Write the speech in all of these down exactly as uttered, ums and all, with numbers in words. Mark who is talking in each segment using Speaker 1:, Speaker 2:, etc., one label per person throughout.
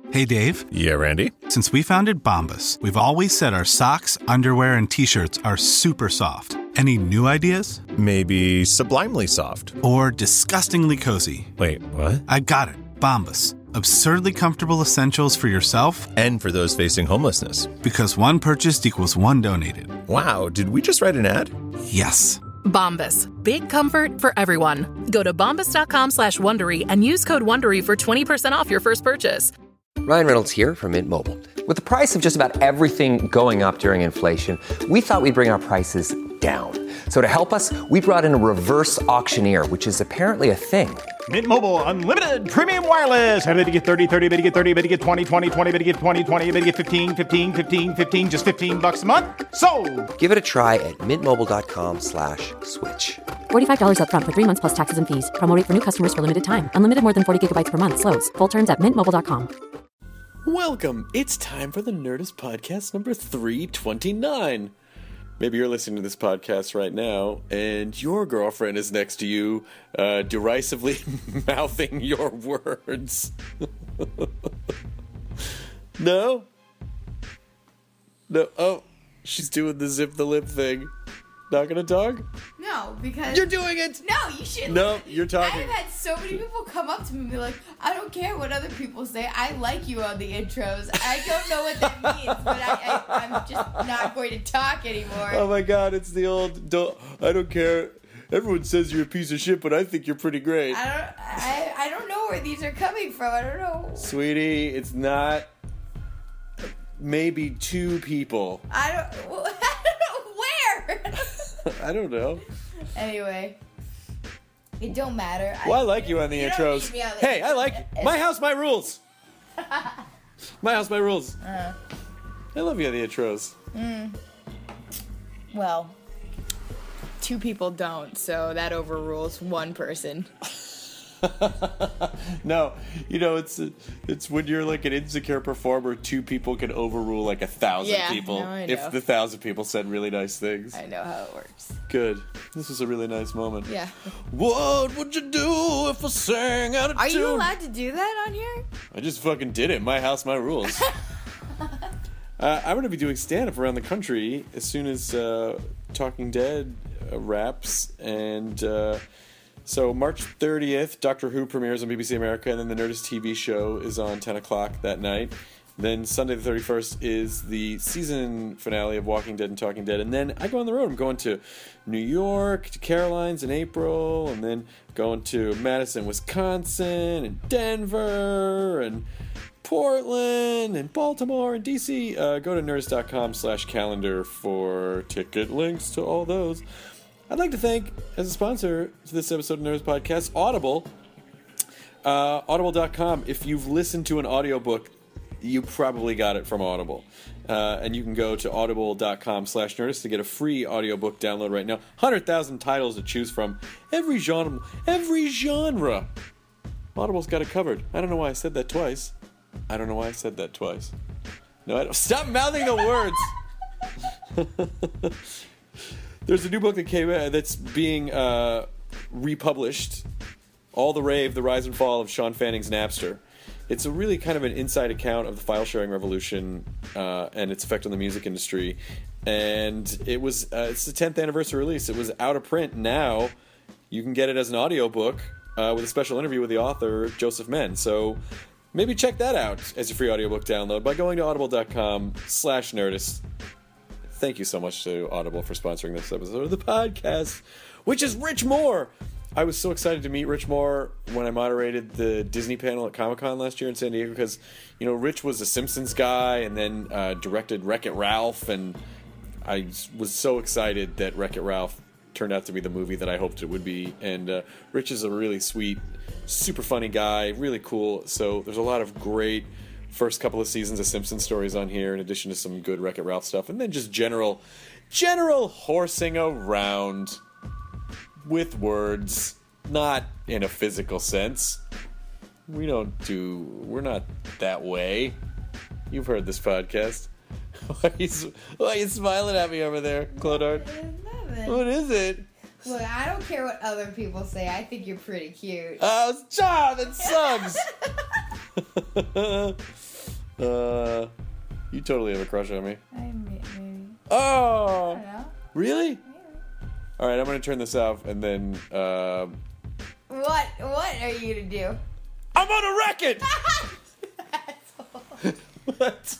Speaker 1: Hey, Dave.
Speaker 2: Yeah, Randy?
Speaker 1: Since we founded Bombas, we've always said our socks, underwear, and T-shirts are super soft. Any new ideas?
Speaker 2: Maybe sublimely soft.
Speaker 1: Or disgustingly cozy.
Speaker 2: Wait, what?
Speaker 1: I got it. Bombas. Absurdly comfortable essentials for yourself
Speaker 2: and for those facing homelessness.
Speaker 1: Because one purchased equals one donated.
Speaker 2: Wow, did we just write an ad?
Speaker 1: Yes.
Speaker 3: Bombas. Big comfort for everyone. Go to bombas.com slash Wondery and use code Wondery for twenty percent off your first purchase.
Speaker 4: Ryan Reynolds here from Mint Mobile. With the price of just about everything going up during inflation, we thought we'd bring our prices down. So to help us, we brought in a reverse auctioneer, which is apparently a thing.
Speaker 5: Mint Mobile Unlimited Premium Wireless. How to get thirty, thirty, how to get thirty, how to get twenty, twenty, twenty, how to get twenty, twenty, how to get fifteen, fifteen, fifteen, fifteen, just fifteen bucks a month? Sold!
Speaker 4: Give it a try at mintmobile.com slash switch.
Speaker 6: forty-five dollars up front for three months plus taxes and fees. Promo rate for new customers for limited time. Unlimited more than forty gigabytes per month. Slows full terms at mint mobile dot com.
Speaker 7: Welcome. It's time for the Nerdist Podcast number three twenty-nine. Maybe you're listening to this podcast right now, and your girlfriend is next to you, uh, derisively mouthing your words. No? No. Oh, she's doing the zip the lip thing. Not gonna talk?
Speaker 8: No, because...
Speaker 7: You're doing it!
Speaker 8: No, you shouldn't.
Speaker 7: No, you're talking.
Speaker 8: I've had so many people come up to me and be like, I don't care what other people say. I like you on the intros. I don't know what that means, but I, I, I'm just not going to talk anymore.
Speaker 7: Oh my god, it's the old, don't, I don't care. Everyone says you're a piece of shit, but I think you're pretty great.
Speaker 8: I don't, I, I don't know where these are coming from. I don't know.
Speaker 7: Sweetie, it's not maybe two people.
Speaker 8: I don't, well, I don't know where.
Speaker 7: I don't know.
Speaker 8: Anyway, it don't matter.
Speaker 7: Well, I, I like you on the
Speaker 8: you
Speaker 7: intros.
Speaker 8: On the
Speaker 7: hey, I like my house, my rules. My house, my rules.
Speaker 8: Uh,
Speaker 7: I love you on the intros.
Speaker 8: Mm. Well, two people don't, so that overrules one person.
Speaker 7: No, you know, it's it's when you're like an insecure performer, two people can overrule like a thousand
Speaker 8: yeah,
Speaker 7: people.
Speaker 8: No, I know.
Speaker 7: If the thousand people said really nice things.
Speaker 8: I know how it works.
Speaker 7: Good. This was a really nice moment.
Speaker 8: Yeah.
Speaker 7: What would you do if I sang out of
Speaker 8: Are
Speaker 7: tune?
Speaker 8: you allowed to do that on here?
Speaker 7: I just fucking did it. My house, my rules. uh, I'm going to be doing stand-up around the country as soon as uh, Talking Dead uh, wraps, and... Uh, So March thirtieth, Doctor Who premieres on B B C America, and then the Nerdist T V show is on ten o'clock that night. Then Sunday the thirty-first is the season finale of Walking Dead and Talking Dead. And then I go on the road. I'm going to New York, to Caroline's in April, and then going to Madison, Wisconsin, and Denver, and Portland, and Baltimore, and D C. Uh, go to nerdist.com slash calendar for ticket links to all those. I'd like to thank, as a sponsor to this episode of Nerdist Podcast, Audible. Uh, Audible dot com. If you've listened to an audiobook, you probably got it from Audible. Uh, and you can go to audible.com slash nerdist to get a free audiobook download right now. one hundred thousand titles to choose from. Every genre. Every genre. Audible's got it covered. I don't know why I said that twice. I don't know why I said that twice. No, I don't. Stop mouthing the words. There's a new book that came out that's being uh, republished. All the Rave, The Rise and Fall of Sean Fanning's Napster. It's a really kind of an inside account of the file sharing revolution uh, and its effect on the music industry. And it was uh, it's the tenth anniversary release. It was out of print. Now you can get it as an audiobook uh, with a special interview with the author, Joseph Menn. So maybe check that out as a free audiobook download by going to audible.com slash nerdist. Thank you so much to Audible for sponsoring this episode of the podcast, which is Rich Moore. I was so excited to meet Rich Moore when I moderated the Disney panel at Comic-Con last year in San Diego because, you know, Rich was a Simpsons guy and then uh, directed Wreck-It Ralph, and I was so excited that Wreck-It Ralph turned out to be the movie that I hoped it would be. And uh, Rich is a really sweet, super funny guy, really cool. So there's a lot of great first couple of seasons of Simpsons stories on here, in addition to some good Wreck-It Ralph stuff, and then just general, general horsing around with words, not in a physical sense. We don't do, we're not that way. You've heard this podcast. Why are you, why are you smiling at me over there, Clodard? What is it?
Speaker 8: Look, I don't care what other people say. I think you're pretty cute.
Speaker 7: Oh, stop! It sucks! uh, you totally have a crush on me.
Speaker 8: I may, maybe.
Speaker 7: Oh,
Speaker 8: I don't know.
Speaker 7: really?
Speaker 8: Maybe.
Speaker 7: All right, I'm gonna turn this off, and then uh,
Speaker 8: What? What are you gonna do?
Speaker 7: I'm gonna wreck it. What?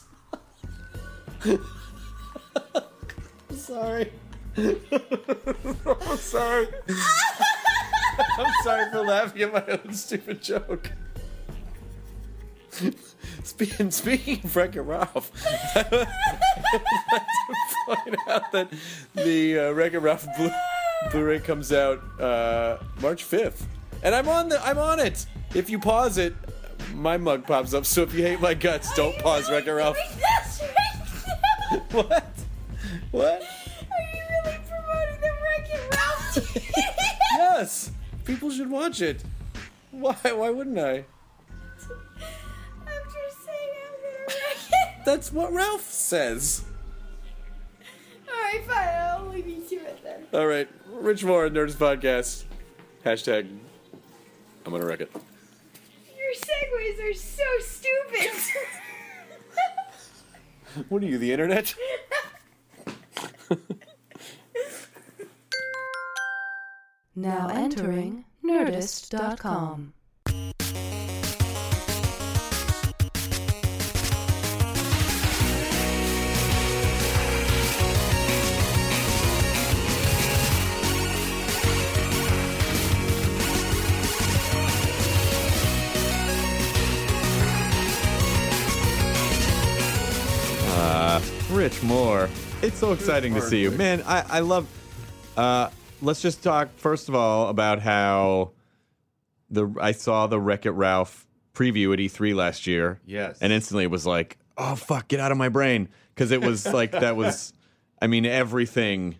Speaker 7: I'm sorry. I'm sorry. I'm sorry for laughing at my own stupid joke. Speaking, speaking of Wreck-It Ralph, I'd like to point out that the uh, Wreck-It Ralph Blu- Blu-ray comes out uh, March fifth, and I'm on the I'm on it. If you pause it, my mug pops up. So if you hate my guts, don't pause
Speaker 8: really
Speaker 7: Wreck-It Ralph.
Speaker 8: Right
Speaker 7: What? What?
Speaker 8: Are you really promoting the Wreck-It Ralph T V?
Speaker 7: Yes, people should watch it. Why? Why wouldn't I?
Speaker 8: I'm just saying I'm gonna wreck it.
Speaker 7: That's what Ralph says.
Speaker 8: Alright, fine. I'll leave you to it then.
Speaker 7: All right, Rich Moore, Nerdist Podcast. Hashtag I'm gonna wreck it.
Speaker 8: Your segues are so stupid.
Speaker 7: What are you, the internet?
Speaker 9: Now entering Nerdist dot com.
Speaker 10: Uh, Rich Moore. It's so exciting to see you. Man, I, I love... Uh, let's just talk, first of all, about how the I saw the Wreck-It Ralph preview at E three last year.
Speaker 2: Yes.
Speaker 10: And instantly it was like, oh, fuck, get out of my brain. Because it was like, that was, I mean, everything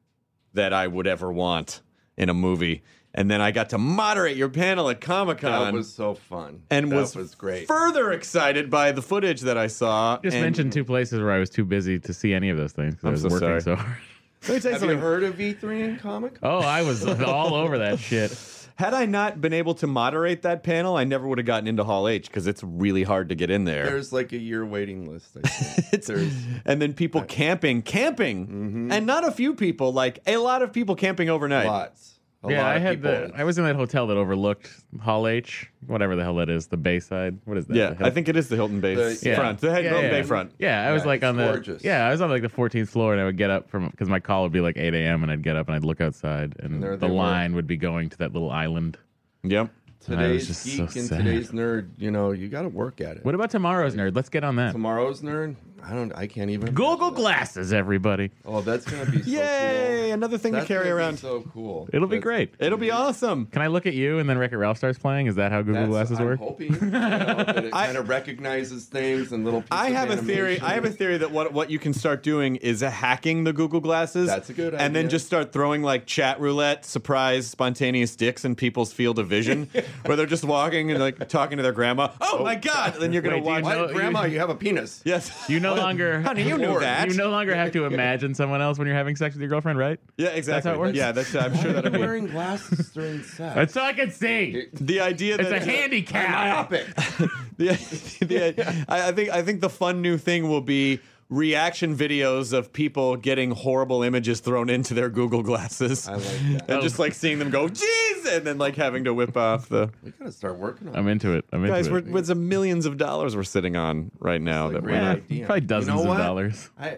Speaker 10: that I would ever want in a movie. And then I got to moderate your panel at Comic-Con.
Speaker 2: That was so fun.
Speaker 10: And
Speaker 2: that
Speaker 10: was,
Speaker 2: was great.
Speaker 10: further excited by the footage that I saw.
Speaker 11: Just
Speaker 10: and
Speaker 11: mentioned two places where I was too busy to see any of those things. I
Speaker 10: I'm
Speaker 11: was
Speaker 10: so
Speaker 11: working
Speaker 10: sorry.
Speaker 11: so hard.
Speaker 10: Let me tell you
Speaker 2: Have
Speaker 10: something.
Speaker 2: you heard of E three and Comic?
Speaker 11: Oh, I was all over that shit.
Speaker 10: Had I not been able to moderate that panel, I never would have gotten into Hall H because it's really hard to get in there.
Speaker 2: There's like a year waiting list. I think.
Speaker 10: It's,
Speaker 2: There's,
Speaker 10: and then people camping, camping,
Speaker 2: Mm-hmm.
Speaker 10: and not a few people, like a lot of people camping overnight.
Speaker 2: lots. A
Speaker 11: yeah,
Speaker 2: lot
Speaker 11: I
Speaker 2: of
Speaker 11: had
Speaker 2: people.
Speaker 11: the. I was in that hotel that overlooked Hall H, whatever the hell that is, the Bayside. What is that?
Speaker 10: Yeah,
Speaker 11: The Hill-
Speaker 10: I think it is the Hilton Bay
Speaker 2: The-
Speaker 11: Yeah.
Speaker 10: front, the Hilton
Speaker 11: Yeah, yeah.
Speaker 10: Bay front.
Speaker 11: Yeah, I was
Speaker 2: Yeah,
Speaker 11: like
Speaker 2: it's
Speaker 11: on the.
Speaker 2: gorgeous.
Speaker 11: Yeah, I was on like the fourteenth floor, and I would get up from because my call would be like eight a.m. and I'd get up and I'd look outside, and,
Speaker 2: And there
Speaker 11: the
Speaker 2: they were.
Speaker 11: line would be going to that little island.
Speaker 10: Yep.
Speaker 11: And I was
Speaker 2: Today's
Speaker 11: just
Speaker 2: geek
Speaker 11: so
Speaker 2: and
Speaker 11: sad.
Speaker 2: today's nerd, you know, you got to work at it.
Speaker 11: What about tomorrow's nerd? Let's get on that.
Speaker 2: Tomorrow's nerd? I don't. I can't even.
Speaker 11: Google
Speaker 2: imagine that.
Speaker 11: Glasses, everybody.
Speaker 2: Oh, that's gonna be so
Speaker 10: Yay!
Speaker 2: cool.
Speaker 10: Another thing
Speaker 2: That's
Speaker 10: to carry
Speaker 2: gonna be
Speaker 10: around.
Speaker 2: so cool.
Speaker 11: It'll be
Speaker 2: That's-
Speaker 11: great.
Speaker 10: It'll be awesome.
Speaker 11: Can I look at you and then Wreck-It Ralph starts playing? Is that how Google
Speaker 2: That's,
Speaker 11: Glasses
Speaker 2: I'm
Speaker 11: work?
Speaker 2: hoping you know, that it
Speaker 10: I-
Speaker 2: kind of recognizes things and little. Pieces
Speaker 10: I have a
Speaker 2: of
Speaker 10: theory.
Speaker 2: animation.
Speaker 10: I have a theory that what what you can start doing is uh, hacking the Google Glasses.
Speaker 2: That's a good
Speaker 10: And then
Speaker 2: idea.
Speaker 10: just start throwing like chat roulette, surprise, spontaneous dicks in people's field of vision, where they're just walking and like talking to their grandma. Oh, my God! Then you're gonna
Speaker 11: Wait, do you
Speaker 10: watch.
Speaker 11: know-
Speaker 2: What, Grandma? You have a penis.
Speaker 10: Yes.
Speaker 11: You no longer,
Speaker 10: Honey, you knew
Speaker 2: Lord,
Speaker 10: that.
Speaker 11: You no longer have to imagine someone else when you're having sex with your girlfriend, right?
Speaker 10: Yeah, exactly.
Speaker 11: how it works?
Speaker 10: Yeah, that's. I'm sure
Speaker 2: Why are
Speaker 10: that'll
Speaker 2: you
Speaker 10: be
Speaker 2: wearing glasses during sex?
Speaker 11: That's all I can see.
Speaker 10: the idea.
Speaker 11: It's
Speaker 10: that
Speaker 11: a handicap.
Speaker 2: myopic.
Speaker 10: the, the, I, I think I think the fun new thing will be reaction videos of people getting horrible images thrown into their Google Glasses.
Speaker 2: I like that.
Speaker 10: And just like seeing them go, jeez, and then like having to whip off the.
Speaker 2: We gotta start working on.
Speaker 11: I'm into it. I'm into
Speaker 10: Guys, we're,
Speaker 11: it.
Speaker 10: it's a millions of dollars we're sitting on right now.
Speaker 2: It's a
Speaker 10: That
Speaker 2: great
Speaker 10: we're
Speaker 11: Yeah,
Speaker 10: not.
Speaker 2: idea.
Speaker 11: probably dozens
Speaker 2: You know
Speaker 11: of
Speaker 2: what?
Speaker 11: dollars.
Speaker 2: I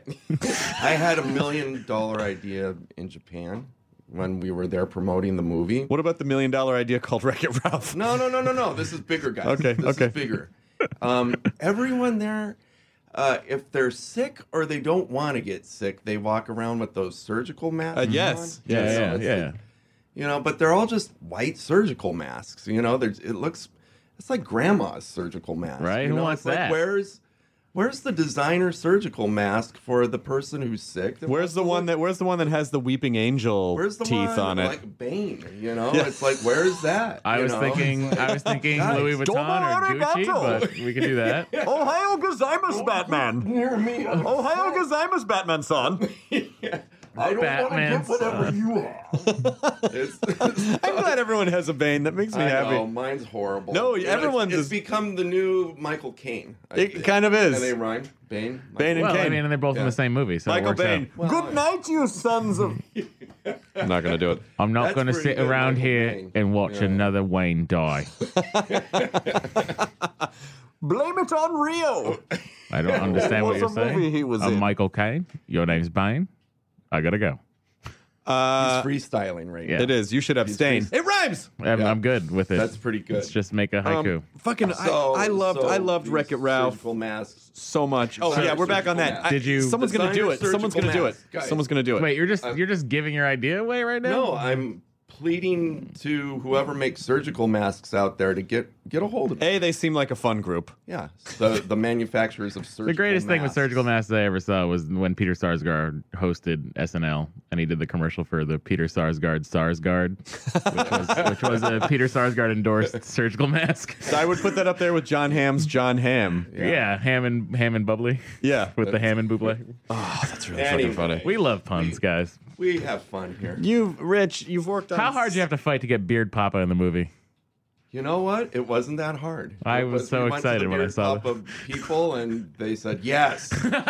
Speaker 2: I had a million dollar idea in Japan when we were there promoting the movie.
Speaker 10: What about the million dollar idea called Wreck-It Ralph?
Speaker 2: No, no, no, no, no. This is bigger, guys.
Speaker 10: Okay,
Speaker 2: this
Speaker 10: okay.
Speaker 2: is bigger. Um, everyone there, uh, if they're sick or they don't want to get sick, they walk around with those surgical masks.
Speaker 10: Uh, yes.
Speaker 2: on.
Speaker 11: Yeah,
Speaker 2: You know,
Speaker 11: yeah,
Speaker 2: it's
Speaker 11: yeah.
Speaker 2: like- you know, but they're all just white surgical masks. You know, there's it looks it's like grandma's surgical mask.
Speaker 11: Right?
Speaker 2: You
Speaker 11: Who
Speaker 2: know,
Speaker 11: wants
Speaker 2: it's like,
Speaker 11: that?
Speaker 2: Where's Where's the designer surgical mask for the person who's sick? that
Speaker 10: Where's
Speaker 2: wants
Speaker 10: the
Speaker 2: to
Speaker 10: one
Speaker 2: look-
Speaker 10: that? Where's the one that has the weeping angel
Speaker 2: Where's the
Speaker 10: teeth
Speaker 2: one
Speaker 10: on it?
Speaker 2: like Bane? You know,
Speaker 10: Yeah.
Speaker 2: it's like where's that?
Speaker 11: I
Speaker 2: You
Speaker 11: was
Speaker 2: know?
Speaker 11: thinking,
Speaker 2: It's like,
Speaker 11: I was thinking
Speaker 2: guys,
Speaker 11: Louis Vuitton or Gucci, but we could do that.
Speaker 10: Ohio gozaimasu, Batman.
Speaker 2: Near me.
Speaker 10: Ohio gozaimasu, Batman-san.
Speaker 2: Yeah. I don't
Speaker 11: Batman's
Speaker 2: want to get whatever
Speaker 11: son.
Speaker 2: you have. It's, it's,
Speaker 10: I'm glad everyone has a Bane. That makes me
Speaker 2: I
Speaker 10: happy.
Speaker 2: know, mine's horrible.
Speaker 10: No,
Speaker 2: You know,
Speaker 10: everyone's
Speaker 2: It's,
Speaker 10: is-
Speaker 2: it's become the new Michael Caine. I
Speaker 10: It
Speaker 2: think.
Speaker 10: kind of is.
Speaker 2: And they rhyme. Bane.
Speaker 10: Bane and
Speaker 11: Well, I
Speaker 10: Caine.
Speaker 11: mean, and they're both in
Speaker 2: Yeah.
Speaker 11: the same movie, so it
Speaker 10: Michael
Speaker 11: works out.
Speaker 10: Bane.
Speaker 2: Well,
Speaker 10: Good night, you sons of. I'm not gonna do it.
Speaker 11: I'm not
Speaker 2: That's
Speaker 11: going to
Speaker 2: pretty
Speaker 11: sit
Speaker 2: good,
Speaker 11: around
Speaker 2: Michael
Speaker 11: here
Speaker 2: Caine.
Speaker 11: and watch
Speaker 2: Yeah.
Speaker 11: another Wayne die.
Speaker 10: Blame it on Rio.
Speaker 11: I don't understand
Speaker 10: What
Speaker 11: what you're
Speaker 10: was the movie
Speaker 11: saying.
Speaker 10: he was
Speaker 11: I'm
Speaker 10: in?
Speaker 11: Michael Caine. Your name's Bane. I gotta go.
Speaker 10: Uh,
Speaker 2: He's freestyling right
Speaker 11: yeah.
Speaker 2: now.
Speaker 10: It is. You should abstain.
Speaker 2: free-
Speaker 10: It rhymes.
Speaker 11: I'm,
Speaker 2: Yeah.
Speaker 11: I'm good with it.
Speaker 2: That's pretty good.
Speaker 11: Let's just make a haiku.
Speaker 10: Um, fucking,
Speaker 2: So-
Speaker 10: I, I loved,
Speaker 2: so
Speaker 10: I loved
Speaker 2: these
Speaker 10: Wreck It Ralph
Speaker 2: Surgical masks.
Speaker 10: so much. Oh
Speaker 2: Designer
Speaker 10: yeah, we're back on
Speaker 2: surgical
Speaker 10: that.
Speaker 2: mask.
Speaker 10: I-
Speaker 11: Did you-
Speaker 10: Someone's gonna do
Speaker 2: Designer
Speaker 10: it. Someone's gonna
Speaker 2: surgical
Speaker 10: do it.
Speaker 2: mask. Guys.
Speaker 10: Someone's gonna do it.
Speaker 11: Wait, you're just you're just giving your idea away right now?
Speaker 2: No, I'm pleading to whoever makes surgical masks out there to get get a hold of it.
Speaker 10: A, they seem like a fun group.
Speaker 2: Yeah, the the manufacturers of surgical
Speaker 11: The greatest thing with
Speaker 2: masks.
Speaker 11: surgical masks I ever saw was when Peter Sarsgaard hosted S N L and he did the commercial for the Peter Sarsgaard Sarsgaard, which was, which was a Peter Sarsgaard endorsed surgical mask.
Speaker 10: So I would put that up there with John Hamm's John Hamm.
Speaker 11: Yeah, ham and ham and bubbly
Speaker 10: Yeah.
Speaker 11: with the ham and buble.
Speaker 10: Oh, that's really
Speaker 2: Anyway.
Speaker 10: fucking funny.
Speaker 11: We love puns, guys.
Speaker 2: We have fun here.
Speaker 10: You, Rich, you've worked on.
Speaker 11: How hard do you have to fight to get Beard Papa in the movie?
Speaker 2: You know what? It wasn't that hard.
Speaker 11: I
Speaker 2: It
Speaker 11: was so
Speaker 2: we went to
Speaker 11: excited
Speaker 2: the
Speaker 11: when I
Speaker 2: Beard
Speaker 11: saw
Speaker 2: Papa people, and they said yes,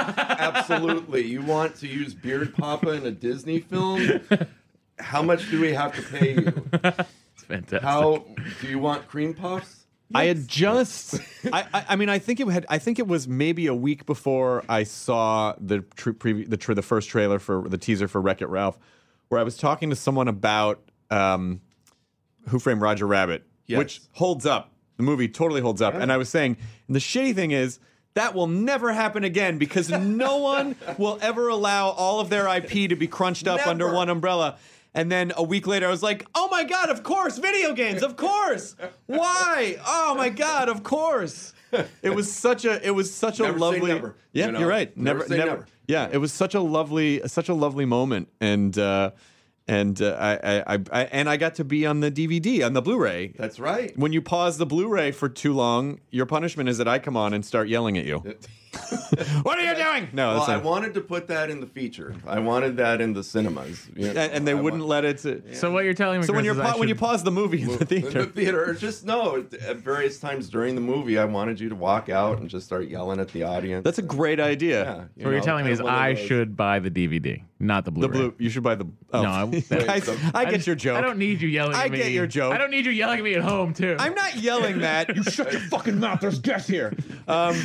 Speaker 2: absolutely. You want to use Beard Papa in a Disney film? How much do we have to pay you?
Speaker 11: It's fantastic.
Speaker 2: How do you want cream puffs?
Speaker 10: I had just, I, I, I mean, I think it had, I think it was maybe a week before I saw the tr- preview, the tr- the first trailer for the teaser for Wreck-It Ralph, where I was talking to someone about um, Who Framed Roger Rabbit,
Speaker 2: Yes.
Speaker 10: which holds up. The movie totally holds up, and I was saying, and the shitty thing is. That will never happen again because no one will ever allow all of their I P to be crunched up
Speaker 2: Never.
Speaker 10: under one umbrella. And then a week later, I was like, "Oh my god, of course, video games, of course. Why? Oh my god, of course." It was such a, it was such
Speaker 2: Never
Speaker 10: a
Speaker 2: say
Speaker 10: lovely.
Speaker 2: never,
Speaker 10: yeah,
Speaker 2: you know?
Speaker 10: you're right.
Speaker 2: Never
Speaker 10: Never,
Speaker 2: say
Speaker 10: never.
Speaker 2: never.
Speaker 10: Yeah, it was such a lovely, such a lovely moment, and uh, and uh, I, I, I, I, and I got to be on the D V D, on the Blu-ray.
Speaker 2: That's right.
Speaker 10: When you pause the Blu-ray for too long, your punishment is that I come on and start yelling at you. What are you doing? No,
Speaker 2: Well,
Speaker 10: that's
Speaker 2: I
Speaker 10: not.
Speaker 2: wanted to put that in the feature. I wanted that in the cinemas. You know,
Speaker 10: and, and they
Speaker 2: I
Speaker 10: wouldn't
Speaker 2: want-
Speaker 10: let it. To,
Speaker 11: So what you're telling me,
Speaker 10: so when
Speaker 11: Chris,
Speaker 10: you're
Speaker 11: is I
Speaker 10: pa- when you
Speaker 11: should-
Speaker 10: pause the movie in the
Speaker 2: in the
Speaker 10: theater,
Speaker 2: theater. Just no. At various times during the movie, I wanted you to walk out and just start yelling at the audience.
Speaker 10: that's a great idea.
Speaker 2: Yeah, you
Speaker 11: So what you're
Speaker 2: know,
Speaker 11: telling me
Speaker 2: kind
Speaker 11: is
Speaker 2: of one of
Speaker 11: I
Speaker 2: those-
Speaker 11: should buy the D V D, not the
Speaker 10: The
Speaker 11: Blu-ray.
Speaker 10: blue. You should buy the. Oh.
Speaker 11: No, I-
Speaker 10: I,
Speaker 2: the-
Speaker 10: I get
Speaker 11: just-
Speaker 10: your joke.
Speaker 11: I don't need you yelling
Speaker 10: I
Speaker 11: at me.
Speaker 10: get your joke.
Speaker 11: I don't need you yelling at me at home too.
Speaker 10: I'm not yelling that. You shut your fucking mouth. There's guests here. Um,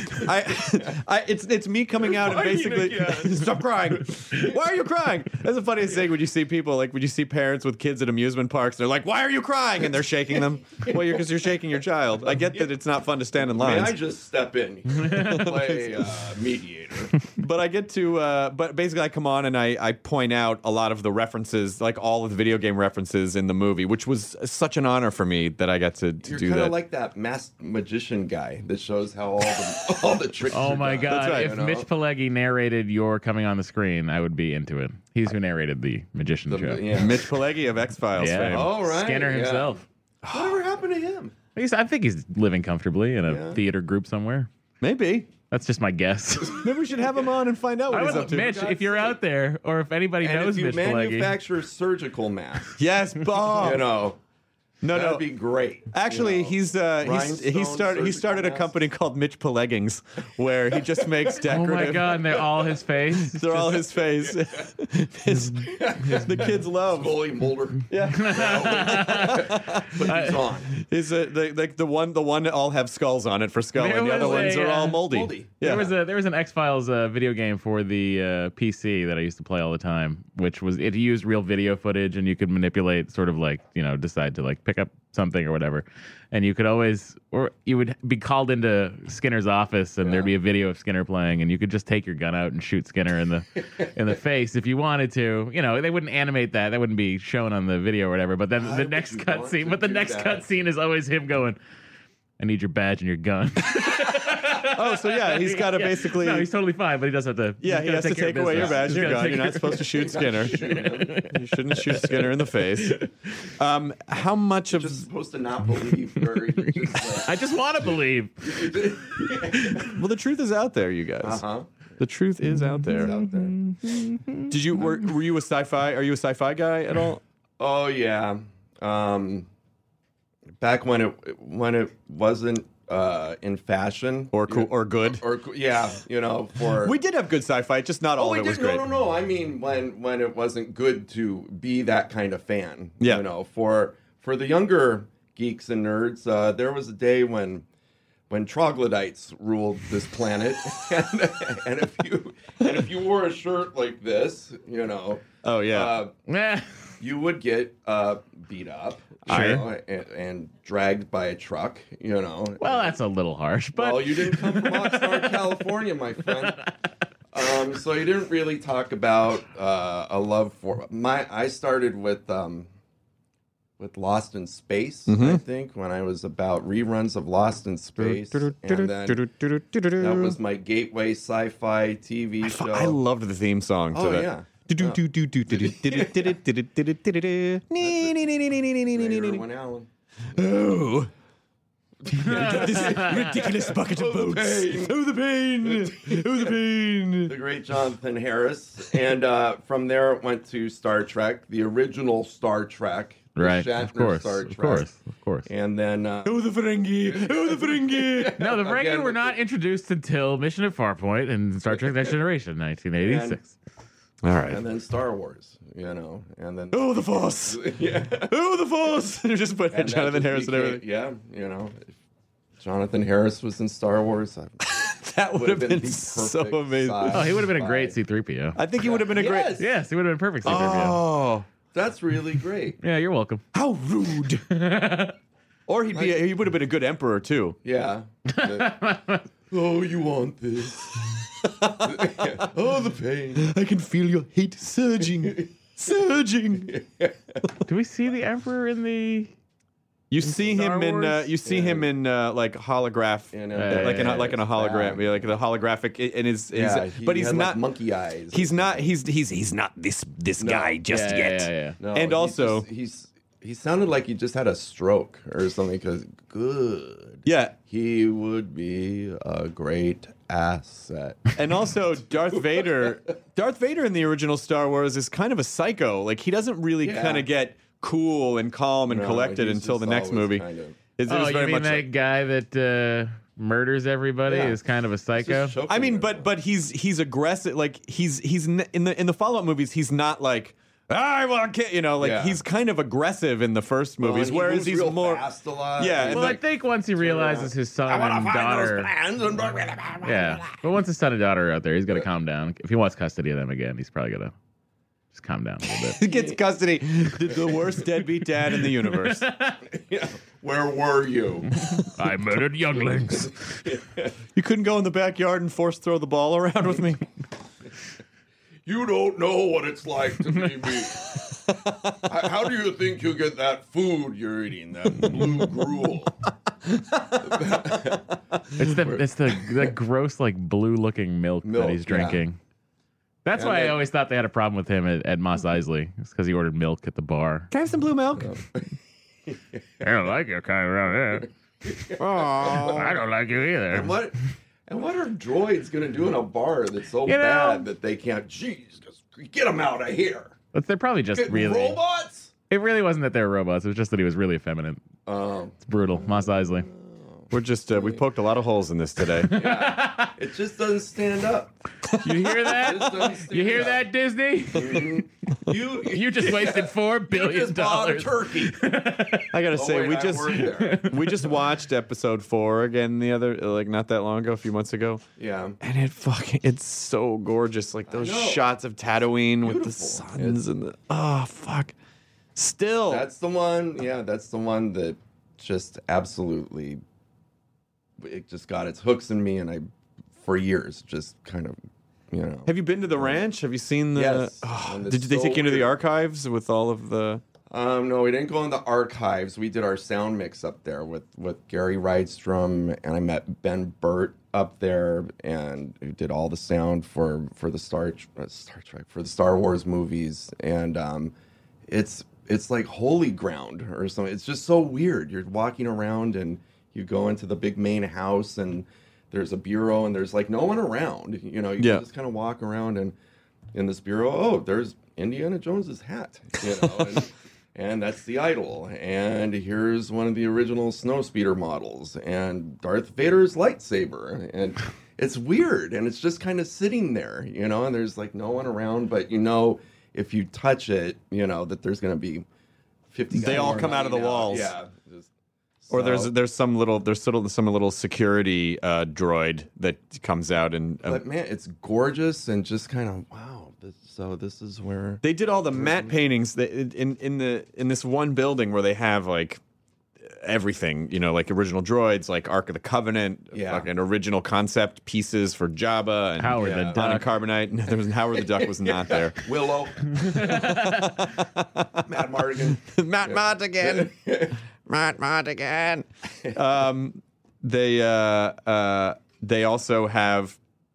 Speaker 10: I, I, it's it's me coming out and
Speaker 11: fighting
Speaker 10: basically
Speaker 11: again.
Speaker 10: stop crying. Why are you crying? That's the funniest thing when you see people like when you see parents with kids at amusement parks. They're like, "Why are you crying?" And they're shaking them. Well, you're because you're shaking your child. I get that it's not fun to stand in
Speaker 2: May
Speaker 10: lines.
Speaker 2: I just step in, play uh, mediator?
Speaker 10: But I get to, uh, but basically I come on and I, I point out a lot of the references, like all of the video game references in the movie, which was such an honor for me that I got to, to
Speaker 2: You're
Speaker 10: do
Speaker 2: kind
Speaker 10: that.
Speaker 2: of like that masked magician guy that shows how all the all the tricks.
Speaker 11: Oh
Speaker 2: are
Speaker 11: my
Speaker 2: done,
Speaker 11: god!
Speaker 10: right,
Speaker 11: if
Speaker 2: you know?
Speaker 11: Mitch Pileggi narrated your coming on the screen, I would be into it. He's who narrated the Magician
Speaker 2: The-
Speaker 11: show.
Speaker 2: yeah.
Speaker 10: Mitch Pileggi of X-Files
Speaker 11: Yeah.
Speaker 10: fame.
Speaker 2: Oh right,
Speaker 11: Skinner
Speaker 2: yeah.
Speaker 11: himself.
Speaker 2: Whatever happened to him?
Speaker 11: He's, I think he's living comfortably in a
Speaker 2: Yeah.
Speaker 11: theater group somewhere.
Speaker 10: Maybe.
Speaker 11: That's just my guess.
Speaker 10: Maybe we should have him on and find out what
Speaker 11: I
Speaker 10: he's
Speaker 11: would,
Speaker 10: up to.
Speaker 11: Mitch, if you're out there, or if anybody
Speaker 2: And
Speaker 11: knows
Speaker 2: if you
Speaker 11: Mitch Pileggi,
Speaker 2: manufacture surgical masks,
Speaker 10: Yes, Bob.
Speaker 2: you know,
Speaker 10: no,
Speaker 2: that'd
Speaker 10: no.
Speaker 2: be great.
Speaker 10: Actually,
Speaker 2: you know.
Speaker 10: he's uh, he's he
Speaker 2: Rhinestone
Speaker 10: started he
Speaker 2: surgical
Speaker 10: started a
Speaker 2: masks.
Speaker 10: company called Mitch Pileggings, where he just makes
Speaker 11: oh
Speaker 10: decorative.
Speaker 11: my god, and they're all his face.
Speaker 10: They're all his face. his, the kids love.
Speaker 2: Foley Mulder.
Speaker 10: Yeah.
Speaker 2: Put these on.
Speaker 10: Is uh, the, like the one the one that all have skulls on it for skull,
Speaker 11: There
Speaker 10: and the other
Speaker 11: was
Speaker 10: ones
Speaker 11: a,
Speaker 10: are all
Speaker 11: uh,
Speaker 10: moldy.
Speaker 2: moldy.
Speaker 10: Yeah.
Speaker 11: There was a there was an X Files uh, video game for the uh, P C that I used to play all the time, which was it used real video footage, and you could manipulate, sort of like you know, decide to like pick up something or whatever, and you could always, or you would be called into Skinner's office, and there'd be a video of Skinner playing, and you could just take your gun out and shoot Skinner in the in the face if you wanted to. You know, they wouldn't animate that; that wouldn't be shown on the video or whatever. But then
Speaker 2: Why
Speaker 11: the
Speaker 2: would
Speaker 11: next
Speaker 2: you
Speaker 11: cut
Speaker 2: want
Speaker 11: scene,
Speaker 2: to
Speaker 11: but the
Speaker 2: do
Speaker 11: next
Speaker 2: that?
Speaker 11: cut scene is always him going, "I need your badge and your gun."
Speaker 10: Oh, so yeah, he's got to
Speaker 11: Yeah.
Speaker 10: basically.
Speaker 11: No, he's totally fine, but he does have to.
Speaker 10: yeah,
Speaker 11: he's
Speaker 10: he
Speaker 11: gotta
Speaker 10: has to
Speaker 11: care
Speaker 10: take
Speaker 11: of
Speaker 10: away your
Speaker 11: business.
Speaker 10: badge
Speaker 11: He's
Speaker 10: and your
Speaker 11: gotta
Speaker 10: gun.
Speaker 11: take
Speaker 10: You're not
Speaker 11: care-
Speaker 10: supposed to shoot Skinner. You shouldn't shoot Skinner in the face. Um, how much of
Speaker 2: Just supposed to not believe where you just
Speaker 11: I just want to believe.
Speaker 2: like,
Speaker 10: well, the truth is out there, you guys.
Speaker 2: uh huh.
Speaker 10: The truth is out there.
Speaker 2: It's out there.
Speaker 10: Did you were, were you a sci-fi? Are you a sci-fi guy at all?
Speaker 2: Oh yeah. Um, back when it when it wasn't uh, in fashion
Speaker 10: or cool or good
Speaker 2: or, or yeah, you know, for
Speaker 10: we did have good sci-fi, just not all
Speaker 2: oh,
Speaker 10: of it
Speaker 2: we
Speaker 10: was
Speaker 2: did,
Speaker 10: great.
Speaker 2: No, no, no. I mean, when when it wasn't good to be that kind of fan.
Speaker 10: Yeah.
Speaker 2: You know, for for the younger geeks and nerds, uh, there was a day when when troglodytes ruled this planet, and, and if you and if you wore a shirt like this, you know,
Speaker 10: oh yeah,
Speaker 2: uh, you would get uh, beat up, you
Speaker 10: Sure.
Speaker 2: know, and, and dragged by a truck, you know.
Speaker 11: Well, that's a little harsh, but
Speaker 2: Well, you didn't come from Oxnard, California, my friend. Um, so you didn't really talk about uh, a love for my. I started with um, with Lost in Space,
Speaker 10: Mm-hmm.
Speaker 2: I think, when I was about reruns of Lost in Space, and then that was my gateway sci-fi T V show.
Speaker 10: I loved the theme song to
Speaker 2: Oh,
Speaker 10: that.
Speaker 2: yeah. Erwin Allen.
Speaker 10: Oh. I got this ridiculous bucket of boats. Oh, the pain. Oh, the pain.
Speaker 2: The great Jonathan Harris. And uh, from there, it went to Star Trek, the original Star Trek. the
Speaker 11: Right,
Speaker 2: Shatner
Speaker 11: of course,
Speaker 2: Star
Speaker 11: of
Speaker 2: Trek.
Speaker 11: course, of course.
Speaker 2: And then... Uh,
Speaker 10: oh, the Ferengi. Oh, the Ferengi.
Speaker 11: No, the Ferengi
Speaker 2: Again,
Speaker 11: were not introduced until Mission at Farpoint and Star Trek Next Generation, nineteen eighty-six.
Speaker 10: All right.
Speaker 2: And then Star Wars, you know, and then...
Speaker 10: Oh, the Force.
Speaker 2: yeah.
Speaker 10: Oh, the Force. Just put
Speaker 2: And that
Speaker 10: Jonathan
Speaker 2: just
Speaker 10: Harris and
Speaker 2: became-
Speaker 10: everything.
Speaker 2: Yeah, you know, if Jonathan Harris was in Star Wars. I,
Speaker 10: That would have been,
Speaker 2: the
Speaker 10: so
Speaker 2: perfect
Speaker 10: amazing.
Speaker 2: size
Speaker 11: Oh, he would have been a
Speaker 2: spy.
Speaker 11: great C three P O.
Speaker 10: I think he would have been a great.
Speaker 2: Yes.
Speaker 11: Yes, he would have been perfect C three P O.
Speaker 10: Oh,
Speaker 2: That's really great.
Speaker 11: Yeah, you're welcome.
Speaker 10: how rude. Or he'd be. A, he would have been a good emperor too.
Speaker 2: Yeah. The- oh, you want this? Oh, the pain.
Speaker 10: I can feel your hate surging, surging.
Speaker 11: Do we see the Emperor in the?
Speaker 10: You see
Speaker 11: Star
Speaker 10: him in. Uh,
Speaker 11: Wars?
Speaker 10: you see
Speaker 2: Yeah.
Speaker 10: him in uh, like holograph,
Speaker 2: In
Speaker 10: uh,
Speaker 2: a-
Speaker 10: like in a, like in a hologram,
Speaker 2: Yeah.
Speaker 10: like the holographic. And his, his
Speaker 2: Yeah, he
Speaker 10: but he's
Speaker 2: had,
Speaker 10: not.
Speaker 2: like, monkey eyes.
Speaker 10: He's not. He's he's he's not this this
Speaker 2: No.
Speaker 10: guy just
Speaker 11: yeah,
Speaker 10: yet.
Speaker 11: Yeah, yeah,
Speaker 2: No,
Speaker 10: and
Speaker 2: he's
Speaker 10: also-
Speaker 2: just- he's he sounded like he just had a stroke or something. Because good,
Speaker 10: Yeah.
Speaker 2: he would be a great asset.
Speaker 10: And also, Darth Vader. Darth Vader in the original Star Wars is kind of a psycho. Like he doesn't really
Speaker 2: Yeah.
Speaker 10: kind of get cool and calm and
Speaker 2: No,
Speaker 10: collected
Speaker 2: he's
Speaker 10: until the
Speaker 2: just
Speaker 10: next
Speaker 2: always
Speaker 10: movie.
Speaker 2: kind of-
Speaker 10: It's-
Speaker 11: Oh,
Speaker 10: it's
Speaker 11: you
Speaker 10: very
Speaker 11: mean
Speaker 10: much
Speaker 11: that
Speaker 10: like-
Speaker 11: guy that uh, murders everybody
Speaker 2: Yeah.
Speaker 11: is kind of a psycho?
Speaker 2: Just choking
Speaker 10: I mean,
Speaker 2: her.
Speaker 10: but but he's he's aggressive. Like he's he's n- in the in the follow up movies. He's not like I want to, you know, like
Speaker 2: Yeah.
Speaker 10: he's kind of aggressive in the first
Speaker 2: Well,
Speaker 10: movies,
Speaker 2: and he
Speaker 10: whereas
Speaker 2: moves
Speaker 10: he's
Speaker 2: real
Speaker 10: more.
Speaker 2: fast a lot.
Speaker 10: Yeah, and
Speaker 11: Well, I
Speaker 10: like-
Speaker 11: think once he realizes his son and daughter, yeah, but once his son and daughter are out there, he's got to calm down. If he wants custody of them again, he's probably gonna just calm down a little bit.
Speaker 10: He gets custody. The, the worst deadbeat dad in the universe.
Speaker 2: Yeah. Where were you?
Speaker 11: I murdered younglings.
Speaker 10: You couldn't go in the backyard and force throw the ball around with me.
Speaker 2: You don't know what it's like to be me. How how do you think you get that food you're eating, that blue gruel?
Speaker 11: It's the it's the the gross like blue looking milk,
Speaker 2: Milk,
Speaker 11: that he's
Speaker 2: yeah.
Speaker 11: drinking. That's
Speaker 2: And
Speaker 11: why I
Speaker 2: then-
Speaker 11: always thought they had a problem with him at, at Mos Eisley. It's because he ordered milk at the bar.
Speaker 10: Can I have some blue milk?
Speaker 11: I don't like your kind around here.
Speaker 10: Oh.
Speaker 11: I don't like you either.
Speaker 2: And what and what are droids gonna do in a bar that's so
Speaker 11: You know-
Speaker 2: bad that they can't? Jeez, just get them out of here.
Speaker 11: But they're probably just
Speaker 2: Get
Speaker 11: really.
Speaker 2: robots.
Speaker 11: It really wasn't that they were robots. It was just that he was really effeminate.
Speaker 2: Um,
Speaker 11: It's brutal. Mos Eisley.
Speaker 10: We're just uh, we poked a lot of holes in this today.
Speaker 2: it just doesn't stand up.
Speaker 11: You hear
Speaker 2: It
Speaker 11: that?
Speaker 2: just doesn't stand
Speaker 11: You hear
Speaker 2: up.
Speaker 11: that, Disney?
Speaker 2: Mhm. You
Speaker 11: You just wasted four
Speaker 2: you
Speaker 11: billion
Speaker 2: just bought a
Speaker 11: dollars.
Speaker 2: turkey.
Speaker 10: I gotta
Speaker 2: Oh,
Speaker 10: say,
Speaker 2: wait,
Speaker 10: we
Speaker 2: I
Speaker 10: just
Speaker 2: worked there.
Speaker 10: we just watched episode four again the other like not that long ago, a few months ago.
Speaker 2: Yeah.
Speaker 10: And it fucking it's so gorgeous. Like those
Speaker 2: know.
Speaker 10: shots of Tatooine with the
Speaker 2: Beautiful.
Speaker 10: suns and the oh fuck. Still
Speaker 2: That's the one. Yeah, that's the one that just absolutely. It just got its hooks in me, and I, for years, just kind of, you know.
Speaker 10: have you been to the ranch? Have you seen the
Speaker 2: Yes,
Speaker 10: oh,
Speaker 2: and
Speaker 10: did
Speaker 2: it's
Speaker 10: they
Speaker 2: so
Speaker 10: take you into the
Speaker 2: weird.
Speaker 10: archives with all of the
Speaker 2: Um, no, we didn't go in the archives. We did our sound mix up there with, with Gary Rydstrom, and I met Ben Burt up there, and who did all the sound for for the Star uh, Star Trek for the Star Wars movies, and um, it's it's like holy ground or something. It's just so weird. You're walking around and you go into the big main house, and there's a bureau and there's like no one around. You know, you
Speaker 10: Yeah.
Speaker 2: can just kind of walk around and in this bureau, oh, there's Indiana Jones's hat. You know, and, and that's the idol. And here's one of the original Snowspeeder models and Darth Vader's lightsaber. And it's weird, and it's just kind of sitting there, you know, and there's like no one around, but you know, if you touch it, you know, that there's going to be fifty
Speaker 10: They
Speaker 2: guys
Speaker 10: all
Speaker 2: more
Speaker 10: come out of the
Speaker 2: hanging
Speaker 10: walls.
Speaker 2: Yeah. Just,
Speaker 10: Or
Speaker 2: so-
Speaker 10: there's there's some little there's sort of some little security uh, droid that comes out and uh,
Speaker 2: But man, it's gorgeous and just kind of, wow. This, so this is where...
Speaker 10: they did all the matte paintings that in in the in this one building where they have like everything, you know, like original droids, like Ark of the Covenant,
Speaker 2: Yeah.
Speaker 10: fucking original concept pieces for Jabba and
Speaker 11: Howard the
Speaker 10: Han
Speaker 11: Duck.
Speaker 10: and Carbonite. No, there was Howard the Duck was not there.
Speaker 2: Willow. Matt Mardigan.
Speaker 10: Matt Mardigan. Matt Mardigan. Um, they uh, uh, they also have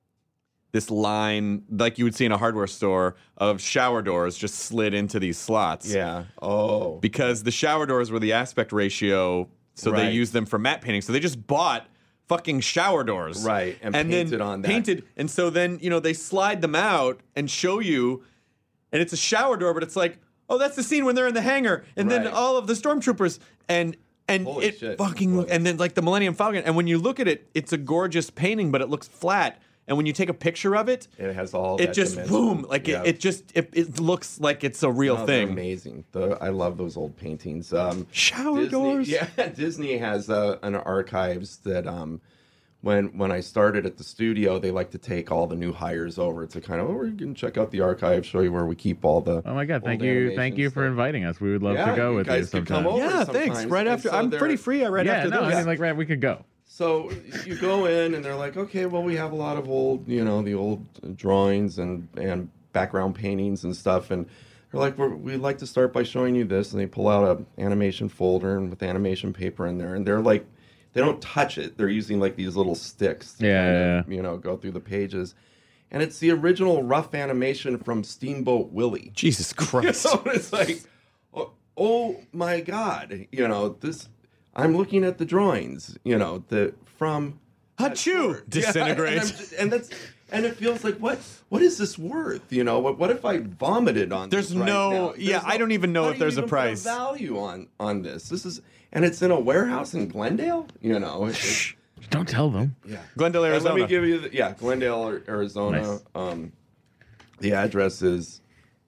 Speaker 10: this line, like you would see in a hardware store, of shower doors just slid into these slots.
Speaker 2: Yeah. Oh.
Speaker 10: Because the shower doors were the aspect ratio, so they
Speaker 2: Right.
Speaker 10: used them for matte painting. So they just bought fucking shower doors.
Speaker 2: Right, and
Speaker 10: then
Speaker 2: painted on that.
Speaker 10: Painted. And so then, you know, they slide them out and show you, and it's a shower door, but it's like, oh, that's the scene when they're in the hangar, and then
Speaker 2: Right.
Speaker 10: all of the stormtroopers, and and
Speaker 2: Holy
Speaker 10: it
Speaker 2: shit.
Speaker 10: fucking look, and then like the Millennium Falcon, and when you look at it, it's a gorgeous painting, but it looks flat. And when you take a picture of it,
Speaker 2: It has all
Speaker 10: it
Speaker 2: that
Speaker 10: just
Speaker 2: dimension.
Speaker 10: boom, like
Speaker 2: Yeah.
Speaker 10: it, it just it, it looks like it's a real
Speaker 2: Oh, they're
Speaker 10: thing.
Speaker 2: amazing. The, I love those old paintings. Um,
Speaker 10: Shower
Speaker 2: Disney,
Speaker 10: doors.
Speaker 2: Yeah, Disney has uh, an archives that um, when when I started at the studio, they like to take all the new hires over to kind of, oh, you can check out the archive, show you where we keep all the.
Speaker 11: Oh my God! Thank
Speaker 2: old
Speaker 11: you,
Speaker 2: animation
Speaker 11: thank you for
Speaker 2: stuff.
Speaker 11: inviting us. We would love
Speaker 2: Yeah,
Speaker 11: to go
Speaker 2: you
Speaker 11: with
Speaker 2: guys
Speaker 11: you
Speaker 2: could come
Speaker 11: sometime.
Speaker 2: over
Speaker 10: Yeah, thanks.
Speaker 2: sometimes.
Speaker 10: Right
Speaker 2: And
Speaker 10: after,
Speaker 2: so
Speaker 10: I'm
Speaker 2: they're-
Speaker 10: pretty free. Right
Speaker 11: yeah,
Speaker 10: after
Speaker 11: no,
Speaker 10: this.
Speaker 11: I mean, like, right, we could go.
Speaker 2: So you go in and they're like, okay, well, we have a lot of old, you know, the old drawings and, and background paintings and stuff. And they're like, We're, we'd like to start by showing you this. And they pull out a animation folder and with animation paper in there. And they're like, they don't touch it. They're using like these little sticks to
Speaker 11: Yeah,
Speaker 2: kind
Speaker 11: yeah,
Speaker 2: of, you know, go through the pages. And it's the original rough animation from Steamboat Willie.
Speaker 10: Jesus Christ.
Speaker 2: So it's like, oh, oh my God, you know, this, I'm looking at the drawings, you know, the from
Speaker 10: Achoo! Disintegrate.
Speaker 2: Yeah, and, I'm just- and that's and it feels like what what is this worth? You know, what what if I vomited on
Speaker 10: There's
Speaker 2: this right
Speaker 10: no-
Speaker 2: now?
Speaker 10: yeah,
Speaker 2: There's
Speaker 10: I don't even know
Speaker 2: how
Speaker 10: if
Speaker 2: do you
Speaker 10: there's a
Speaker 2: even put
Speaker 10: price.
Speaker 2: value on on this. This is and it's in a warehouse in Glendale, you know. It's,
Speaker 11: Don't tell them.
Speaker 2: yeah.
Speaker 10: Glendale,
Speaker 2: And
Speaker 10: Arizona.
Speaker 2: let me give you the, yeah, Glendale, Arizona.
Speaker 11: Nice.
Speaker 2: Um the address is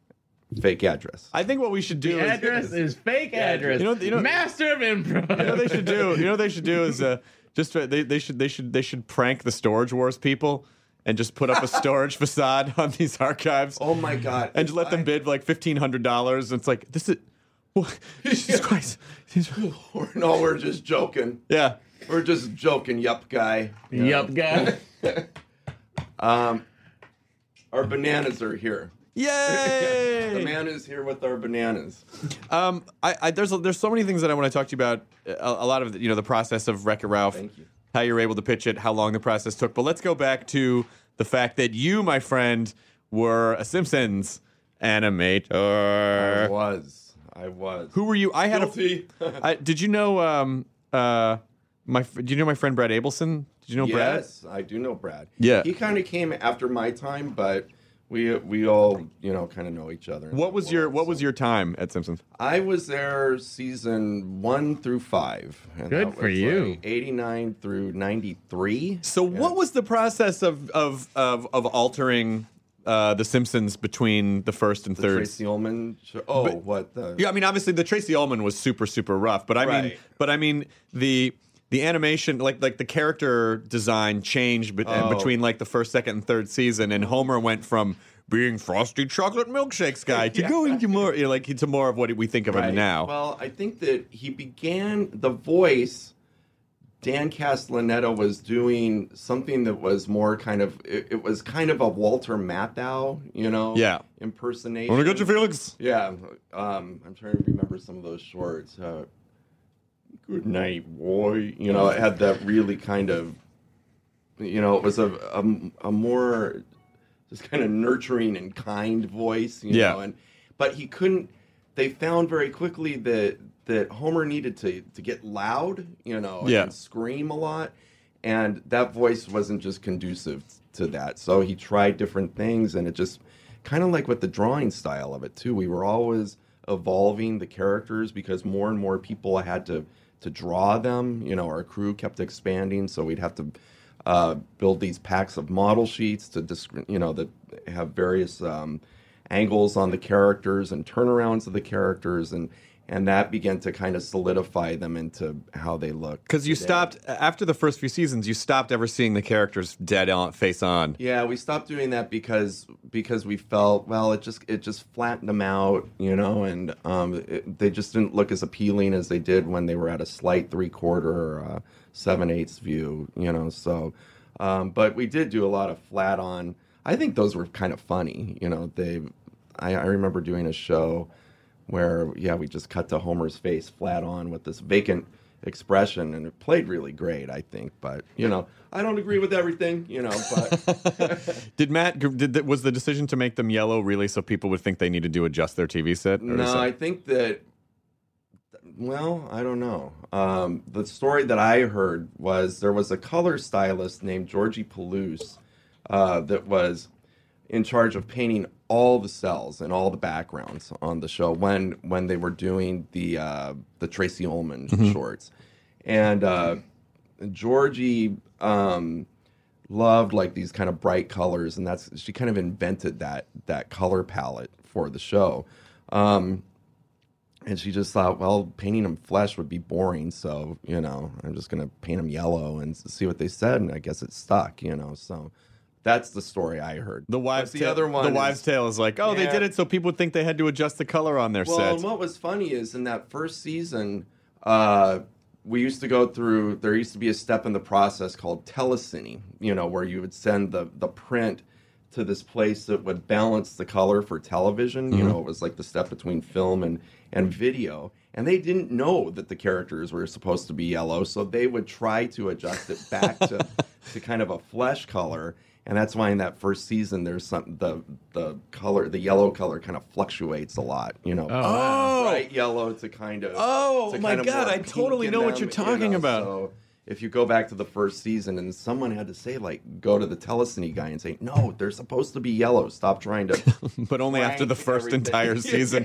Speaker 2: fake address.
Speaker 10: I think what we should do
Speaker 11: The
Speaker 10: is
Speaker 11: address is fake address.
Speaker 10: You know- you know-
Speaker 11: Master of improv.
Speaker 10: you know what they should do. You know what they should do is uh, just uh, they they should they should they should prank the Storage Wars people and just put up a storage facade on these archives.
Speaker 2: Oh my God.
Speaker 10: And just let them
Speaker 2: I-
Speaker 10: bid like fifteen hundred dollars. And it's like this is, what? Jesus Christ.
Speaker 2: We're, no, we're just joking.
Speaker 10: Yeah.
Speaker 2: We're just joking, yup, guy. You know?
Speaker 11: Yup, guy.
Speaker 2: Um, our bananas are here. The
Speaker 10: Yay!
Speaker 2: man is here with our bananas.
Speaker 10: Um, I, I there's there's so many things that I want to talk to you about. A, a lot of the, you know the process of Wreck-It Ralph.
Speaker 2: Thank you.
Speaker 10: How you were able to pitch it, how long the process took. But let's go back to the fact that you, my friend, were a Simpsons animator.
Speaker 2: I was. I was.
Speaker 10: Who were you? I had
Speaker 2: Guilty.
Speaker 10: a. I, did you know? Um, uh, my. Do you know my friend Brad Abelson? Did you know Brad?
Speaker 2: Yes, I do know Brad.
Speaker 10: Yeah.
Speaker 2: He kind of came after my time, but we we all you know kind of know each other.
Speaker 10: What was your What was your time at Simpsons?
Speaker 2: I was there season one through five. And
Speaker 11: Good
Speaker 2: that
Speaker 11: for
Speaker 2: was,
Speaker 11: you.
Speaker 2: like, eighty-nine through ninety-three.
Speaker 10: So, what was the process of of of, of altering uh, the Simpsons between the first and
Speaker 2: The
Speaker 10: third?
Speaker 2: Tracy Ullman show? Oh,
Speaker 10: But-
Speaker 2: what the?
Speaker 10: Yeah, I mean, obviously the Tracy Ullman was super, super rough, but I mean,
Speaker 2: Right.
Speaker 10: but I mean the the animation, like like the character design changed be-
Speaker 2: Oh.
Speaker 10: between like the first, second, and third season, and Homer went from being frosty chocolate milkshakes guy to
Speaker 2: Yeah.
Speaker 10: going to more, you know, like to more of what we think of him
Speaker 2: Right.
Speaker 10: now.
Speaker 2: Well, I think that he began the voice. Dan Castellaneta was doing something that was more kind of. It, it was kind of a Walter Matthau, you know,
Speaker 10: Yeah.
Speaker 2: impersonation.
Speaker 10: Wanna get your Felix?
Speaker 2: Yeah, um, I'm trying to remember some of those shorts. Uh, Good night, boy. You know, it had that really kind of. You know, it was a a, a more just kind of nurturing and kind voice. You
Speaker 10: Yeah.
Speaker 2: know, and but he couldn't. They found very quickly that that Homer needed to to get loud, you know,
Speaker 10: Yeah.
Speaker 2: and scream a lot, and that voice wasn't just conducive to that. So he tried different things, and it just kind of like with the drawing style of it too. We were always evolving the characters because more and more people had to to draw them. You know, our crew kept expanding, so we'd have to uh, build these packs of model sheets to, disc- you know, that have various um, angles on the characters and turnarounds of the characters, and and that began to kind of solidify them into how they look.
Speaker 10: Because you
Speaker 2: today.
Speaker 10: stopped, after the first few seasons, you stopped ever seeing the characters dead on, face on.
Speaker 2: Yeah, we stopped doing that because because we felt, well, it just it just flattened them out, you know, and um, it, they just didn't look as appealing as they did when they were at a slight three-quarter or uh, seven-eighths view, you know, so... Um, but we did do a lot of flat-on... I think those were kind of funny, you know, they... I, I remember doing a show where, yeah, we just cut to Homer's face flat on with this vacant expression, and it played really great, I think. But, you know, I don't agree with everything, you know, but...
Speaker 10: Did Matt, did was the decision to make them yellow really so people would think they needed to adjust their T V set? Or
Speaker 2: No,
Speaker 10: that...
Speaker 2: I think that, well, I don't know. Um, the story that I heard was there was a color stylist named Georgie Palouse uh, that was in charge of painting all the cells and all the backgrounds on the show when when they were doing the uh, the Tracy Ullman
Speaker 10: Mhm.
Speaker 2: shorts, and uh, Georgie um, loved like these kind of bright colors, and that's she kind of invented that that color palette for the show, um, and she just thought, well, painting them flesh would be boring, so you know I'm just gonna paint them yellow and see what they said, and I guess it stuck, you know so. That's the story I heard.
Speaker 10: The wives'
Speaker 2: the
Speaker 10: tale,
Speaker 2: other one
Speaker 10: the
Speaker 2: is-
Speaker 10: wives' tale is like, oh, they
Speaker 2: Yeah.
Speaker 10: did it so people would think they had to adjust the color on their
Speaker 2: Well,
Speaker 10: sets.
Speaker 2: and what was funny is in that first season, uh, we used to go through, there used to be a step in the process called telecine, you know, where you would send the, the print to this place that would balance the color for television. You
Speaker 10: Mhm.
Speaker 2: know, it was like the step between film and, and video. And they didn't know that the characters were supposed to be yellow, so they would try to adjust it back to, to kind of a flesh color. And that's why in that first season, there's some the the color, the yellow color, kind of fluctuates a lot. You know,
Speaker 10: Oh.
Speaker 2: bright yellow to kind of.
Speaker 10: Oh,
Speaker 2: to
Speaker 10: my
Speaker 2: kind of
Speaker 10: God,
Speaker 2: more
Speaker 10: I totally
Speaker 2: pink
Speaker 10: know
Speaker 2: in
Speaker 10: what
Speaker 2: them,
Speaker 10: you're
Speaker 2: you
Speaker 10: talking
Speaker 2: know,
Speaker 10: about.
Speaker 2: So if you go back to the first season, and someone had to say, like, go to the telecine guy and say, no, they're supposed to be yellow. Stop trying to.
Speaker 10: But only after the
Speaker 2: rank
Speaker 10: first
Speaker 2: everything.
Speaker 10: entire season.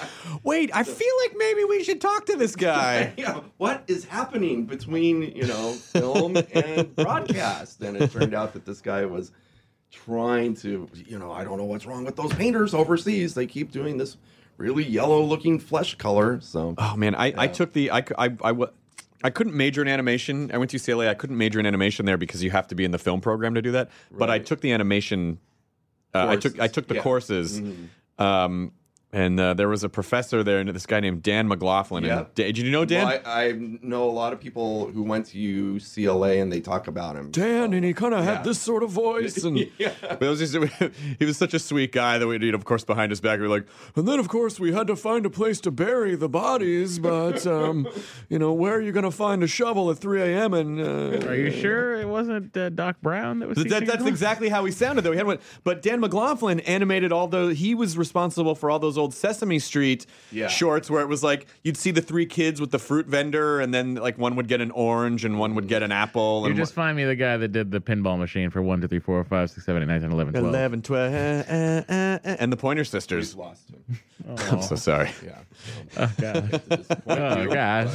Speaker 10: Wait, I feel like maybe we should talk to this guy.
Speaker 2: Yeah, what is happening between, you know, film and broadcast? And it turned out that this guy was trying to, you know, I don't know what's wrong with those painters overseas. They keep doing this really yellow-looking flesh color. So,
Speaker 10: Oh man, I, I took the I, I, I, wa- I couldn't major in animation. I went to U C L A. I couldn't major in animation there because you have to be in the film program to do that. But I
Speaker 2: Right.
Speaker 10: took the animation. Uh, I took I
Speaker 2: Courses,
Speaker 10: took the
Speaker 2: yeah.
Speaker 10: courses.
Speaker 2: Mhm.
Speaker 10: Um, and uh, there was a professor there, and this guy named Dan McLaughlin.
Speaker 2: Yeah.
Speaker 10: And Da- did you know Dan?
Speaker 2: Well, I, I know a lot of people who went to U C L A and they talk about him.
Speaker 10: Dan, and he kind of
Speaker 2: Yeah.
Speaker 10: had this sort of voice, and
Speaker 2: Yeah.
Speaker 10: but it was just, he was such a sweet guy that we did, of course, behind his back. We were like, and then of course we had to find a place to bury the bodies, but um, you know, where are you going to find a shovel at three a.m. and uh,
Speaker 11: Are you sure it wasn't uh, Doc Brown that was?
Speaker 10: That,
Speaker 11: teaching
Speaker 10: that's
Speaker 11: him?
Speaker 10: exactly how he sounded, though. He had one, but Dan McLaughlin animated all those. He was responsible for all those old Sesame Street
Speaker 2: Yeah.
Speaker 10: shorts where it was like you'd see the three kids with the fruit vendor, and then like one would get an orange and one would get an apple.
Speaker 11: You
Speaker 10: and
Speaker 11: just find me the guy that did the pinball machine for one, two, three, four, five, six, seven, eight, nine, ten, eleven, twelve.
Speaker 10: eleven, twelve, uh, uh, uh, uh, and the Pointer Sisters.
Speaker 2: We've lost him.
Speaker 10: I'm so sorry.
Speaker 2: Yeah.
Speaker 11: Oh god. Oh
Speaker 2: you,
Speaker 11: god.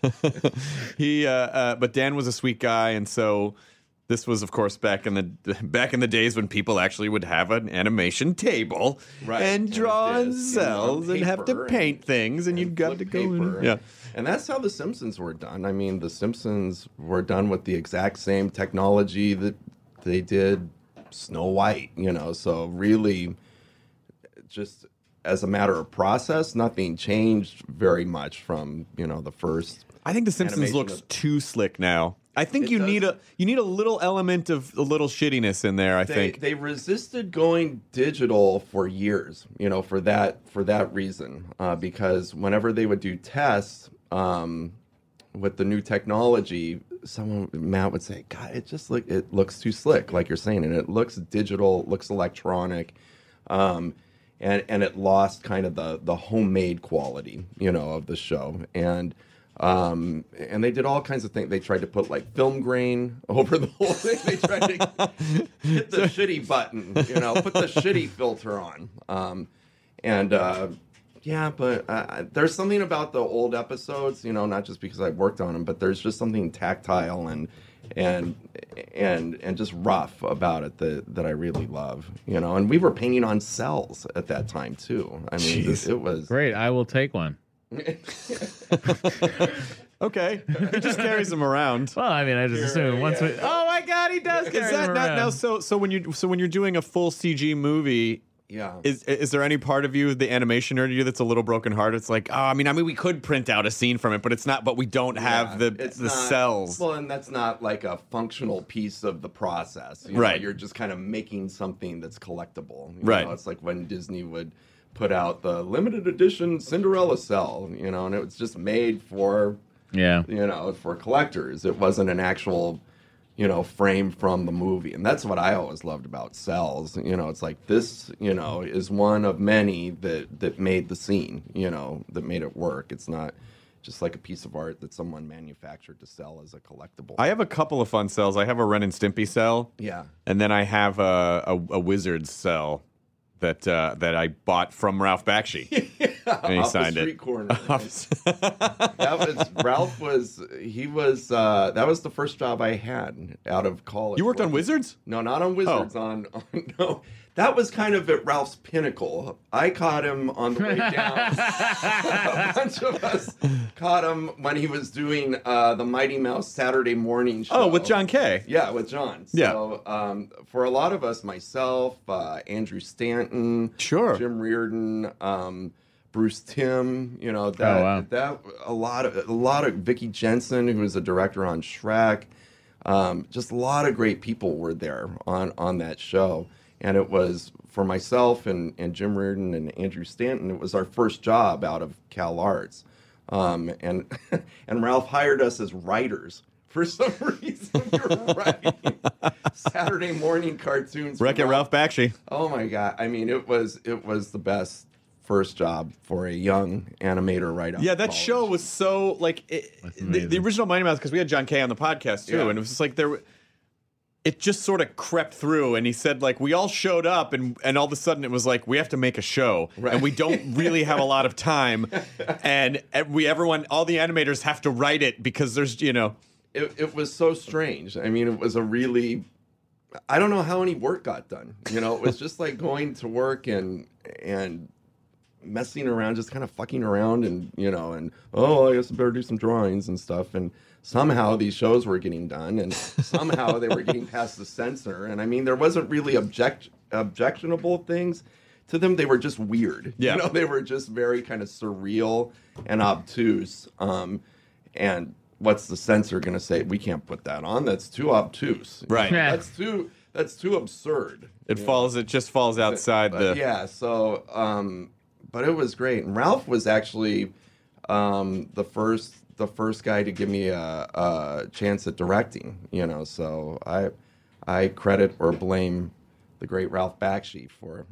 Speaker 10: he, uh, uh, but Dan was a sweet guy, and so this was, of course, back in the back in the days when people actually would have an animation table
Speaker 2: Right.
Speaker 10: and
Speaker 2: And
Speaker 10: draw
Speaker 2: it
Speaker 10: on
Speaker 2: is, you know,
Speaker 10: cells
Speaker 2: on
Speaker 10: and have to
Speaker 2: paper
Speaker 10: paint
Speaker 2: and-
Speaker 10: things, and,
Speaker 2: and
Speaker 10: you'd got to
Speaker 2: flip
Speaker 10: go.
Speaker 2: paper.
Speaker 10: In, yeah.
Speaker 2: And that's how The Simpsons were done. I mean, The Simpsons were done with the exact same technology that they did Snow White, you know, so really just as a matter of process, nothing changed very much from, you know, the first.
Speaker 10: I think The Simpsons
Speaker 2: animation
Speaker 10: looks
Speaker 2: of-
Speaker 10: too slick now. I think
Speaker 2: It
Speaker 10: you
Speaker 2: does.
Speaker 10: need a you need a little element of a little shittiness in there. I
Speaker 2: They,
Speaker 10: think.
Speaker 2: they resisted going digital for years, you know, for that for that reason, uh, because whenever they would do tests um, with the new technology, someone Matt would say, "God, it just look it looks too slick," like you're saying, and it looks digital, looks electronic, um, and and it lost kind of the the homemade quality, you know, of the show, and Um, and they did all kinds of things. They tried to put like film grain over the whole thing. They tried to hit the shitty button, you know, put the shitty filter on. Um, and uh, yeah, but uh, there's something about the old episodes, you know, not just because I worked on them, but there's just something tactile and and and and just rough about it that that I really love, you know. And we were painting on cells at that time too. I mean, it, it was
Speaker 11: great. I will take one.
Speaker 10: Okay, he just carries them around.
Speaker 11: Well, I mean, I just assume once we. Oh my God, he does carry
Speaker 10: Is that
Speaker 11: them
Speaker 10: not
Speaker 11: around.
Speaker 10: now? So, so when you so when you're doing a full C G movie,
Speaker 2: yeah,
Speaker 10: is is there any part of you, the animation nerd of you, that's a little broken heart? It's like, oh, I mean, I mean, we could print out a scene from it, but it's not. But we don't have
Speaker 2: Yeah,
Speaker 10: the
Speaker 2: it's
Speaker 10: the
Speaker 2: not-
Speaker 10: cells.
Speaker 2: Well, and that's not like a functional piece of the process. You know,
Speaker 10: Right.
Speaker 2: You're just kind of making something that's collectible. You
Speaker 10: Right.
Speaker 2: know, it's like when Disney would put out the limited edition Cinderella cell, you know, and it was just made for,
Speaker 11: yeah,
Speaker 2: you know, for collectors. It wasn't an actual, you know, frame from the movie. And that's what I always loved about cells. You know, it's like this, you know, is one of many that, that made the scene, you know, that made it work. It's not just like a piece of art that someone manufactured to sell as a collectible.
Speaker 10: I have a couple of fun cells. I have a Ren and Stimpy cell.
Speaker 2: Yeah.
Speaker 10: And then I have a a, a Wizards cell that uh, that I bought from Ralph Bakshi. And he
Speaker 2: Off
Speaker 10: signed
Speaker 2: the street
Speaker 10: it.
Speaker 2: corner. That was Ralph was he was uh, that was the first job I had out of college.
Speaker 10: You worked on
Speaker 2: Working-
Speaker 10: Wizards?
Speaker 2: No, not on Wizards.
Speaker 10: Oh.
Speaker 2: On, on no, that was kind of at Ralph's pinnacle. I caught him on the way down. A bunch of us caught him when he was doing uh, the Mighty Mouse Saturday morning show.
Speaker 10: Oh, with John Kay.
Speaker 2: Yeah, with John.
Speaker 10: Yeah.
Speaker 2: So um, for a lot of us, myself, uh, Andrew Stanton,
Speaker 10: Sure.
Speaker 2: Jim Reardon, um, Bruce Timm, you know that
Speaker 11: Oh, wow.
Speaker 2: that a lot of a lot of Vicky Jensen, who was a director on Shrek. Um, just a lot of great people were there on on that show, and it was for myself and, and Jim Reardon and Andrew Stanton. It was our first job out of Cal Arts, um, and and Ralph hired us as writers. For some reason, we were writing Saturday morning cartoons. for
Speaker 10: Wreck-It Ralph Bakshi.
Speaker 2: Oh my God! I mean, it was it was the best first job for a young animator right out.
Speaker 10: Yeah,
Speaker 2: of
Speaker 10: that
Speaker 2: college.
Speaker 10: show was so like it, the, the
Speaker 11: amazing.
Speaker 10: original Mighty Mouse, because we had John Kay on the podcast too,
Speaker 2: Yeah.
Speaker 10: and it was just like there. It just sort of crept through, and he said like we all showed up, and and all of a sudden it was like we have to make a show,
Speaker 2: Right.
Speaker 10: and we don't really have a lot of time, and we everyone all the animators have to write it because there's you know.
Speaker 2: It, it was so strange. I mean, it was a really. I don't know how any work got done. You know, it was just like going to work and and messing around, just kind of fucking around, and you know, and oh, I guess I better do some drawings and stuff. And somehow these shows were getting done, and somehow they were getting past the censor. And I mean, there wasn't really object objectionable things to them. They were just weird.
Speaker 10: Yeah.
Speaker 2: You know, they were just very kind of surreal and obtuse. Um, and what's the censor going to say? We can't put that on. That's too obtuse. You
Speaker 10: Right.
Speaker 2: know, That's too. That's too absurd.
Speaker 10: It
Speaker 2: you know?
Speaker 10: falls. It just falls outside
Speaker 2: But
Speaker 10: the.
Speaker 2: yeah. So, um, but it was great. And Ralph was actually um, the first the first guy to give me a, a chance at directing. You know, so I I credit or blame the great Ralph Bakshi for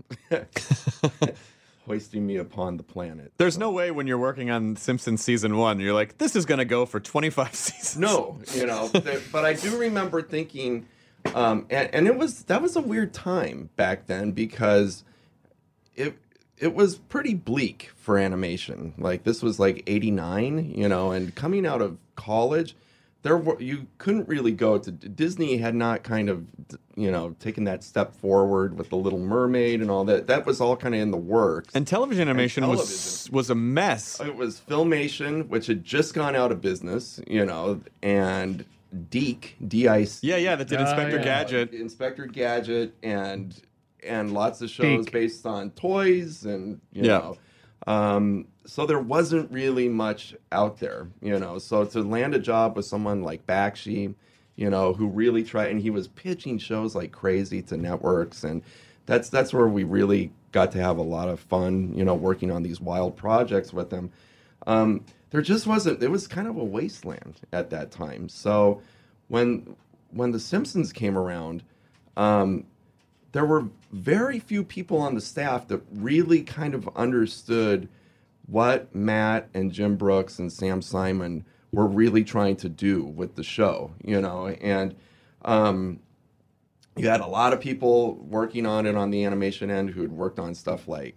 Speaker 2: hoisting me upon the planet.
Speaker 10: There's no way when you're working on Simpsons season one, you're like, this is going to go for twenty-five seasons.
Speaker 2: No, you know, th- but I do remember thinking, um, and, and it was that was a weird time back then because it it was pretty bleak for animation. Like this was like eighty-nine, you know, and coming out of college, there were you couldn't really go to Disney had not kind of you know taken that step forward with the Little Mermaid and all that. That was all kind of in the works.
Speaker 10: And television animation
Speaker 2: And
Speaker 10: was
Speaker 2: television.
Speaker 10: was a mess.
Speaker 2: It was Filmation, which had just gone out of business, you know, and Deke, D I C.
Speaker 10: Yeah, yeah, that did
Speaker 11: Oh,
Speaker 10: Inspector
Speaker 11: yeah.
Speaker 10: Gadget.
Speaker 2: Inspector Gadget, and and lots of shows
Speaker 11: Deke.
Speaker 2: based on toys, and you
Speaker 10: Yeah.
Speaker 2: know, um, so there wasn't really much out there, you know. So to land a job with someone like Bakshi, you know, who really tried, and he was pitching shows like crazy to networks, and that's that's where we really got to have a lot of fun, you know, working on these wild projects with him. Um, there just wasn't. It was kind of a wasteland at that time. So when when The Simpsons came around, um, there were very few people on the staff that really kind of understood what Matt and Jim Brooks and Sam Simon were really trying to do with the show, you know, and um, you had a lot of people working on it on the animation end who had worked on stuff like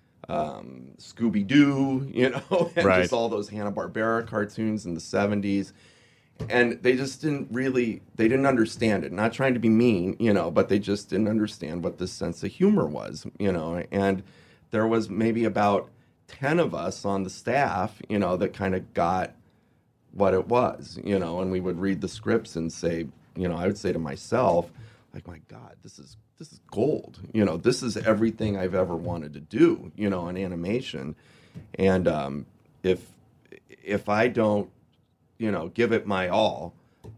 Speaker 2: um, Scooby-Doo, you know, and
Speaker 10: Right.
Speaker 2: just all those Hanna-Barbera cartoons in the seventies. And they just didn't really, they didn't understand it. Not trying to be mean, you know, but they just didn't understand what this sense of humor was, you know. And there was maybe about ten of us on the staff, you know, that kind of got what it was, you know. And we would read the scripts and say, you know, I would say to myself, like, my God, this is this is gold. You know, this is everything I've ever wanted to do, you know, in animation. And um, if if I don't, you know, give it my all,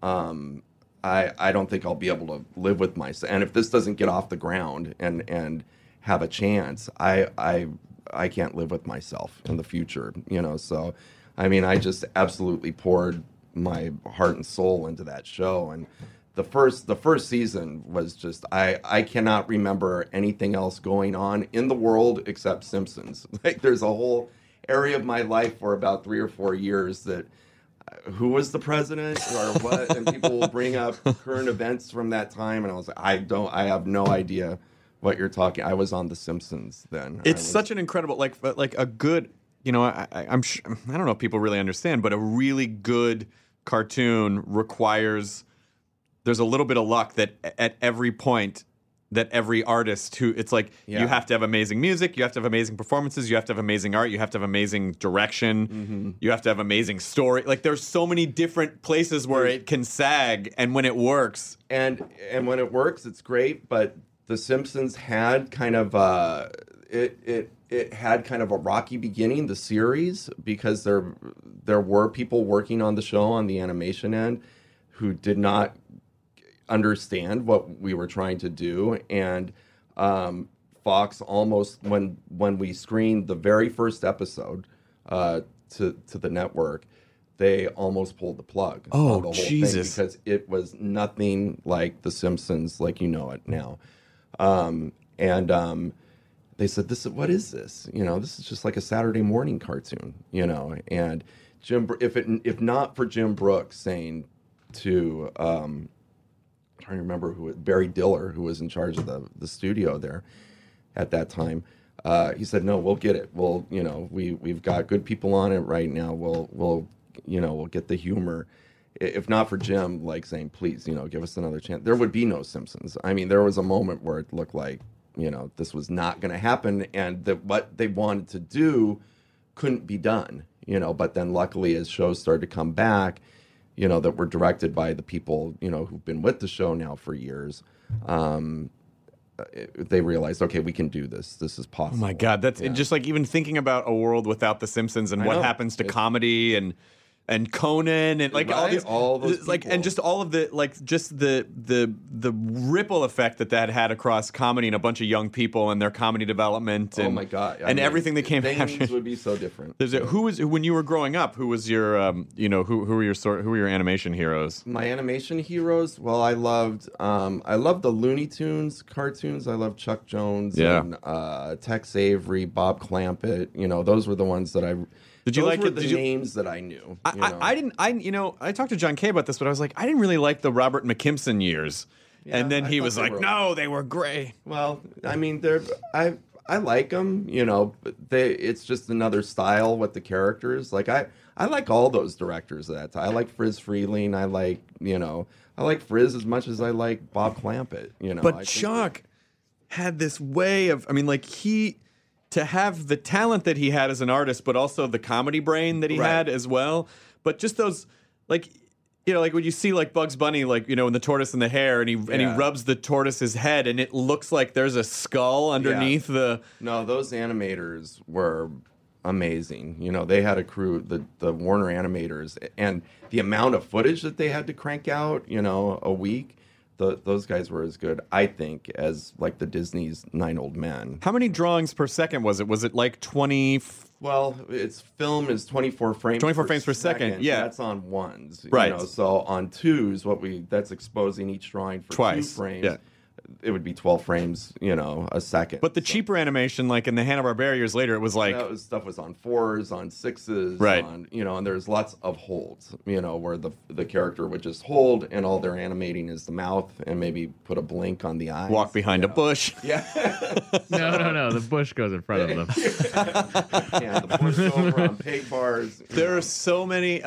Speaker 2: um, I I don't think I'll be able to live with myself. And if this doesn't get off the ground and and have a chance, I I I can't live with myself in the future, you know. So, I mean, I just absolutely poured my heart and soul into that show. And the first the first season was just, I I cannot remember anything else going on in the world except Simpsons. Like, there's a whole area of my life for about three or four years that, who was the president or what, and people will bring up current events from that time, and I was like, I don't, I have no idea what you're talking. I was on The Simpsons then.
Speaker 10: It's
Speaker 2: was,
Speaker 10: such an incredible, like, like a good, you know, I, I, I'm, sh- I don't know if people really understand, but a really good cartoon requires, there's a little bit of luck that at every point, that every artist who, it's like,
Speaker 2: Yeah.
Speaker 10: you have to have amazing music, you have to have amazing performances, you have to have amazing art, you have to have amazing direction,
Speaker 2: Mm-hmm.
Speaker 10: you have to have amazing story. Like, there's so many different places where it can sag, and when it works,
Speaker 2: and and when it works, it's great. But The Simpsons had kind of uh, it it it had kind of a rocky beginning, the series, because there there were people working on the show on the animation end who did not understand what we were trying to do, and um, Fox almost, when when we screened the very first episode uh, to to the network, they almost pulled the plug.
Speaker 10: Oh,
Speaker 2: on the whole
Speaker 10: Jesus.
Speaker 2: thing because it was nothing like The Simpsons, like you know it now. Um, and um, they said, "This is what is this? You know, this is just like a Saturday morning cartoon, you know." And Jim, if it if not for Jim Brooks saying to um, I'm trying to remember who Barry Diller, who was in charge of the the studio there at that time, uh, he said, "No, we'll get it. We'll, you know, we we've got good people on it right now. We'll we'll you know we'll get the humor." If not for Jim, like, saying, "Please, you know, give us another chance," there would be no Simpsons. I mean, there was a moment where it looked like, you know, this was not going to happen, and that what they wanted to do couldn't be done, you know. But then, luckily, as shows started to come back, you know, that were directed by the people, you know, who've been with the show now for years, um, it, they realized, okay, we can do this. This is possible.
Speaker 10: oh my God, that's
Speaker 2: Yeah.
Speaker 10: just like even thinking about a world without The Simpsons and
Speaker 2: I
Speaker 10: what
Speaker 2: know.
Speaker 10: happens to
Speaker 2: It's-
Speaker 10: comedy and and Conan and like all
Speaker 2: Right,
Speaker 10: these
Speaker 2: all those
Speaker 10: like
Speaker 2: people.
Speaker 10: and just all of the like just the the the ripple effect that that had across comedy and a bunch of young people and their comedy development and
Speaker 2: Oh my God! I
Speaker 10: and
Speaker 2: mean,
Speaker 10: everything that came
Speaker 2: things
Speaker 10: after.
Speaker 2: would be so different.
Speaker 10: There's a, who was when you were growing up? Who was your um, you know who who were your sort who were your animation heroes?
Speaker 2: My animation heroes. Well, I loved um, I loved the Looney Tunes cartoons. I loved Chuck Jones
Speaker 10: Yeah.
Speaker 2: and uh, Tex Avery, Bob Clampett. You know, those were the ones that I.
Speaker 10: Did you
Speaker 2: those
Speaker 10: like
Speaker 2: were
Speaker 10: it?
Speaker 2: the
Speaker 10: Did you-
Speaker 2: names that I knew?
Speaker 10: I,
Speaker 2: you know?
Speaker 10: I, I didn't I you know I talked to John Kay about this, but I was like I didn't really like the Robert McKimson years,
Speaker 2: Yeah,
Speaker 10: and then
Speaker 2: I
Speaker 10: he
Speaker 2: thought
Speaker 10: was
Speaker 2: they
Speaker 10: like,
Speaker 2: were-
Speaker 10: no, they were gray.
Speaker 2: Well, I mean, they're I I like them, you know, but they it's just another style with the characters. Like I I like all those directors at that time. I like Friz Freleng. I like you know I like Friz as much as I like Bob Clampett. You know, I
Speaker 10: But
Speaker 2: think
Speaker 10: Chuck had this way of, I mean, like he, to have the talent that he had as an artist, but also the comedy brain that he
Speaker 2: Right.
Speaker 10: had as well. But just those, like, you know, like when you see like Bugs Bunny, like, you know, in the tortoise and the hare, and he and he
Speaker 2: Yeah.
Speaker 10: rubs the tortoise's head, and it looks like there's a skull underneath the.
Speaker 2: No, those animators were amazing. You know, they had a crew, the the Warner animators, and the amount of footage that they had to crank out, you know, a week. The, those guys were as good, I think, as like the Disney's Nine Old Men.
Speaker 10: How many drawings per second was it? Was it like twenty?
Speaker 2: Well, its film is twenty-four frames.
Speaker 10: twenty-four frames per second, yeah.
Speaker 2: That's on ones, you
Speaker 10: Right.
Speaker 2: know, so on twos, what we that's exposing each drawing for
Speaker 10: Twice,
Speaker 2: two frames.
Speaker 10: yeah.
Speaker 2: it would be twelve frames, you know, a second.
Speaker 10: But the
Speaker 2: So
Speaker 10: cheaper animation, like in the Hanna-Barbera years later, it was like
Speaker 2: that was, stuff was on fours, on sixes,
Speaker 10: Right.
Speaker 2: on, you know, and there's lots of holds, you know, where the the character would just hold, and all they're animating is the mouth, and maybe put a blink on the eyes.
Speaker 10: walk behind
Speaker 2: you
Speaker 10: a
Speaker 2: know.
Speaker 10: bush.
Speaker 2: Yeah.
Speaker 11: No, no, no. The bush goes in front of them.
Speaker 2: Yeah, the voiceover on peg bars. you
Speaker 10: There
Speaker 2: know.
Speaker 10: are so many. Uh,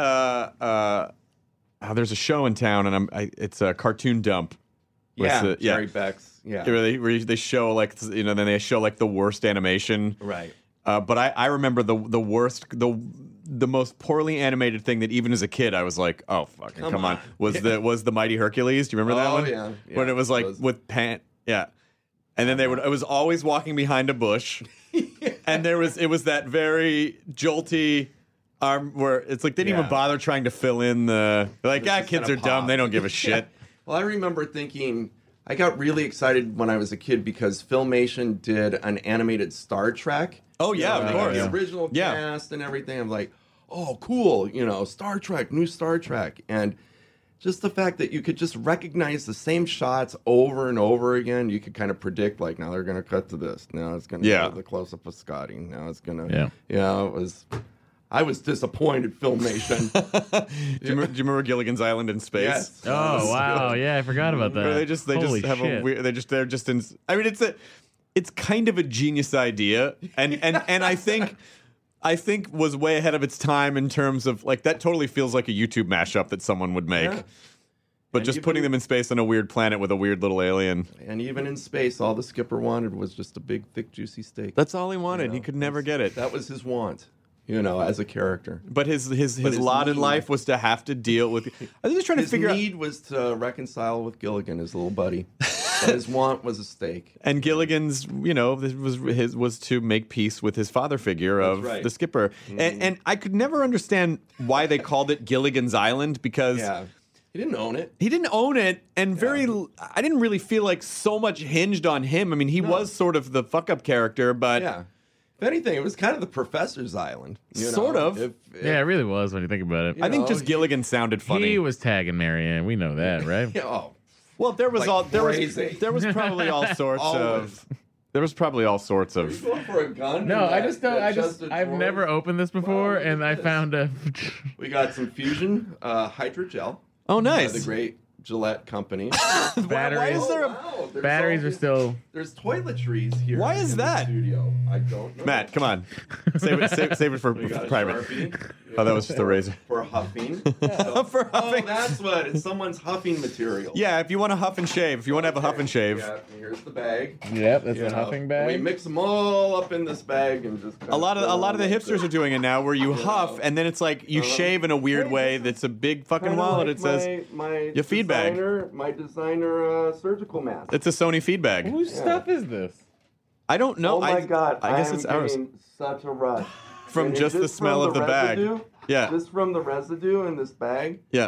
Speaker 10: uh, oh, there's a show in town, and I'm. I, it's a Cartoon Dump. with
Speaker 2: Yeah,
Speaker 10: the-
Speaker 2: Jerry Beck's. Yeah.
Speaker 10: Where they, where they show like you know, then they show like the worst animation.
Speaker 2: Right.
Speaker 10: Uh, but I, I remember the the worst the the most poorly animated thing that even as a kid I was like, oh fucking come,
Speaker 2: Come
Speaker 10: on,
Speaker 2: on.
Speaker 10: was the was the Mighty Hercules? Do you remember that
Speaker 2: Oh,
Speaker 10: one?
Speaker 2: yeah, yeah.
Speaker 10: When it was like
Speaker 2: Those-
Speaker 10: with pant, yeah. And then they would. It was always walking behind a bush, and there was it was that very jolty arm where it's like they didn't even
Speaker 2: Yeah.
Speaker 10: bother trying to fill in the they're like
Speaker 2: This
Speaker 10: ah
Speaker 2: is
Speaker 10: kids
Speaker 2: gonna
Speaker 10: are dumb,
Speaker 2: pop.
Speaker 10: they don't give a shit.
Speaker 2: Well, I remember thinking, I got really excited when I was a kid because Filmation did an animated Star Trek.
Speaker 10: Oh, yeah,
Speaker 2: You know,
Speaker 10: of
Speaker 2: like
Speaker 10: course.
Speaker 2: The original
Speaker 10: Yeah.
Speaker 2: cast and everything. I'm like, oh, cool. You know, Star Trek, new Star Trek. And just the fact that you could just recognize the same shots over and over again, you could kind of predict, like, now they're going to cut to this. Now it's going to
Speaker 10: Yeah.
Speaker 2: be the close-up of Scotty. Now it's going to,
Speaker 11: Yeah.
Speaker 2: yeah, it was... I was disappointed, Filmation.
Speaker 10: do, you remember, do you remember Gilligan's Island in space?
Speaker 2: Yes.
Speaker 11: Oh wow, yeah, I forgot about that.
Speaker 10: Where they just they
Speaker 11: Holy
Speaker 10: just have
Speaker 11: shit.
Speaker 10: a weird. They just they're just in. I mean, it's a it's kind of a genius idea, and and and I think. I think was way ahead of its time in terms of like that totally feels like a YouTube mashup that someone would make.
Speaker 2: Yeah.
Speaker 10: But
Speaker 2: And
Speaker 10: just
Speaker 2: even-
Speaker 10: putting them in space on a weird planet with a weird little alien.
Speaker 2: And even in space, all the skipper wanted was just a big, thick, juicy steak.
Speaker 10: That's all he wanted.
Speaker 2: You know,
Speaker 10: he could never get it.
Speaker 2: That was his want, you know, as a character.
Speaker 10: But his his his,
Speaker 2: his
Speaker 10: lot in
Speaker 2: need-
Speaker 10: life was to have to deal with. I was just trying to
Speaker 2: His
Speaker 10: figure out.
Speaker 2: need was to reconcile with Gilligan, his little buddy. But his want was a steak.
Speaker 10: And Gilligan's, you know, this was his was to make peace with his father figure of
Speaker 2: That's right.
Speaker 10: the skipper. And, and I could never understand why they called it Gilligan's Island because
Speaker 2: Yeah. He didn't own it.
Speaker 10: he didn't own it, and very. I didn't really feel like so much hinged on him. I mean, he was sort of the fuck up character, but
Speaker 2: Yeah. If anything, it was kind of the professor's island. You know?
Speaker 10: Sort of.
Speaker 2: If, if,
Speaker 11: Yeah, it really was when you think about it.
Speaker 10: I think
Speaker 2: know,
Speaker 10: just
Speaker 2: he-
Speaker 10: Gilligan sounded funny.
Speaker 11: He was tagging Marianne. We know that, right?
Speaker 2: Yeah, oh,
Speaker 10: well, there was
Speaker 2: like
Speaker 10: all there was
Speaker 2: crazy.
Speaker 10: there was probably all sorts
Speaker 2: Always.
Speaker 10: of there was probably all sorts
Speaker 2: you
Speaker 10: of.
Speaker 2: going for a gun?
Speaker 11: No,
Speaker 2: in
Speaker 11: I
Speaker 2: that-
Speaker 11: just don't.
Speaker 2: that
Speaker 11: I just.
Speaker 2: chest of
Speaker 11: I've
Speaker 2: drawers?
Speaker 11: never opened this before,
Speaker 2: Wow, look
Speaker 11: and
Speaker 2: at
Speaker 11: I
Speaker 2: this.
Speaker 11: found a.
Speaker 2: We got some Fusion uh, Hydrogel.
Speaker 10: Oh,
Speaker 2: by
Speaker 10: nice.
Speaker 2: the great Gillette company.
Speaker 11: batteries.
Speaker 10: Why is there a
Speaker 2: Wow, there's
Speaker 11: Batteries
Speaker 2: all
Speaker 11: are
Speaker 2: these-
Speaker 11: still.
Speaker 2: There's toiletries here.
Speaker 10: Why is
Speaker 2: in the
Speaker 10: that?
Speaker 2: studio. I don't know.
Speaker 10: Matt? Come on, save it save, save it for,
Speaker 2: We got
Speaker 10: for
Speaker 2: a
Speaker 10: private.
Speaker 2: Sharpie.
Speaker 10: Oh, that was just a razor.
Speaker 2: For huffing.
Speaker 10: For huffing.
Speaker 2: Oh, that's what. It's someone's huffing material.
Speaker 10: Yeah, if you want to huff and shave, if you want to have a huff and shave.
Speaker 2: Yeah, here's the bag.
Speaker 11: Yep, that's
Speaker 2: You
Speaker 11: a
Speaker 2: know,
Speaker 11: huffing bag.
Speaker 2: We mix them all up in this bag and just.
Speaker 10: A lot of a lot of the hipsters are doing it now, where you huff and then it's like you
Speaker 2: Uh-huh.
Speaker 10: shave in a weird way. That's a big fucking wallet. It says
Speaker 2: my, my
Speaker 10: your feed bag.
Speaker 2: designer, My designer uh, surgical mask.
Speaker 10: it's a Sony feed bag.
Speaker 11: Whose stuff is this?
Speaker 10: I don't know.
Speaker 2: oh my
Speaker 10: I,
Speaker 2: god!
Speaker 10: I guess
Speaker 2: am
Speaker 10: it's ours.
Speaker 2: getting Such a rush
Speaker 10: From
Speaker 2: And
Speaker 10: just the smell
Speaker 2: from
Speaker 10: of the bag.
Speaker 2: residue,
Speaker 10: Yeah.
Speaker 2: Just from the residue in this bag.
Speaker 10: Yeah.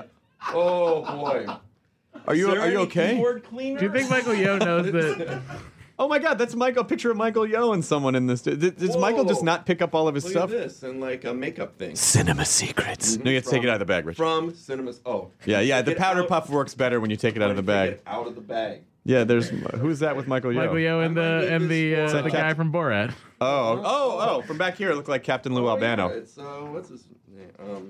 Speaker 2: Oh boy.
Speaker 10: Are you
Speaker 2: Is there
Speaker 10: are you
Speaker 2: any
Speaker 10: okay?
Speaker 2: keyboard cleaner?
Speaker 11: Do you think Michael Yo knows that?
Speaker 10: Oh my God, that's Michael. A picture of Michael Yo and someone in this. Did, does Michael just
Speaker 2: Whoa.
Speaker 10: not pick up all of his
Speaker 2: Look
Speaker 10: stuff?
Speaker 2: at this and like a makeup thing.
Speaker 10: Cinema secrets. No, you have to take it out of the bag, Rich.
Speaker 2: From Cinemas. Oh.
Speaker 10: Yeah, yeah. The
Speaker 2: Take it
Speaker 10: powder
Speaker 2: out-
Speaker 10: puff works better when you take it out of the
Speaker 2: Take
Speaker 10: bag.
Speaker 2: it out of the bag.
Speaker 10: Yeah, there's who's that with Michael Yo?
Speaker 11: Michael Yo and
Speaker 2: I might
Speaker 11: the
Speaker 2: need
Speaker 11: and the
Speaker 2: this
Speaker 11: uh,
Speaker 2: for-
Speaker 11: the guy from Borat.
Speaker 10: Oh, oh, oh! From back here, it looked like Captain Lou
Speaker 2: Oh,
Speaker 10: Albano.
Speaker 2: yeah, it's uh, what's his name? Um.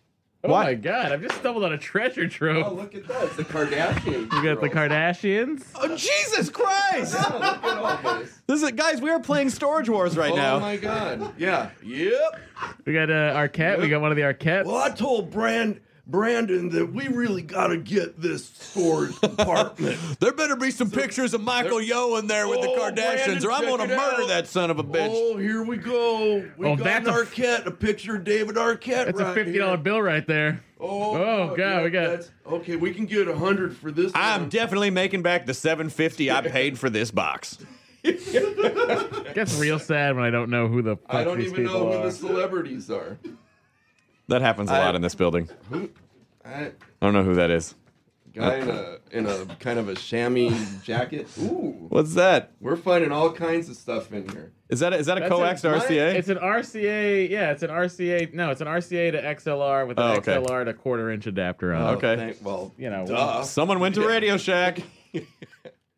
Speaker 11: Oh
Speaker 10: What?
Speaker 11: my God! I've just stumbled on a treasure trove.
Speaker 2: Oh, look at that! It's the Kardashians.
Speaker 11: You got the
Speaker 2: girls.
Speaker 11: Kardashians.
Speaker 10: Oh Jesus Christ!
Speaker 2: Yeah, look at all this.
Speaker 10: This is guys. We are playing Storage Wars right
Speaker 2: oh
Speaker 10: now.
Speaker 2: my God! Yeah. Yep.
Speaker 11: We got uh, Arquette. We got one of the Arquettes.
Speaker 2: Well, I told Brand Brandon that we really got to get this storage compartment.
Speaker 10: There better be some pictures of Michael Yo in there with the
Speaker 2: Oh,
Speaker 10: Kardashians,
Speaker 2: Brandon,
Speaker 10: or I'm
Speaker 2: check
Speaker 10: gonna
Speaker 2: it
Speaker 10: murder
Speaker 2: out.
Speaker 10: that son of a bitch.
Speaker 2: Oh, here we go. We
Speaker 11: Oh,
Speaker 2: got
Speaker 11: that's
Speaker 2: an
Speaker 11: a-
Speaker 2: Arquette, a picture of David Arquette.
Speaker 11: That's
Speaker 2: right
Speaker 11: a fifty dollar
Speaker 2: here.
Speaker 11: bill right there.
Speaker 2: Oh,
Speaker 11: Oh, God, we got-
Speaker 2: that's- okay, we can get a hundred for this.
Speaker 10: I'm
Speaker 2: one.
Speaker 10: definitely making back the seven fifty I paid for this box.
Speaker 11: It gets real sad when I don't know who the fuck
Speaker 2: I don't
Speaker 11: these
Speaker 2: even
Speaker 11: people
Speaker 2: know who
Speaker 11: are.
Speaker 2: the celebrities are.
Speaker 10: That happens a
Speaker 2: I-
Speaker 10: lot in this building.
Speaker 2: I,
Speaker 10: I don't know who that is.
Speaker 2: guy in a in a kind of a chamois jacket. Ooh,
Speaker 10: What's that?
Speaker 2: we're finding all kinds of stuff in here.
Speaker 10: Is that a, is that a
Speaker 11: That's
Speaker 10: coax
Speaker 11: a-
Speaker 10: to R C A?
Speaker 11: It's an R C A. Yeah, it's an R C A. No, it's an R C A to X L R with an
Speaker 10: Oh, okay.
Speaker 11: X L R to quarter inch adapter on. it.
Speaker 10: Okay.
Speaker 2: Thank, well,
Speaker 11: You know,
Speaker 2: duh.
Speaker 10: Someone went to Radio Shack.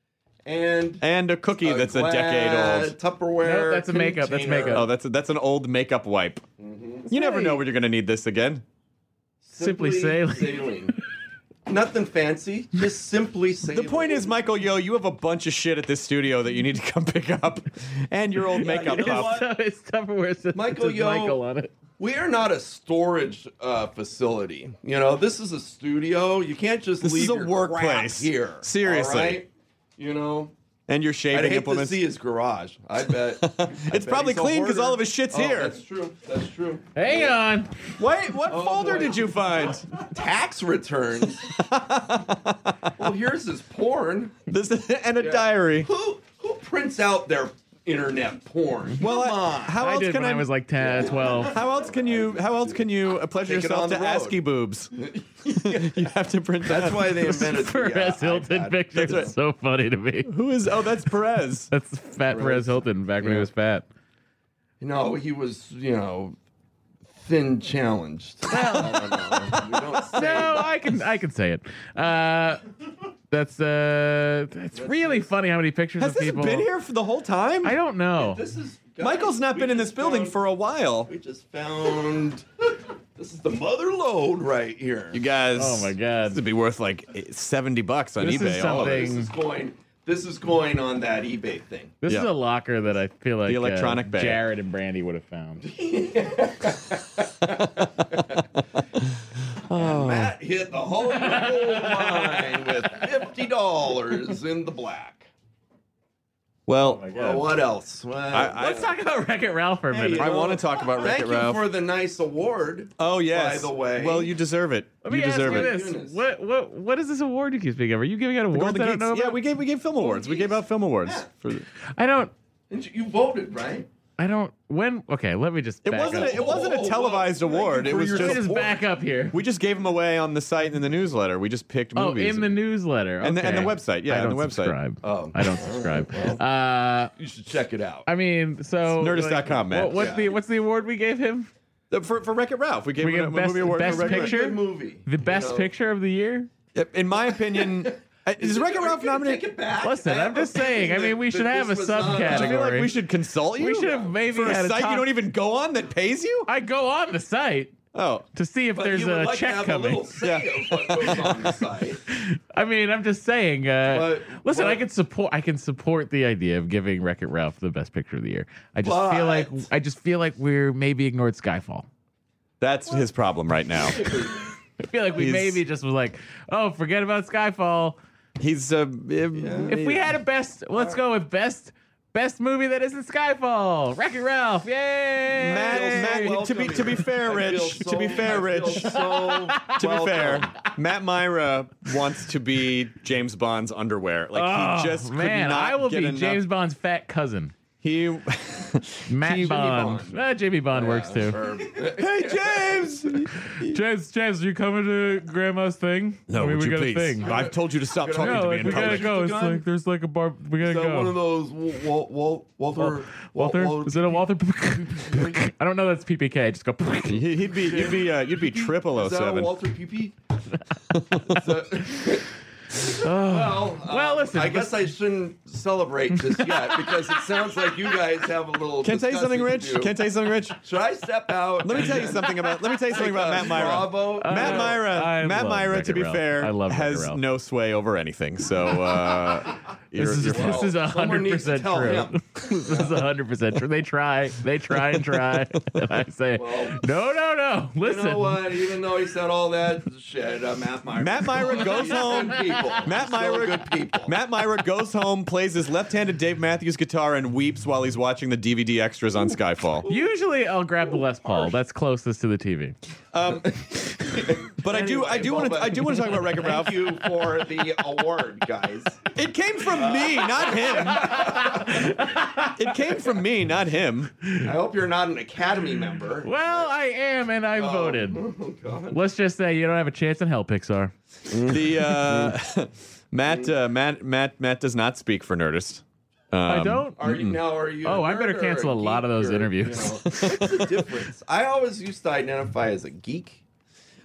Speaker 2: And
Speaker 10: and a cookie
Speaker 2: a
Speaker 10: that's a
Speaker 2: glad
Speaker 10: decade old.
Speaker 2: Tupperware.
Speaker 11: Nope, that's a makeup. That's
Speaker 2: container.
Speaker 11: makeup.
Speaker 10: Oh, that's a, that's an old makeup wipe.
Speaker 2: Mm-hmm.
Speaker 10: You never know when you're going to need this again.
Speaker 11: Simply sailing.
Speaker 2: sailing. Nothing fancy, just simply sailing.
Speaker 10: The point is, Michael Yo, you have a bunch of shit at this studio that you need to come pick up, and your old makeup
Speaker 2: you know
Speaker 10: puff.
Speaker 2: what?
Speaker 11: It's Tupperware. Says,
Speaker 2: Michael
Speaker 11: says
Speaker 2: Yo,
Speaker 11: Michael on it.
Speaker 2: we are not a storage uh, facility. You know, this is a studio. You can't just
Speaker 10: This
Speaker 2: leave
Speaker 10: is a
Speaker 2: your
Speaker 10: workplace.
Speaker 2: crap here.
Speaker 10: Seriously.
Speaker 2: all right? You know,
Speaker 10: And your
Speaker 2: I'd
Speaker 10: shaving
Speaker 2: hate
Speaker 10: implements.
Speaker 2: to see his garage. I bet. I
Speaker 10: It's
Speaker 2: bet
Speaker 10: probably
Speaker 2: he's a
Speaker 10: clean because
Speaker 2: hoarder.
Speaker 10: all of his shit's
Speaker 2: Oh,
Speaker 10: here.
Speaker 2: That's true. That's true.
Speaker 11: Hang on.
Speaker 10: Wait, what
Speaker 2: Oh,
Speaker 10: folder
Speaker 2: boy.
Speaker 10: did you find?
Speaker 2: Tax returns. Well, here's his porn.
Speaker 10: This and a
Speaker 2: Yeah.
Speaker 10: diary.
Speaker 2: Who who prints out their internet porn?
Speaker 10: Well,
Speaker 2: Come
Speaker 10: I-
Speaker 2: on.
Speaker 10: how
Speaker 11: I
Speaker 10: else
Speaker 11: did
Speaker 10: can
Speaker 11: when
Speaker 10: I?
Speaker 11: I was like ten, twelve.
Speaker 10: How else can you? How else can you uh, pleasure
Speaker 2: Take it
Speaker 10: yourself
Speaker 2: on
Speaker 10: to
Speaker 2: the road.
Speaker 10: ASCII boobs? You have to print that.
Speaker 2: That's why they invented the
Speaker 11: Perez
Speaker 2: uh,
Speaker 11: Hilton
Speaker 2: iPad.
Speaker 11: picture
Speaker 10: That's right.
Speaker 11: is so funny to me.
Speaker 10: Who is? Oh, that's Perez.
Speaker 11: That's fat Perez Hilton back when he was fat.
Speaker 2: No, he was, you know, thin challenged. I don't know. We don't say
Speaker 11: No, I can I can say it. Uh, that's uh, it's really funny how many pictures
Speaker 10: Has
Speaker 11: of
Speaker 10: this
Speaker 11: people.
Speaker 10: been here for the whole time?
Speaker 11: I don't know.
Speaker 2: This is guys,
Speaker 10: Michael's not
Speaker 2: we
Speaker 10: been in this
Speaker 2: just
Speaker 10: building
Speaker 2: found-
Speaker 10: for a while.
Speaker 2: We just found. This is the mother lode right here.
Speaker 10: You guys.
Speaker 11: Oh my God.
Speaker 10: This would be worth like seventy bucks on
Speaker 11: This is
Speaker 10: eBay. all of it.
Speaker 11: something-
Speaker 2: This is going. This is going on that eBay thing.
Speaker 11: This is
Speaker 10: Yeah.
Speaker 11: a locker that I feel like
Speaker 10: The electronic
Speaker 11: uh,
Speaker 10: bag.
Speaker 11: Jared and Brandy would have found.
Speaker 2: And Matt hit the whole line with fifty dollars in the black.
Speaker 10: Well,
Speaker 2: Well, what else? Well,
Speaker 10: I- I-
Speaker 11: Let's talk about Wreck-It Ralph for a
Speaker 2: Hey,
Speaker 11: minute.
Speaker 2: you
Speaker 10: I
Speaker 2: know,
Speaker 10: want to talk about
Speaker 2: Thank
Speaker 10: Wreck-It
Speaker 2: you
Speaker 10: Ralph.
Speaker 2: for the nice award.
Speaker 10: Oh yes.
Speaker 2: By the way.
Speaker 10: Well, you deserve it.
Speaker 11: Let me
Speaker 10: you
Speaker 11: ask
Speaker 10: deserve
Speaker 11: you
Speaker 10: it.
Speaker 11: this:
Speaker 2: Goodness.
Speaker 11: what what what is this award you keep speaking of? Are you giving out awards?
Speaker 10: Golden
Speaker 11: I don't
Speaker 10: Geeks.
Speaker 11: know
Speaker 10: Yeah,
Speaker 11: about?
Speaker 10: we gave we gave film awards. We
Speaker 2: Geeks.
Speaker 10: gave out film awards.
Speaker 2: Yeah.
Speaker 10: For,
Speaker 11: I don't.
Speaker 2: And you voted, right?
Speaker 11: I don't. When? Okay, let me just.
Speaker 10: it
Speaker 11: back
Speaker 10: wasn't.
Speaker 11: Up.
Speaker 10: A, it wasn't
Speaker 2: Oh,
Speaker 10: a televised
Speaker 2: well, thank
Speaker 10: award.
Speaker 2: you
Speaker 10: It
Speaker 2: for
Speaker 10: was
Speaker 2: your
Speaker 11: Let me
Speaker 10: just.
Speaker 11: just back up here.
Speaker 10: We just gave them away on the site and in the newsletter. We just picked
Speaker 11: Oh,
Speaker 10: movies.
Speaker 11: in the newsletter
Speaker 10: And the- and the
Speaker 11: Okay.
Speaker 10: website, yeah,
Speaker 11: I
Speaker 10: and
Speaker 11: don't
Speaker 10: the website.
Speaker 11: Subscribe.
Speaker 2: Oh.
Speaker 11: I don't subscribe. Uh,
Speaker 2: You should check it out.
Speaker 11: I mean, so
Speaker 10: Nerdist dot com, Matt.
Speaker 11: What, what's
Speaker 2: Yeah.
Speaker 11: the what's the award we gave him?
Speaker 10: The- for for Wreck-It Ralph, we gave
Speaker 11: We
Speaker 10: him
Speaker 11: gave
Speaker 10: a
Speaker 11: best-
Speaker 10: movie award
Speaker 11: best
Speaker 10: for Wreck-It
Speaker 11: picture?
Speaker 10: Ralph.
Speaker 2: Good movie.
Speaker 11: The
Speaker 2: you
Speaker 11: best
Speaker 2: know?
Speaker 11: picture of the year?
Speaker 10: In my opinion, uh, is Wreck-It
Speaker 2: Are you
Speaker 10: Ralph
Speaker 2: gonna
Speaker 10: nominated?
Speaker 2: Take it back?
Speaker 11: Listen,
Speaker 2: I
Speaker 11: I'm
Speaker 2: have a
Speaker 11: just saying,
Speaker 2: feeling
Speaker 11: I mean, we
Speaker 2: that-
Speaker 11: should
Speaker 2: that
Speaker 11: have
Speaker 2: this
Speaker 11: a
Speaker 2: was not-
Speaker 10: Do you feel like
Speaker 11: subcategory.
Speaker 10: we should consult you?
Speaker 11: We should have maybe
Speaker 10: for
Speaker 11: had
Speaker 10: a
Speaker 11: a
Speaker 10: site
Speaker 11: top-
Speaker 10: you don't even go on that pays you?
Speaker 11: I go on the site
Speaker 10: Oh,
Speaker 11: to see if
Speaker 2: But
Speaker 11: there's
Speaker 2: you would
Speaker 11: a
Speaker 2: like to
Speaker 11: check
Speaker 2: have
Speaker 11: coming.
Speaker 2: A little say of what goes on the site.
Speaker 11: I mean, I'm just saying. Uh,
Speaker 2: But-
Speaker 11: listen, I
Speaker 2: but-
Speaker 11: can support. I can support the idea of giving Wreck-It Ralph the best picture of the year. I just feel like
Speaker 2: But-
Speaker 11: I just feel like we're maybe ignored Skyfall.
Speaker 10: that's his problem right now.
Speaker 11: I feel like we
Speaker 10: He's-
Speaker 11: maybe just was like, oh, forget about Skyfall.
Speaker 10: He's uh,
Speaker 11: If we had a best, let's go with best best movie that isn't Skyfall. Wreck-It Ralph, yay!
Speaker 10: Matt,
Speaker 2: Feels
Speaker 10: Matt, to be to be fair,
Speaker 2: I feel
Speaker 10: Rich, to
Speaker 2: so-
Speaker 10: be fair,
Speaker 2: I feel
Speaker 10: Rich,
Speaker 2: so
Speaker 10: to be fair,
Speaker 2: welcome.
Speaker 10: Matt Myra wants to be James Bond's underwear. Like
Speaker 11: Oh,
Speaker 10: he just could
Speaker 11: man,
Speaker 10: not
Speaker 11: I will
Speaker 10: get
Speaker 11: be
Speaker 10: enough.
Speaker 11: James Bond's fat cousin.
Speaker 10: He,
Speaker 11: Matt
Speaker 10: He-
Speaker 11: Bond.
Speaker 2: Bond.
Speaker 11: Uh, Jamie Bond works too.
Speaker 2: Or-
Speaker 10: hey James,
Speaker 11: James, James, you coming to Grandma's thing?
Speaker 10: no,
Speaker 11: I mean,
Speaker 10: would
Speaker 11: we
Speaker 10: you
Speaker 11: got
Speaker 10: please?
Speaker 11: a thing.
Speaker 10: I've told you to stop talking
Speaker 11: No,
Speaker 10: to me
Speaker 11: like,
Speaker 10: in
Speaker 11: we gotta
Speaker 10: public.
Speaker 11: go. It's
Speaker 2: Gun?
Speaker 11: like there's like a bar. We gotta
Speaker 2: Is that
Speaker 11: go.
Speaker 2: one of those Wal- Wal- Walter?
Speaker 11: Walter?
Speaker 2: Wal-
Speaker 11: Is it a Walter? I don't know. That's P P K. Just go.
Speaker 10: He- He'd be, you'd be, uh, you'd be triple oh
Speaker 2: Is that a
Speaker 10: seven.
Speaker 2: Walter P P? Is that- well, uh,
Speaker 11: Well, listen,
Speaker 2: I guess I shouldn't celebrate just yet because it sounds like you guys have a little.
Speaker 10: Can I tell you something,
Speaker 2: discussing
Speaker 10: Rich?
Speaker 2: to do.
Speaker 10: Can I tell you something, Rich?
Speaker 2: Should I step out?
Speaker 10: Let me tell you something about. Let me tell you something
Speaker 2: Like
Speaker 10: about
Speaker 2: a
Speaker 10: Matt Myra.
Speaker 2: Bravo?
Speaker 10: Matt
Speaker 11: Uh,
Speaker 10: Myra,
Speaker 11: I
Speaker 10: Matt
Speaker 11: love
Speaker 10: Myra, to
Speaker 11: Wreck-It
Speaker 10: be
Speaker 11: Ralph.
Speaker 10: fair,
Speaker 11: I love Wreck-It
Speaker 10: has
Speaker 11: Ralph.
Speaker 10: no sway over anything. So uh,
Speaker 11: This
Speaker 10: you're,
Speaker 11: is
Speaker 10: you're
Speaker 11: this
Speaker 10: fine.
Speaker 11: is a
Speaker 2: Someone
Speaker 11: hundred
Speaker 2: needs to
Speaker 11: percent
Speaker 2: tell
Speaker 11: true.
Speaker 2: him.
Speaker 11: This is a hundred percent true. They try, they try and try, and I say,
Speaker 2: Well,
Speaker 11: no, no, no.
Speaker 2: You
Speaker 11: Listen,
Speaker 2: know what? Even though he said all that shit, uh, Matt Myra.
Speaker 10: Matt Myra goes
Speaker 2: Still
Speaker 10: home.
Speaker 2: good people.
Speaker 10: Matt
Speaker 2: Still
Speaker 10: Myra,
Speaker 2: good people.
Speaker 10: Matt Myra goes home, plays his left-handed Dave Matthews guitar, and weeps while he's watching the D V D extras on Skyfall.
Speaker 11: usually I'll grab the Les Paul. That's closest to the T V.
Speaker 10: Um, but I do, I do want to, I do want to talk about Wreck-It Ralph.
Speaker 2: Thank you for the award, guys.
Speaker 10: It came from me, not him. It came from me, not him.
Speaker 2: I hope you're not an Academy member.
Speaker 11: Well, I am, and I voted.
Speaker 2: Oh, God.
Speaker 11: Let's just say you don't have a chance in hell, Pixar.
Speaker 10: The uh, Matt, uh, Matt, Matt, Matt does not speak for Nerdist. Um,
Speaker 11: I don't.
Speaker 2: Are you now? Are you?
Speaker 11: Oh,
Speaker 2: I
Speaker 11: I better cancel a lot of those interviews.
Speaker 2: You know, what's the difference? I always used to identify as a geek.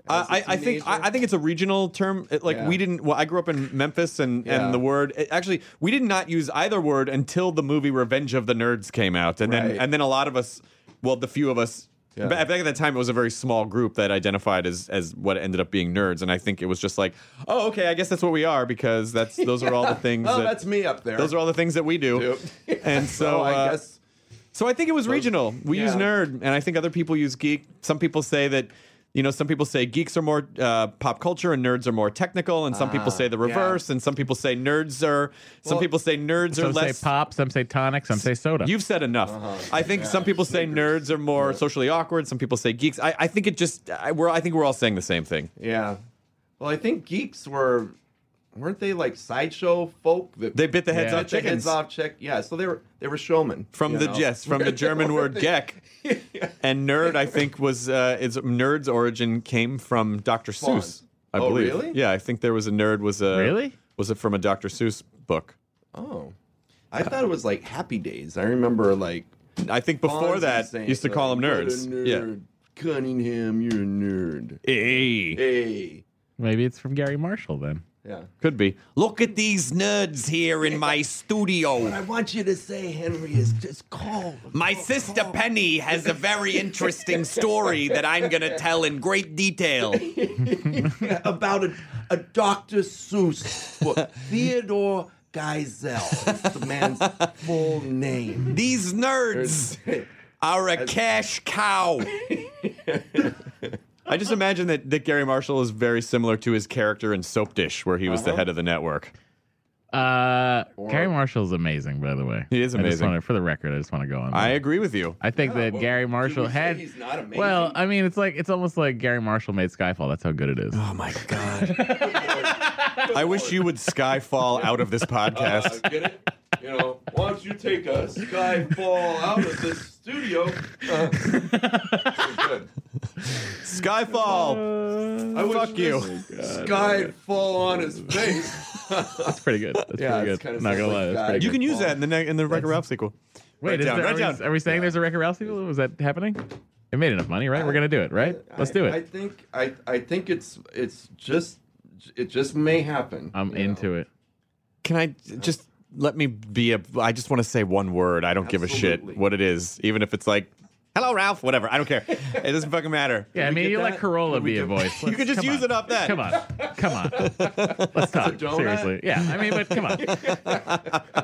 Speaker 10: Uh,
Speaker 2: as a
Speaker 10: I, I think
Speaker 2: teenager?
Speaker 10: I, I think it's a regional term. It, like
Speaker 2: Yeah.
Speaker 10: we didn't. Well, I grew up in Memphis, and,
Speaker 2: Yeah.
Speaker 10: and the word it, actually we did not use either word until the movie Revenge of the Nerds came out, and then
Speaker 2: Right.
Speaker 10: and then a lot of us, well, the few of us.
Speaker 2: Yeah.
Speaker 10: Back at that time, it was a very small group that identified as as what ended up being nerds, and I think it was just like, oh, okay, I guess that's what we are because that's those are all the things.
Speaker 2: Oh,
Speaker 10: that,
Speaker 2: that's me up there.
Speaker 10: Those are all the things that we do, and so
Speaker 2: I
Speaker 10: uh,
Speaker 2: guess
Speaker 10: So I think it was regional. We use
Speaker 2: yeah.
Speaker 10: nerd, and I think other people use geek. Some people say that, you know, some people say geeks are more uh, pop culture and nerds are more technical, and some people
Speaker 2: Ah,
Speaker 10: say the reverse, and some people say nerds are. Some
Speaker 2: Well,
Speaker 10: people say nerds are
Speaker 11: Some
Speaker 10: less.
Speaker 11: say pop, some say tonic, some say soda.
Speaker 10: You've said enough. I think some people say nerds are more socially awkward. Some people say geeks. I, I think it just. I, we're. I think we're all saying the same thing.
Speaker 2: Yeah. Well, I think geeks were, weren't they like sideshow folk? That
Speaker 10: They bit the heads
Speaker 11: Yeah.
Speaker 10: off
Speaker 2: bit the
Speaker 10: chickens.
Speaker 2: heads off chick. Yeah, so they were they were showmen
Speaker 10: From
Speaker 2: you
Speaker 10: the
Speaker 2: know?
Speaker 10: yes, from the German word "geck," and nerd, I think was uh, its nerd's origin came from Doctor
Speaker 2: Spawn.
Speaker 10: Seuss. I
Speaker 2: Oh,
Speaker 10: believe.
Speaker 2: really?
Speaker 10: Yeah, I think there was a nerd was a
Speaker 11: Really?
Speaker 10: was it from a Doctor Seuss book.
Speaker 2: Oh, I thought it was like Happy Days. I remember like
Speaker 10: I think before
Speaker 2: Fonzie
Speaker 10: that
Speaker 2: saying
Speaker 10: used to call them
Speaker 2: something,
Speaker 10: nerds.
Speaker 2: "What a nerd. Cunningham, you're a nerd.
Speaker 10: Yeah, hey,
Speaker 2: Hey,
Speaker 11: Maybe it's from Gary Marshall then.
Speaker 2: yeah.
Speaker 10: could be. Look at these nerds here in my
Speaker 2: What
Speaker 10: studio.
Speaker 2: I want you to say, Henry, is just call. them.
Speaker 10: My sister Penny has a very interesting story that I'm gonna tell in great detail.
Speaker 2: Yeah, about a, a Doctor Seuss book. Theodore Geisel is the man's full name.
Speaker 10: These nerds are a cash cow. I just imagine that, that Gary Marshall is very similar to his character in Soap Dish, where he was the head of the network.
Speaker 11: Uh, Gary Marshall's amazing, by the way.
Speaker 10: He is
Speaker 11: I just
Speaker 10: amazing.
Speaker 11: wanna, for the record, I just want to go on.
Speaker 10: I
Speaker 11: that.
Speaker 10: agree with you.
Speaker 11: I think that
Speaker 2: well,
Speaker 11: Gary
Speaker 2: do
Speaker 11: Marshall
Speaker 2: we say
Speaker 11: had.
Speaker 2: he's not amazing?
Speaker 11: Well, I mean, it's like it's almost like Gary Marshall made Skyfall. That's how good it is.
Speaker 10: Oh my god! I wish you would Skyfall out of this podcast.
Speaker 2: Uh, get it? You know, why don't you take a Skyfall out of this studio? Uh, good.
Speaker 10: Skyfall.
Speaker 2: I wish
Speaker 10: Fuck you.
Speaker 2: this Sky fall on his face.
Speaker 11: That's pretty good. That's
Speaker 2: Yeah,
Speaker 11: pretty
Speaker 2: it's
Speaker 11: good.
Speaker 2: kinda
Speaker 11: Not
Speaker 2: sounds
Speaker 11: gonna
Speaker 2: like
Speaker 11: lie, that's
Speaker 2: God.
Speaker 11: pretty
Speaker 10: You
Speaker 11: good.
Speaker 10: can use that in the ne- in the Wreck-It Ralph sequel.
Speaker 11: Wait,
Speaker 10: Write
Speaker 11: is
Speaker 10: down,
Speaker 11: there,
Speaker 10: write
Speaker 11: are, we,
Speaker 10: down.
Speaker 11: are we saying there's a Wreck-It Ralph sequel? Was that happening? It made enough money, right? We're gonna do it, right? Let's do
Speaker 2: I, I
Speaker 11: it.
Speaker 2: think I I think it's it's just it just may happen.
Speaker 11: I'm
Speaker 2: you
Speaker 11: into it.
Speaker 10: Can I just let me be a? I just want to say one word. I don't give a
Speaker 2: Absolutely.
Speaker 10: shit what it is, even if it's like, "Hello, Ralph." Whatever. I don't care. It doesn't fucking matter.
Speaker 11: Yeah, I
Speaker 2: we
Speaker 11: mean,
Speaker 2: get
Speaker 11: you
Speaker 2: that?
Speaker 11: let Corolla
Speaker 2: Can we
Speaker 11: be a
Speaker 2: get-
Speaker 11: voice.
Speaker 10: You
Speaker 11: Let's-
Speaker 10: could just
Speaker 11: come
Speaker 10: use
Speaker 11: on.
Speaker 10: it off that.
Speaker 11: Come on, come on. Let's talk
Speaker 2: donut?
Speaker 11: seriously. Yeah, I mean, but come on.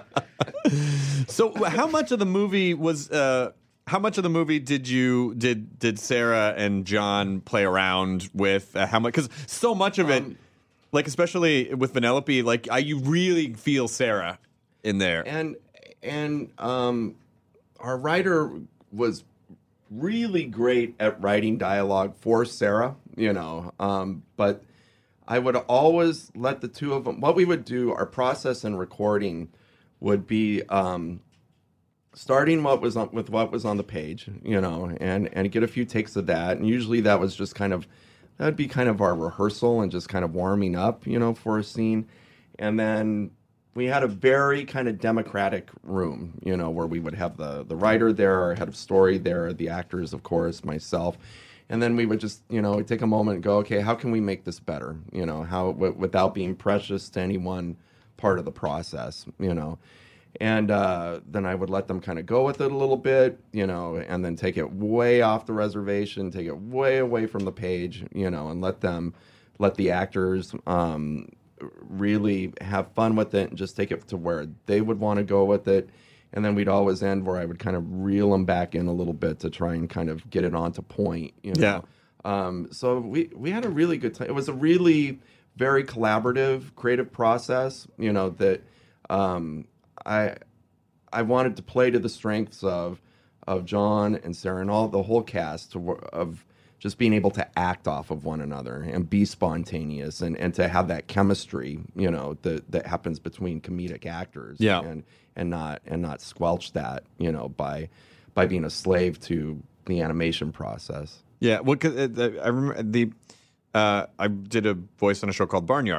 Speaker 10: So, how much of the movie was? Uh, how much of the movie did you did did Sarah and John play around with? Uh, how much? Because so much of it,
Speaker 2: Um,
Speaker 10: like especially with Vanellope, like I, you really feel Sarah in there.
Speaker 2: and and um, our writer was really great at writing dialogue for Sarah, you know. Um, but I would always let the two of them. What we would do, our process in recording, would be um, starting what was on, with what was on the page, you know, and and get a few takes of that. And usually that was just kind of that would be kind of our rehearsal and just kind of warming up, you know, for a scene, and then we had a very kind of democratic room, you know, where we would have the, the writer there, our head of story there, the actors, of course, myself. And then we would just, you know, take a moment and go, okay, how can we make this better? You know, how w- without being precious to any one part of the process, you know. And uh, then I would let them kind of go with it a little bit, you know, and then take it way off the reservation, take it way away from the page, you know, and let them, let the actors, um, really have fun with it and just take it to where they would want to go with it. And then we'd always end where I would kind of reel them back in a little bit to try and kind of get it onto point, you know. Yeah. Um, so we, we had a really good time. It was a really very collaborative, creative process, you know, that um, I I wanted to play to the strengths of of John and Sarah and all the whole cast to, of just being able to act off of one another and be spontaneous and, and to have that chemistry, you know, that that happens between comedic actors.
Speaker 10: Yeah.
Speaker 2: And and not and not squelch that, you know, by by being a slave to the animation process.
Speaker 10: Yeah, well, cause, uh, I remember the uh, I did a voice on a show called Barnyard,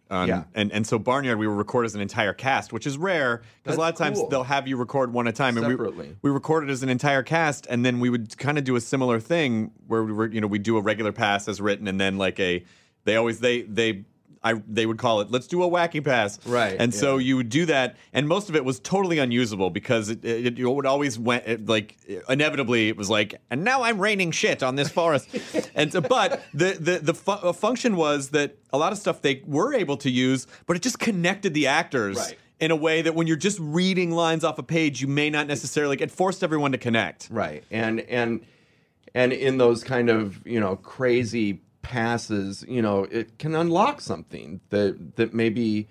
Speaker 10: On,
Speaker 2: Yeah.
Speaker 10: and and so Barnyard we would record as an entire cast, which is rare because a lot of
Speaker 2: That's
Speaker 10: times
Speaker 2: cool.
Speaker 10: they'll have you record one at a time. And
Speaker 2: Separately.
Speaker 10: we we recorded as an entire cast, and then we would kind of do a similar thing where we were you know we do a regular pass as written, and then like a they always they they. I, they would call it, let's do a wacky pass.
Speaker 2: Right,
Speaker 10: And so
Speaker 2: yeah.
Speaker 10: you would do that, and most of it was totally unusable because it, it, it would always went, it, like, inevitably it was like, and now I'm raining shit on this forest. and so, But the, the, the fu- uh, function was that a lot of stuff they were able to use, but it just connected the actors.
Speaker 2: Right.
Speaker 10: In a way that when you're just reading lines off a page, you may not necessarily, like, it forced everyone to connect.
Speaker 2: Right. And, and, and in those kind of, you know, crazy passes, you know, it can unlock something that that maybe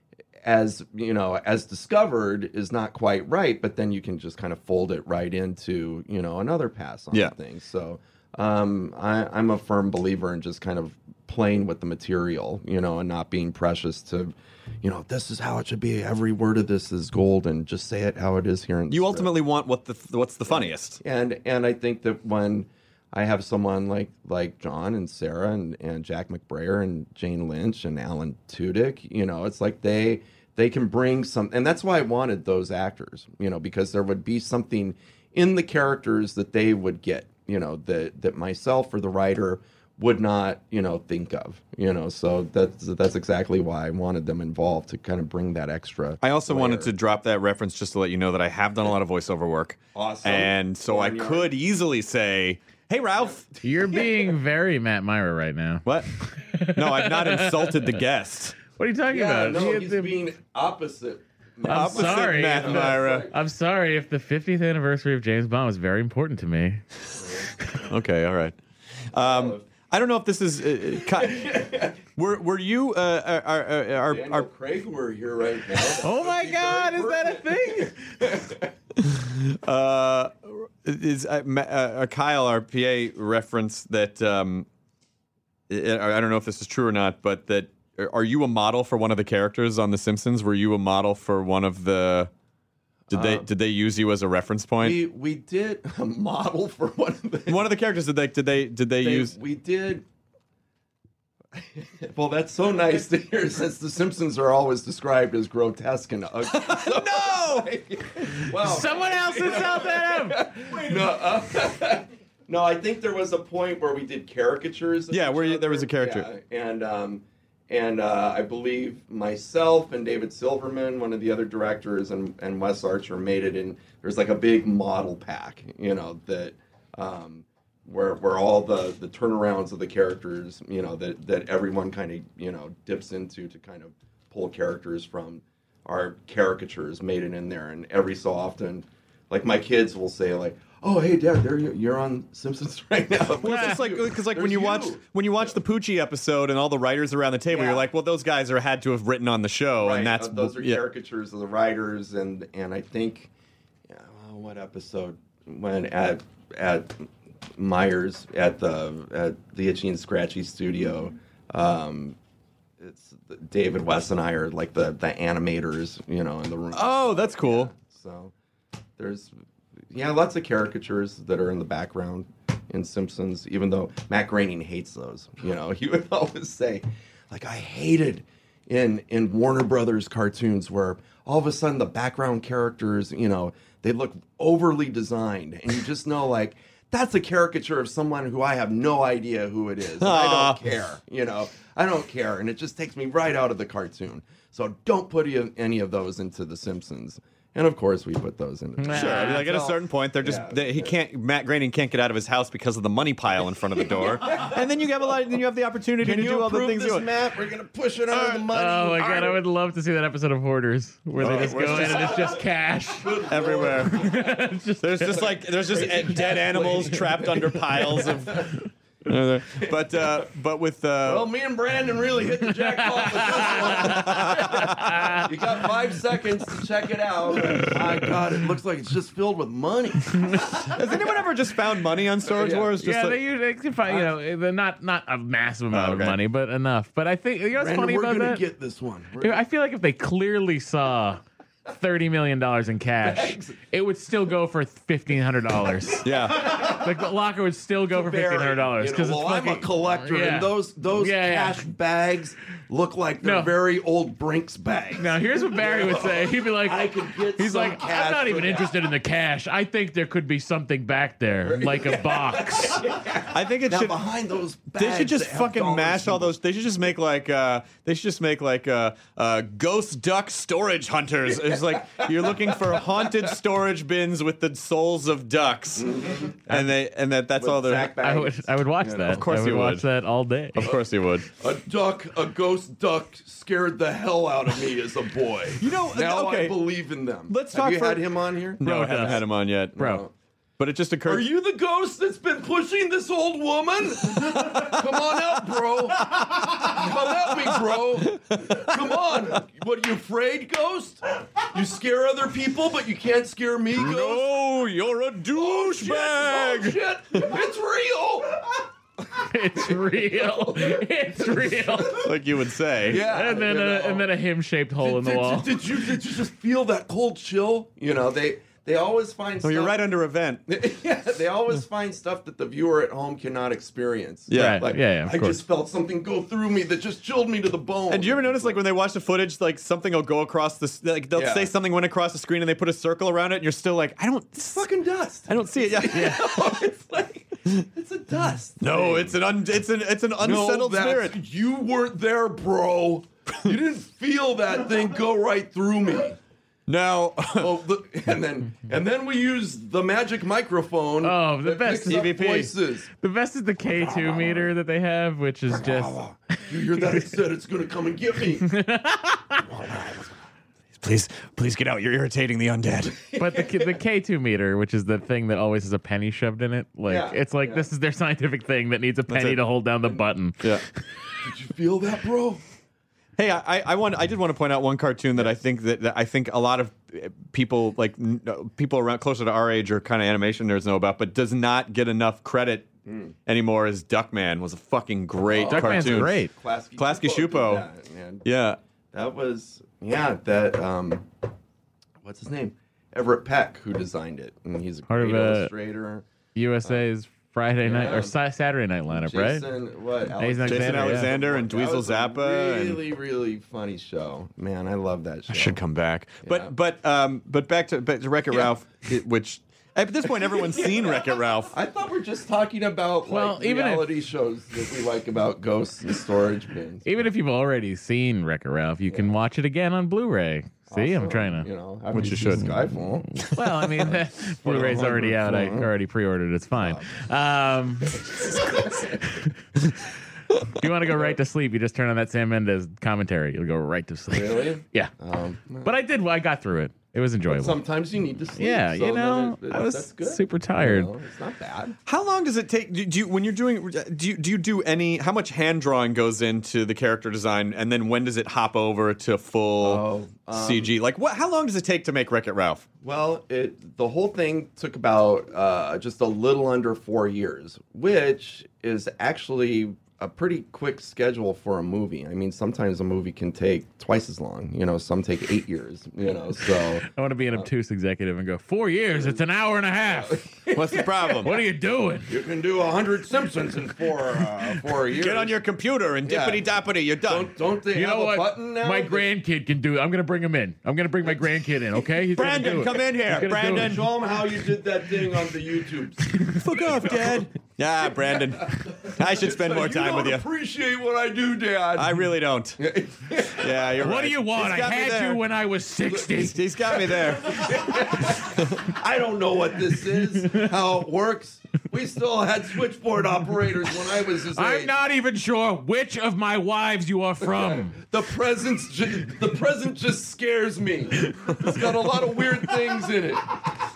Speaker 2: as you know as discovered is not quite right, but then you can just kind of fold it right into you know another pass on
Speaker 10: Yeah.
Speaker 2: things. So um, I, I'm a firm believer in just kind of playing with the material, you know, and not being precious to, you know, this is how it should be. Every word of this is gold, and just say it how it is here. In the
Speaker 10: You
Speaker 2: script.
Speaker 10: ultimately want what the what's the funniest.
Speaker 2: And and I think that when I have someone like like John and Sarah and, and Jack McBrayer and Jane Lynch and Alan Tudyk, you know, it's like they they can bring some, and that's why I wanted those actors, you know, because there would be something in the characters that they would get, you know, that that myself or the writer would not, you know, think of, you know. So that's that's exactly why I wanted them involved, to kind of bring that extra.
Speaker 10: I also
Speaker 2: layer.
Speaker 10: wanted to drop that reference just to let you know that I have done a lot of voiceover work.
Speaker 2: Awesome.
Speaker 10: And so I
Speaker 2: Barnyard.
Speaker 10: could easily say, hey, Ralph.
Speaker 11: You're being very Matt Myra right now.
Speaker 10: What? No, I've not insulted the guest.
Speaker 11: What are you talking
Speaker 2: Yeah,
Speaker 11: about?
Speaker 2: no,
Speaker 11: He-
Speaker 2: he's
Speaker 11: the-
Speaker 2: being opposite.
Speaker 11: I'm
Speaker 10: Opposite
Speaker 11: sorry.
Speaker 10: Matt
Speaker 11: if the-
Speaker 10: Myra.
Speaker 11: I'm sorry if the fiftieth anniversary of James Bond was very important to me.
Speaker 10: Okay, all right. Um, I don't know if this is. Uh, uh, were were you? Uh, are are are,
Speaker 2: Daniel
Speaker 10: are
Speaker 2: Craig were here right now.
Speaker 11: Oh my God, is that a thing?
Speaker 10: uh, is uh, Ma- uh, Kyle, our P A, referenced that? Um, I, I don't know if this is true or not, but that are you a model for one of the characters on The Simpsons? Were you a model for one of the? Did they
Speaker 2: Um,
Speaker 10: did they use you as a reference point?
Speaker 2: We we did a model for one of the
Speaker 10: one of the characters. Did they did they did they,
Speaker 2: they-
Speaker 10: use?
Speaker 2: We did. Well, that's so nice to hear, since The Simpsons are always described as grotesque and ugly. So,
Speaker 10: No!
Speaker 2: well,
Speaker 11: Someone else has held that up.
Speaker 2: no, uh, no, I think there was a point where we did caricatures. of
Speaker 10: Yeah,
Speaker 2: each
Speaker 10: where you- there was a
Speaker 2: other.
Speaker 10: caricature.
Speaker 2: Yeah, and um, and uh, I believe myself and David Silverman, one of the other directors, and, and Wes Archer made it in. There's like a big model pack, you know, that um, where where all the, the turnarounds of the characters, you know, that that everyone kind of you know dips into to kind of pull characters from our caricatures, made it in there, and every so often, like my kids will say like, "Oh, hey, Dad, there you, you're on Simpsons right now."
Speaker 10: Well, it's just like because like when
Speaker 2: There's
Speaker 10: you
Speaker 2: you.
Speaker 10: watch when you watch the Poochie episode and all the writers around the table,
Speaker 2: Yeah.
Speaker 10: you're like, well, those guys are had to have written on the show,
Speaker 2: Right,
Speaker 10: and that's
Speaker 2: uh, those are
Speaker 10: yeah.
Speaker 2: caricatures of the writers, and and I think, yeah, well, what episode when at at Myers at the at the Itchy and Scratchy studio, um, it's David, Wes, and I are like the the animators, you know, in the room.
Speaker 10: Oh, that's cool.
Speaker 2: So there's yeah, lots of caricatures that are in the background in Simpsons, even though Matt Groening hates those. You know, he would always say, like, I hated in in Warner Brothers cartoons where all of a sudden the background characters, you know, they look overly designed, and you just know, like, that's a caricature of someone who I have no idea who it is. And I
Speaker 10: Aw.
Speaker 2: don't care, you know. I don't care, and it just takes me right out of the cartoon. So don't put any of- any of those into The Simpsons. And of course, we put those in.
Speaker 10: Sure, I mean, like at a certain point, they're just
Speaker 2: Yeah.
Speaker 10: they, he can't. Matt Groening can't get out of his house because of the money pile in front of the door, and then you have a lot. Then you have the opportunity
Speaker 2: Can
Speaker 10: to
Speaker 2: you
Speaker 10: do all the
Speaker 2: approve
Speaker 10: things
Speaker 2: this
Speaker 10: you want.
Speaker 2: map? We're gonna push it under the money.
Speaker 11: Oh my God, I would love to see that episode of Hoarders where they
Speaker 10: Oh,
Speaker 11: just
Speaker 10: where
Speaker 11: go
Speaker 10: it's
Speaker 11: in and it's just cash.
Speaker 10: Everywhere.
Speaker 11: Just-
Speaker 10: There's just like there's just
Speaker 2: Crazy
Speaker 10: dead
Speaker 2: cat
Speaker 10: animals
Speaker 2: lady.
Speaker 10: trapped under piles of. but uh, but with uh,
Speaker 2: Well, me and Brandon really hit the jackpot with this one. You got five seconds to check it out. My God, it looks like it's just filled with money.
Speaker 10: has anyone ever just found money on Storage
Speaker 2: Yeah.
Speaker 10: Wars? Just
Speaker 11: yeah,
Speaker 10: like,
Speaker 11: they usually can find, you know, they're not not a massive amount
Speaker 10: Oh, okay.
Speaker 11: of money, but enough. But I think you know what's
Speaker 2: Brandon,
Speaker 11: funny
Speaker 2: we're
Speaker 11: about
Speaker 2: gonna
Speaker 11: that?
Speaker 2: get this one. We're-
Speaker 11: I feel like if they clearly saw thirty million dollars in cash, it would still go for fifteen hundred dollars.
Speaker 10: yeah.
Speaker 11: Like the locker would still go for fifteen hundred dollars
Speaker 2: You know,
Speaker 11: because
Speaker 2: well,
Speaker 11: it's
Speaker 2: I'm
Speaker 11: fucking.
Speaker 2: a collector,
Speaker 11: Yeah.
Speaker 2: and those those
Speaker 11: Yeah, yeah.
Speaker 2: cash bags look like they're
Speaker 11: No.
Speaker 2: very old Brinks bags.
Speaker 11: Now, here's what Barry would say. He'd be like,
Speaker 2: I could get
Speaker 11: he's
Speaker 2: some
Speaker 11: like,
Speaker 2: cash
Speaker 11: I'm not
Speaker 2: for
Speaker 11: even
Speaker 2: that."
Speaker 11: interested in the cash. I think there could be something back there, like a box.
Speaker 10: I think it
Speaker 2: Now
Speaker 10: should.
Speaker 2: behind those bags,
Speaker 10: They should just
Speaker 2: that have
Speaker 10: fucking
Speaker 2: dollar
Speaker 10: mash all
Speaker 2: symbols.
Speaker 10: those. They should just make like. Uh, they should just make like uh, uh, ghost duck storage hunters. It's like you're looking for haunted storage bins with the souls of ducks, and they and that that's
Speaker 2: With
Speaker 10: all they're.
Speaker 2: Zach
Speaker 11: I would, I would watch
Speaker 2: You know,
Speaker 11: that.
Speaker 10: of course
Speaker 11: I would
Speaker 10: you
Speaker 11: watch
Speaker 10: would.
Speaker 11: that all day.
Speaker 10: Of course you would.
Speaker 2: A duck, a ghost duck, scared the hell out of me as a boy.
Speaker 10: You know,
Speaker 2: now
Speaker 10: okay.
Speaker 2: I believe in them.
Speaker 10: Let's
Speaker 2: Have
Speaker 10: talk
Speaker 2: you
Speaker 10: for-
Speaker 2: had him on here?
Speaker 10: No, I
Speaker 11: Bro
Speaker 10: haven't
Speaker 11: does.
Speaker 10: had him on yet,
Speaker 11: Bro.
Speaker 10: But it just occurred.
Speaker 2: Are you the ghost that's been pushing this old woman? Come on out, bro. Come at me, bro. Come on. What, are you afraid, ghost? You scare other people, but you can't scare me, ghost?
Speaker 10: No, you're a douchebag.
Speaker 2: Oh, shit. It's real.
Speaker 11: It's real. It's real.
Speaker 10: Like you would say.
Speaker 2: Yeah.
Speaker 11: And then,
Speaker 2: you
Speaker 11: a,
Speaker 2: know.
Speaker 11: and then a him-shaped hole in the
Speaker 2: did,
Speaker 11: wall.
Speaker 2: Did, did you did you just feel that cold chill? You know, they they always find
Speaker 10: Oh,
Speaker 2: stuff.
Speaker 10: you're right under a vent.
Speaker 2: Yeah, they always find stuff that the viewer at home cannot experience.
Speaker 10: Yeah.
Speaker 11: Right.
Speaker 2: Like,
Speaker 11: Yeah, yeah, of
Speaker 2: I
Speaker 11: course.
Speaker 2: just felt something go through me that just chilled me to the bone.
Speaker 10: And do you ever notice, like, when they watch the footage, like, something will go across the, s- like, they'll
Speaker 2: Yeah.
Speaker 10: say something went across the screen and they put a circle around it and you're still like, I don't,
Speaker 2: It's fucking dust.
Speaker 10: I don't see it. Yeah.
Speaker 2: yeah. It's like, it's a dust.
Speaker 10: No,
Speaker 2: thing.
Speaker 10: it's an, un, it's an, it's an
Speaker 2: No,
Speaker 10: unsettled
Speaker 2: that's-
Speaker 10: spirit.
Speaker 2: You weren't there, bro. You didn't feel that thing go right through me.
Speaker 10: Now,
Speaker 2: Oh, the, and then and then we use the magic microphone.
Speaker 11: Oh, the
Speaker 2: that
Speaker 11: best
Speaker 2: picks up
Speaker 11: E V P.
Speaker 2: voices.
Speaker 11: The best is the K two meter that they have, which is just.
Speaker 2: You hear that? It said it's gonna come and get me.
Speaker 10: please, please get out. You're irritating the undead.
Speaker 11: But the the K two meter, which is the thing that always has a penny shoved in it, like
Speaker 2: Yeah,
Speaker 11: it's like
Speaker 2: yeah.
Speaker 11: this is their scientific thing that needs a penny
Speaker 10: it.
Speaker 11: to hold down the button.
Speaker 10: Yeah.
Speaker 2: Did you feel that, bro?
Speaker 10: Hey, I, I want I did want to point out one cartoon that I think that, that I think a lot of uh, people like n- uh, people around closer to our age or kind of animation nerds know about, but does not get enough credit anymore. Is Duckman was a fucking great
Speaker 11: Duckman's
Speaker 10: cartoon.
Speaker 11: great.
Speaker 2: Klasky,
Speaker 10: Klasky
Speaker 2: Shupo
Speaker 10: Shupo.
Speaker 2: did that, man.
Speaker 10: Yeah.
Speaker 2: That was yeah. That um, what's his name? Everett Peck, who designed it, and he's a
Speaker 11: Part
Speaker 2: great
Speaker 11: of, uh,
Speaker 2: illustrator.
Speaker 11: U S A's Friday night
Speaker 2: yeah.
Speaker 11: or sa- Saturday night lineup, right?
Speaker 2: Jason, what?
Speaker 11: Jason
Speaker 2: Alex-
Speaker 10: Jason
Speaker 11: Alexander, yeah.
Speaker 10: Alexander and
Speaker 2: That
Speaker 10: Dweezil
Speaker 2: was a
Speaker 10: Zappa. and-
Speaker 2: Really, really funny show. Man, I love that show.
Speaker 10: I should come back.
Speaker 2: Yeah.
Speaker 10: But but um but back to back to Wreck-It Ralph, it, which at this point everyone's seen Wreck-It Ralph.
Speaker 2: I thought we are just talking about
Speaker 11: Well,
Speaker 2: like
Speaker 11: even if-
Speaker 2: reality shows that we like about ghosts and storage bins.
Speaker 11: Even if you've already seen Wreck-It Ralph, you can watch it again on Blu-ray. See, I'm
Speaker 2: Also,
Speaker 11: trying to.
Speaker 2: you know,
Speaker 10: Which you
Speaker 2: see
Speaker 10: should.
Speaker 2: Skyfall.
Speaker 11: Well, I mean, Blu-ray's already out. I already pre-ordered. It's fine. Um, if you want to go right to sleep, you just turn on that Sam Mendes commentary. You'll go right to sleep.
Speaker 2: Really?
Speaker 11: Yeah.
Speaker 2: Um,
Speaker 11: But I did. I got through it. It was enjoyable.
Speaker 2: sometimes you need to sleep.
Speaker 11: Yeah,
Speaker 2: so
Speaker 11: you know,
Speaker 2: then it,
Speaker 11: I was
Speaker 2: that's good.
Speaker 11: super tired.
Speaker 2: You know, it's not bad.
Speaker 10: How long does it take? Do, do you when you're doing? Do you do you do any? How much hand drawing goes into the character design, and then when does it hop over to full
Speaker 2: Oh, um,
Speaker 10: C G? Like what? How long does it take to make Wreck-It Ralph?
Speaker 2: Well, it the whole thing took about uh, just a little under four years, which is actually a pretty quick schedule for a movie. I mean, sometimes a movie can take twice as long. You know, some take eight years. You know, so
Speaker 11: I want to be an obtuse executive and go, four years, it's an hour and a half.
Speaker 10: What's the problem?
Speaker 11: What are you doing?
Speaker 2: you can do a hundred Simpsons in four uh, four years.
Speaker 10: Get on your computer and
Speaker 2: Yeah.
Speaker 10: dippity dappity. You're done.
Speaker 2: Don't don't they
Speaker 11: You
Speaker 2: have
Speaker 11: know
Speaker 2: a
Speaker 11: what?
Speaker 2: button now?
Speaker 11: My
Speaker 2: that-
Speaker 11: grandkid can do it. I'm going to bring him in. I'm going to bring my grandkid in, okay? He's gonna do
Speaker 10: Brandon,
Speaker 11: it.
Speaker 10: come in here.
Speaker 11: He's gonna do
Speaker 10: Brandon.
Speaker 11: it.
Speaker 2: Show them how you did that thing on the YouTube.
Speaker 10: Fuck off, Dad. Yeah, Brandon. I should spend more time
Speaker 2: you
Speaker 10: with
Speaker 2: don't
Speaker 10: you.
Speaker 2: appreciate what I do, Dad.
Speaker 10: I really don't. Yeah, you're right.
Speaker 11: What do you want?
Speaker 10: He's
Speaker 11: I
Speaker 10: got me
Speaker 11: had
Speaker 10: there.
Speaker 11: you when I was sixty.
Speaker 10: He's, he's got me there.
Speaker 2: I don't know what this is, how it works. We still had switchboard operators when I was his
Speaker 11: I'm
Speaker 2: age.
Speaker 11: not even sure which of my wives you are from.
Speaker 2: The present's ju- the present just scares me. It's got a lot of weird things in it.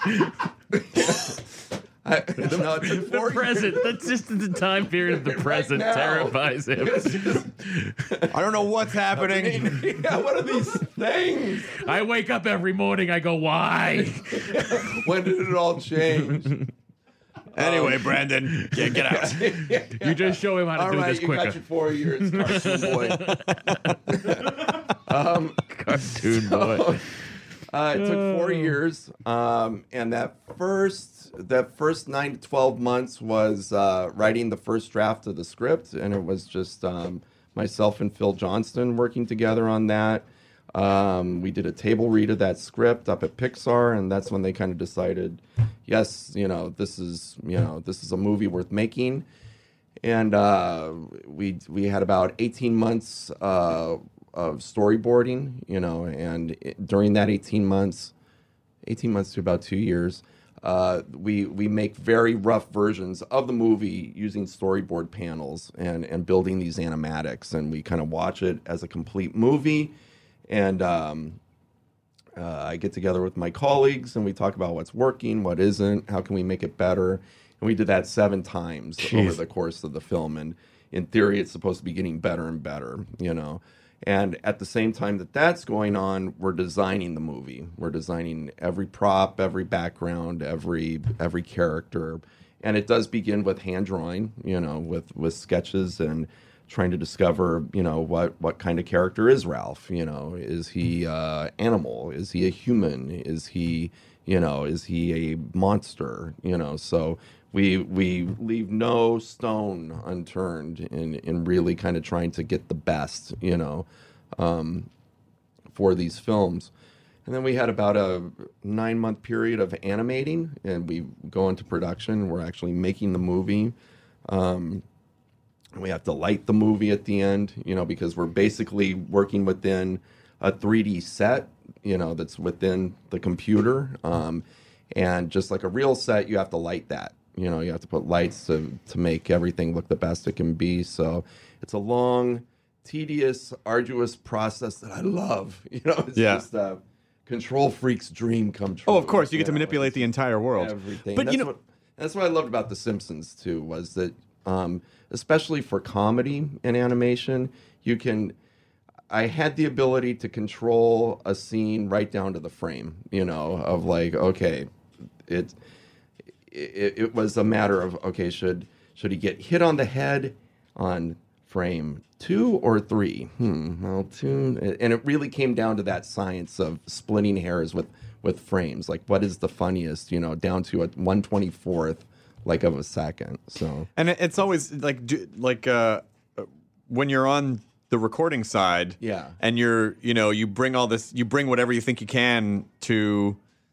Speaker 2: I, no, it took
Speaker 11: The
Speaker 2: four
Speaker 11: present. That's just the time period of the
Speaker 2: Right
Speaker 11: present
Speaker 2: now.
Speaker 11: terrifies him.
Speaker 2: It's just-
Speaker 10: I don't know what's happening.
Speaker 2: yeah, what are these things?
Speaker 11: I wake up every morning. I go, why?
Speaker 2: When did it all change?
Speaker 10: Anyway, Brandon, yeah, get out.
Speaker 11: You just show him how to
Speaker 2: All
Speaker 11: do
Speaker 2: right,
Speaker 11: this
Speaker 2: you
Speaker 11: quicker.
Speaker 2: got your four years, cartoon boy. um,
Speaker 11: Cartoon boy.
Speaker 2: Uh, it took four years, um, and that first that first nine to twelve months was uh, writing the first draft of the script, and it was just um, myself and Phil Johnston working together on that. Um, we did a table read of that script up at Pixar, and that's when they kind of decided, yes, you know, this is, you know, this is a movie worth making. And uh, we we had about eighteen months uh, of storyboarding, you know, and it, during that eighteen months, eighteen months to about two years, uh, we we make very rough versions of the movie using storyboard panels and, and building these animatics, and we kind of watch it as a complete movie. And um, uh, I get together with my colleagues and we talk about what's working, what isn't, how can we make it better. And we did that seven times Jeez. over the course of the film. And in theory, it's supposed to be getting better and better, you know. And at the same time that that's going on, we're designing the movie. We're designing every prop, every background, every every character. And it does begin with hand drawing, you know, with, with sketches and trying to discover, you know, what, what kind of character is Ralph? You know, is he uh, animal? Is he a human? Is he, you know, is he a monster? You know, so we we leave no stone unturned in, in really kind of trying to get the best, you know, um, for these films. And then we had about a nine-month period of animating, and we go into production. We're actually making the movie. Um, We have to light the movie at the end, you know, because we're basically working within a three D set, you know, that's within the computer. Um, and just like a real set, you have to light that. You know, you have to put lights to, to make everything look the best it can be. So it's a long, tedious, arduous process that I love. You know, it's
Speaker 10: yeah.
Speaker 2: just a control freak's dream come true.
Speaker 10: Oh, of course. You get
Speaker 2: you
Speaker 10: to
Speaker 2: know,
Speaker 10: manipulate the entire world.
Speaker 2: Everything.
Speaker 10: But,
Speaker 2: that's
Speaker 10: you know,
Speaker 2: what, that's what I loved about The Simpsons, too, was that Um, especially for comedy and animation, you can. I had the ability to control a scene right down to the frame. You know, of like, okay, it it, it was a matter of okay, should should he get hit on the head on frame two or three? Hmm. Well, two, and it really came down to that science of splitting hairs with with frames. Like, what is the funniest? You know, down to a one twenty-fourth. Like of a second, so
Speaker 10: and it's always like do, like uh, when you're on the recording side,
Speaker 2: yeah,
Speaker 10: and you're you know you bring all this, you bring whatever you think you can to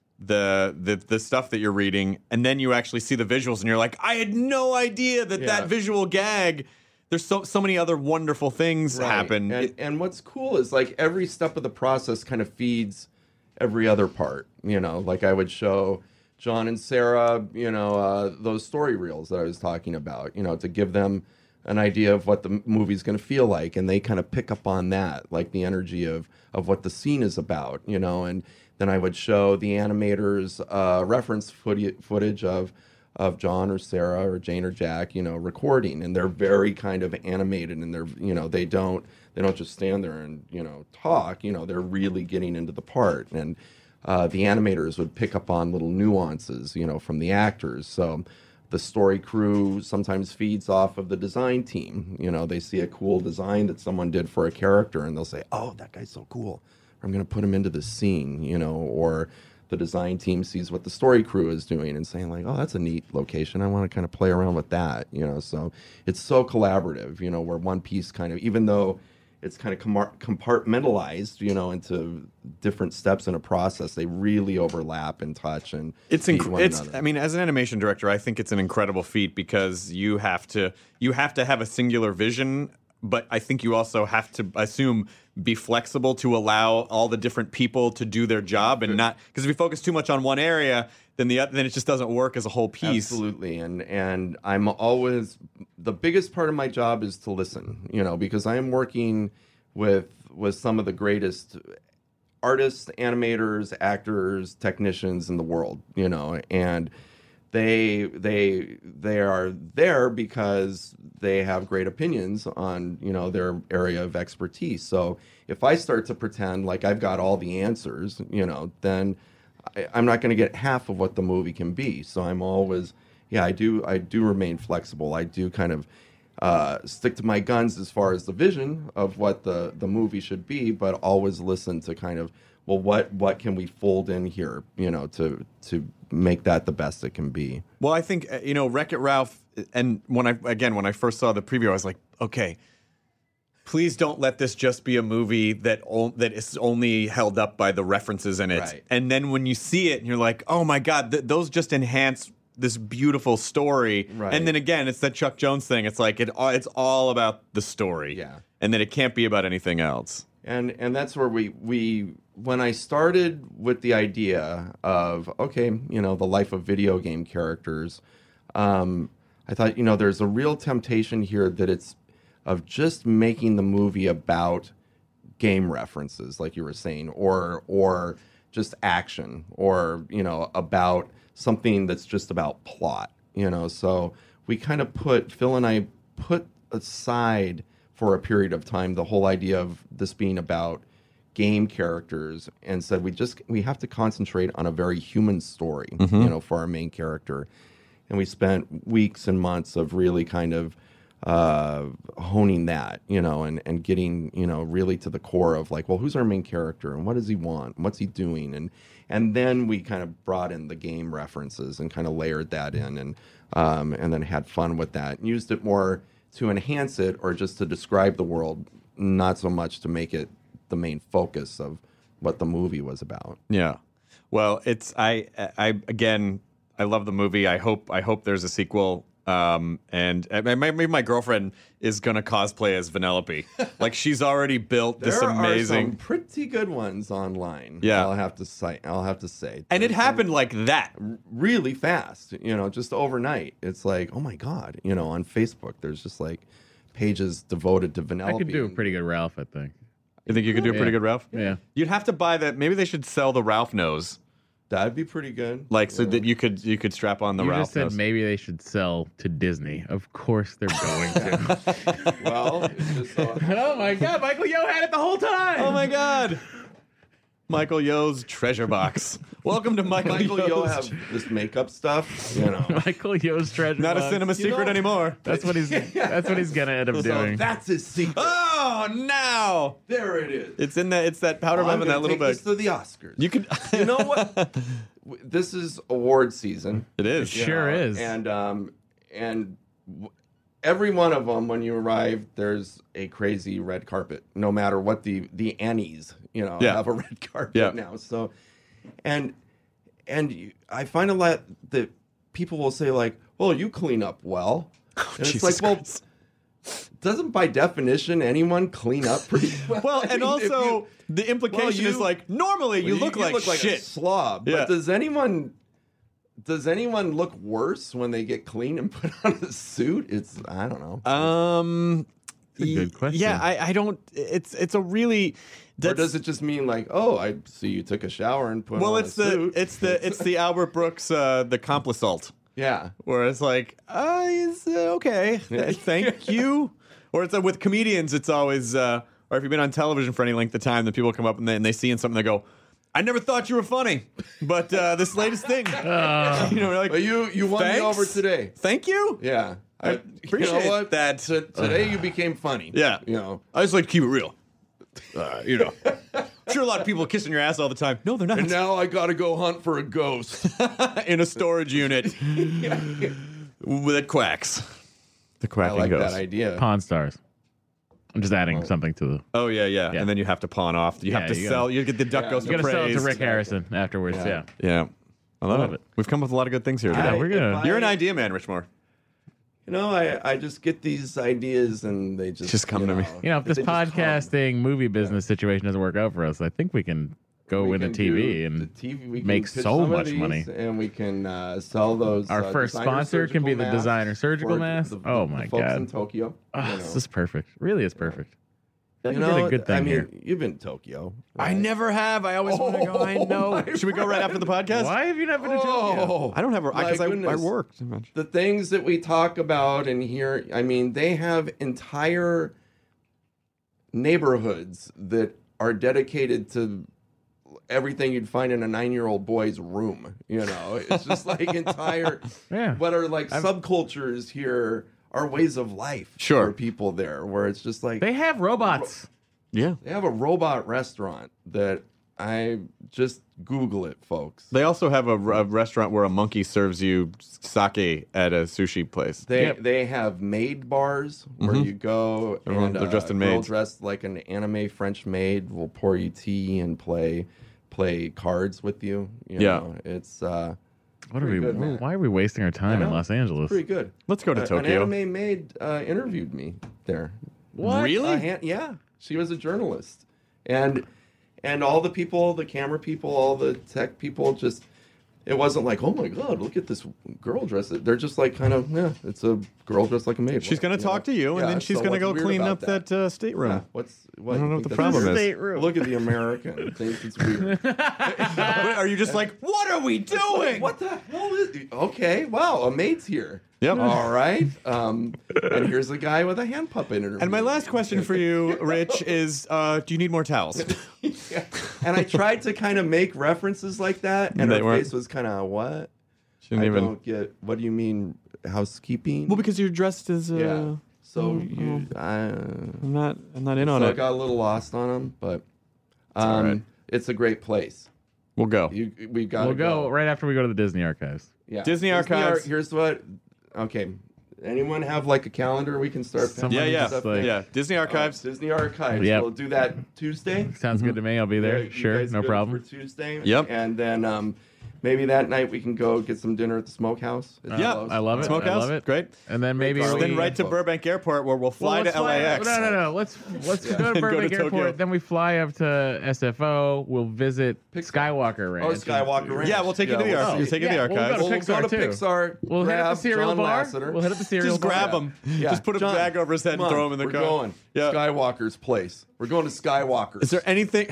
Speaker 10: the the the stuff that you're reading, and then you actually see the visuals, and you're like, I had no idea that
Speaker 2: yeah.
Speaker 10: that visual gag. There's so so many other wonderful things
Speaker 2: right.
Speaker 10: happen,
Speaker 2: and,
Speaker 10: it,
Speaker 2: and what's cool is like every step of the process kind of feeds every other part. You know, like I would show John and Sarah, you know, uh, those story reels that I was talking about, you know, to give them an idea of what the movie's going to feel like. And they kind of pick up on that, like the energy of, of what the scene is about, you know. And then I would show the animators uh, reference footage, footage of, of John or Sarah or Jane or Jack, you know, recording. And they're very kind of animated, and they're, you know, they don't, they don't just stand there and, you know, talk, you know, they're really getting into the part. And Uh, the animators would pick up on little nuances, you know, from the actors. So the story crew sometimes feeds off of the design team. You know, they see a cool design that someone did for a character, and they'll say, oh, that guy's so cool. I'm going to put him into this scene, you know, or the design team sees what the story crew is doing and saying, like, oh, that's a neat location. I want to kind of play around with that, you know. So it's so collaborative, you know, where one piece kind of, even though it's kind of compartmentalized, you know, into different steps in a process, they really overlap and touch and
Speaker 10: it's
Speaker 2: feed
Speaker 10: inc-
Speaker 2: one
Speaker 10: it's
Speaker 2: another.
Speaker 10: I mean, as an animation director, I think it's an incredible feat because you have to you have to have a singular vision, but I think you also have to assume be flexible to allow all the different people to do their job and not, because if you focus too much on one area, then the then it just doesn't work as a whole piece.
Speaker 2: Absolutely, and and I'm always, the biggest part of my job is to listen, you know, because I am working with with some of the greatest artists, animators, actors, technicians in the world, you know, and they they they are there because they have great opinions on, you know, their area of expertise. So if I start to pretend like I've got all the answers, you know, then I, I'm not going to get half of what the movie can be. So I'm always, yeah, I do I do remain flexible. I do kind of uh, stick to my guns as far as the vision of what the, the movie should be, but always listen to kind of, well, what what can we fold in here, you know, to to make that the best it can be.
Speaker 10: Well, I think, you know, Wreck-It Ralph, and when I, again, when I first saw the preview, I was like, okay, please don't let this just be a movie that o- that is only held up by the references in it.
Speaker 2: Right.
Speaker 10: And then when you see it, and you're like, oh my god, th- those just enhance this beautiful story.
Speaker 2: Right.
Speaker 10: And then again, it's that Chuck Jones thing. It's like it it's all about the story.
Speaker 2: Yeah.
Speaker 10: And then it can't be about anything else.
Speaker 2: And and that's where we we when I started with the idea of okay, you know, the life of video game characters, um, I thought, you know, there's a real temptation here that it's of just making the movie about game references, like you were saying, or or just action, or you know, about something that's just about plot, you know. So we kind of put Phil and I put aside for a period of time the whole idea of this being about game characters, and said we just we have to concentrate on a very human story,
Speaker 10: Mm-hmm.
Speaker 2: you know, for our main character. And we spent weeks and months of really kind of uh, honing that, you know, and, and getting, you know, really to the core of like, well, who's our main character and what does he want? What's he doing? And and then we kind of brought in the game references and kind of layered that in, and um, and then had fun with that and used it more to enhance it or just to describe the world, not so much to make it the main focus of what the movie was about.
Speaker 10: Yeah. Well, it's I I again I love the movie. I hope I hope there's a sequel. Um, and uh, maybe my girlfriend is gonna cosplay as Vanellope. Like she's already built this
Speaker 2: there
Speaker 10: amazing.
Speaker 2: Are some pretty good ones online.
Speaker 10: Yeah.
Speaker 2: I'll have to say. I'll have to say.
Speaker 10: And it happened like that,
Speaker 2: really fast. You know, just overnight. It's like, oh my god. You know, on Facebook, there's just like pages devoted to Vanellope.
Speaker 11: I could do a pretty good Ralph, I think.
Speaker 10: You think you could do a pretty
Speaker 11: Yeah.
Speaker 10: good Ralph?
Speaker 11: Yeah.
Speaker 10: You'd have to buy that. Maybe they should sell the Ralph nose,
Speaker 2: That'd be pretty good.
Speaker 10: like so
Speaker 2: Yeah.
Speaker 10: that you could you could strap on the
Speaker 11: You
Speaker 10: Ralph
Speaker 11: just said
Speaker 10: nose.
Speaker 11: maybe they should sell to Disney. Of course they're going to.
Speaker 2: Well, it's just so-
Speaker 11: Oh my God, Michael Yo had it the whole time.
Speaker 10: Oh my God, Michael Yo's treasure box. Welcome to Michael,
Speaker 2: Michael
Speaker 10: Yo's.
Speaker 2: Yo have this makeup stuff. You know.
Speaker 11: Michael Yo's treasure.
Speaker 10: Not a
Speaker 11: box.
Speaker 10: cinema secret
Speaker 2: know-
Speaker 10: anymore.
Speaker 11: That's what he's. That's what he's gonna end up
Speaker 2: So
Speaker 11: doing.
Speaker 2: that's his secret.
Speaker 10: Oh, now
Speaker 2: There it is.
Speaker 10: it's in that. It's that powder
Speaker 2: Well, I'm
Speaker 10: puff in that
Speaker 2: gonna
Speaker 10: little
Speaker 2: take
Speaker 10: bag.
Speaker 2: this to the Oscars.
Speaker 10: You could.
Speaker 2: You know what? W- This is award season.
Speaker 10: It is.
Speaker 2: you
Speaker 11: Sure
Speaker 2: know,
Speaker 11: is.
Speaker 2: And um, and w- every one of them, when you arrive, there's a crazy red carpet. No matter what the the Annies, you know,
Speaker 10: Yeah.
Speaker 2: have a red carpet
Speaker 10: Yeah.
Speaker 2: now. So, and and you, I find a lot that people will say like, "Well, you clean up well," and it's
Speaker 10: Jesus
Speaker 2: like, well.
Speaker 10: Christ.
Speaker 2: Doesn't by definition anyone clean up pretty well?
Speaker 10: Well,
Speaker 2: I
Speaker 10: and
Speaker 2: mean, if
Speaker 10: also
Speaker 2: you-
Speaker 10: the implication
Speaker 2: well,
Speaker 10: is
Speaker 2: you-
Speaker 10: like normally you,
Speaker 2: well,
Speaker 10: look, like
Speaker 2: look like
Speaker 10: shit.
Speaker 2: a slob.
Speaker 10: Yeah.
Speaker 2: But does anyone does anyone look worse when they get clean and put on a suit? It's I don't know.
Speaker 10: Um,
Speaker 11: That's a good
Speaker 10: y-
Speaker 11: question.
Speaker 10: Yeah, I, I don't. It's it's a really.
Speaker 2: or
Speaker 10: That's,
Speaker 2: does it just mean like, oh, I see you took a shower and put
Speaker 10: well,
Speaker 2: on
Speaker 10: it's
Speaker 2: a
Speaker 10: the
Speaker 2: suit?
Speaker 10: it's the it's the Albert Brooks uh, the complisalt,
Speaker 2: yeah.
Speaker 10: where it's like, uh, it's uh, okay, thank you. Or it's uh, with comedians, it's always, uh, or if you've been on television for any length of time, then people come up and they, and they see in something, they go, I never thought you were funny, but uh, this latest thing,
Speaker 11: Uh,
Speaker 10: you know, like,
Speaker 2: But you you won me
Speaker 10: thanks?
Speaker 2: over today.
Speaker 10: Thank you.
Speaker 2: Yeah.
Speaker 10: I
Speaker 2: you
Speaker 10: appreciate
Speaker 2: know what?
Speaker 10: that.
Speaker 2: T- today you became funny.
Speaker 10: Yeah.
Speaker 2: You know.
Speaker 10: I just like to keep it real. Uh, you know, I'm sure a lot of people are kissing your ass all the time. No, they're not.
Speaker 2: And now I got to go hunt for a ghost.
Speaker 10: In a storage unit that quacks. The
Speaker 2: I
Speaker 10: quacking
Speaker 2: like
Speaker 10: ghost.
Speaker 2: that idea.
Speaker 11: Pawn Stars. I'm just adding something to the.
Speaker 10: Oh yeah, yeah,
Speaker 11: Yeah.
Speaker 10: and then you have to pawn off. You
Speaker 11: Yeah,
Speaker 10: have to
Speaker 11: you
Speaker 10: sell.
Speaker 11: gotta-
Speaker 10: You get the duck
Speaker 2: Yeah,
Speaker 10: goes
Speaker 11: You
Speaker 10: to
Speaker 11: gotta sell it
Speaker 10: praise.
Speaker 11: to Rick Harrison afterwards.
Speaker 2: Yeah.
Speaker 11: Yeah.
Speaker 10: Yeah, I love,
Speaker 11: Love
Speaker 10: it.
Speaker 11: it.
Speaker 10: We've come up with a lot of good things here today.
Speaker 11: Yeah, we're gonna-
Speaker 2: if I-
Speaker 10: You're an idea man, Richmore.
Speaker 2: You know, I, I just get these ideas and they just
Speaker 10: Just come
Speaker 2: you
Speaker 10: to
Speaker 2: know,
Speaker 10: me.
Speaker 11: You know, if this
Speaker 2: they just come.
Speaker 11: podcasting movie business situation doesn't work out for us, I think we can go
Speaker 2: We
Speaker 11: into
Speaker 2: can
Speaker 11: T V
Speaker 2: do
Speaker 11: and
Speaker 2: the T V, we can
Speaker 11: make
Speaker 2: pitch
Speaker 11: so
Speaker 2: some of
Speaker 11: much
Speaker 2: these,
Speaker 11: money.
Speaker 2: and we can uh, sell those.
Speaker 11: Our
Speaker 2: uh,
Speaker 11: first
Speaker 2: designer
Speaker 11: sponsor can be
Speaker 2: surgical
Speaker 11: the
Speaker 2: masks
Speaker 11: designer surgical
Speaker 2: for
Speaker 11: mask.
Speaker 2: the- the-
Speaker 11: Oh
Speaker 2: the
Speaker 11: my
Speaker 2: folks
Speaker 11: God.
Speaker 2: in Tokyo.
Speaker 11: Ah,
Speaker 2: you
Speaker 11: this
Speaker 2: know.
Speaker 11: is perfect. Really is perfect. I feel
Speaker 2: You
Speaker 11: like you
Speaker 2: know,
Speaker 11: did a good thing
Speaker 2: I mean,
Speaker 11: here.
Speaker 2: you've been to Tokyo.
Speaker 10: I
Speaker 2: right?
Speaker 10: never have. I always want to go. I
Speaker 2: Oh,
Speaker 10: know.
Speaker 2: my
Speaker 10: Should we go right after the podcast?
Speaker 11: Why have you never been to Tokyo?
Speaker 2: Oh,
Speaker 10: I don't have
Speaker 2: my
Speaker 10: because I, I
Speaker 2: goodness.
Speaker 10: work too much.
Speaker 2: The things that we talk about and hear, I mean, they have entire neighborhoods that are dedicated to everything you'd find in a nine-year-old boy's room. You know, it's just like entire,
Speaker 11: Yeah.
Speaker 2: what are like subcultures here are ways of life
Speaker 10: Sure.
Speaker 2: for people there, where it's just like
Speaker 11: They have robots.
Speaker 10: Yeah.
Speaker 2: they have a robot restaurant that I just Google it, folks.
Speaker 10: They also have a, a restaurant where a monkey serves you sake at a sushi place.
Speaker 2: They
Speaker 11: Yep.
Speaker 2: they have maid bars where
Speaker 10: Mhm.
Speaker 2: you go
Speaker 10: Everyone-
Speaker 2: and
Speaker 10: they're
Speaker 2: uh,
Speaker 10: dressed in
Speaker 2: a girl
Speaker 10: maids.
Speaker 2: dressed like an anime French maid will pour you tea and play play cards with you. you
Speaker 10: Yeah.
Speaker 2: know. It's uh,
Speaker 11: What are we?
Speaker 2: pretty good, man.
Speaker 11: Why are we wasting our time in
Speaker 2: know.
Speaker 11: Los Angeles?
Speaker 2: pretty good.
Speaker 10: Let's go to
Speaker 2: Uh,
Speaker 10: Tokyo.
Speaker 2: An anime maid uh, interviewed me there.
Speaker 10: What? Really?
Speaker 2: A han- yeah, she was a journalist, and and all the people, the camera people, all the tech people, just it wasn't like, oh my god, look at this girl dressed. They're just like kind of, yeah, it's a girl dressed like a maid.
Speaker 10: She's
Speaker 2: What,
Speaker 10: going to
Speaker 2: you
Speaker 10: talk
Speaker 2: know?
Speaker 10: to you, and
Speaker 2: Yeah,
Speaker 10: then she's
Speaker 2: so
Speaker 10: going to
Speaker 2: what's
Speaker 10: go
Speaker 2: weird
Speaker 10: clean
Speaker 2: about
Speaker 10: up that, uh, stateroom.
Speaker 2: Yeah, what's what?
Speaker 10: I don't know
Speaker 2: you
Speaker 10: what the
Speaker 2: think that's
Speaker 10: problem
Speaker 2: weird?
Speaker 10: is.
Speaker 2: Look at the American. Thinks it's weird.
Speaker 10: Are you just like, what are we doing?
Speaker 2: What the hell is? Okay, wow, a maid's here.
Speaker 10: Yep.
Speaker 2: All right. Um, and here's a guy with a hand puppet interview.
Speaker 10: And my last question for you, Rich, is uh, do you need more towels?
Speaker 2: Yeah. And I tried to kind of make references like that, and
Speaker 10: They
Speaker 2: her
Speaker 10: weren't-
Speaker 2: face was kind of what?
Speaker 10: She didn't
Speaker 2: I
Speaker 10: even.
Speaker 2: don't get. What do you mean housekeeping?
Speaker 10: Well, because you're dressed as. Uh,
Speaker 2: yeah. So
Speaker 10: mm,
Speaker 2: you, I,
Speaker 10: I'm not. I'm not in on
Speaker 2: so I
Speaker 10: it.
Speaker 2: got a little lost on them, but um,
Speaker 10: all right.
Speaker 2: it's a great place.
Speaker 10: We'll go.
Speaker 2: You, we got.
Speaker 11: We'll go right after we go to the Disney Archives.
Speaker 2: Yeah.
Speaker 10: Disney Archives.
Speaker 2: Ar- here's what. Okay. Anyone have like a calendar we can start?
Speaker 11: Someone
Speaker 10: yeah, yeah,
Speaker 11: just, like-
Speaker 10: yeah. Disney Archives.
Speaker 2: Uh, Disney Archives.
Speaker 11: Yep.
Speaker 2: We'll do that Tuesday.
Speaker 11: Sounds good to me. I'll be there.
Speaker 2: Yeah, you
Speaker 11: Sure,
Speaker 2: guys
Speaker 11: no
Speaker 2: good
Speaker 11: problem.
Speaker 2: For Tuesday.
Speaker 10: Yep.
Speaker 2: And then um, maybe that night we can go get some dinner at the Smokehouse. It's
Speaker 10: Yeah,
Speaker 2: close.
Speaker 11: I love it. I
Speaker 10: Smokehouse.
Speaker 11: love it.
Speaker 10: Great.
Speaker 11: And then maybe
Speaker 2: Garlic.
Speaker 11: we
Speaker 10: Then right to
Speaker 2: Well,
Speaker 10: Burbank Airport, where we'll fly
Speaker 11: let's
Speaker 10: to L A X.
Speaker 11: No, no, no. Let's let's go to
Speaker 10: And go to
Speaker 11: Burbank Airport.
Speaker 10: Tokyo.
Speaker 11: Then we fly up to S F O. We'll visit
Speaker 2: Pixar.
Speaker 11: Skywalker Ranch.
Speaker 2: Oh, Skywalker Ranch.
Speaker 10: Yeah, we'll take you to the
Speaker 2: we'll
Speaker 10: archives.
Speaker 2: see.
Speaker 10: You'll take you to the
Speaker 11: Yeah, we'll go
Speaker 10: archives.
Speaker 11: to
Speaker 2: We'll
Speaker 11: Pixar
Speaker 2: go to
Speaker 11: too.
Speaker 2: Pixar.
Speaker 11: We'll hit up
Speaker 2: grab
Speaker 11: the cereal
Speaker 2: John
Speaker 11: bar.
Speaker 2: Lasseter.
Speaker 11: We'll hit up the cereal
Speaker 10: Just
Speaker 11: bar.
Speaker 10: grab him.
Speaker 2: Yeah.
Speaker 10: Just put a
Speaker 2: John,
Speaker 10: bag over his head
Speaker 2: come
Speaker 10: and throw
Speaker 2: on,
Speaker 10: him in the
Speaker 2: we're
Speaker 10: car.
Speaker 2: going.
Speaker 10: Yeah.
Speaker 2: Skywalker's place. We're going to Skywalker's.
Speaker 10: Is there anything?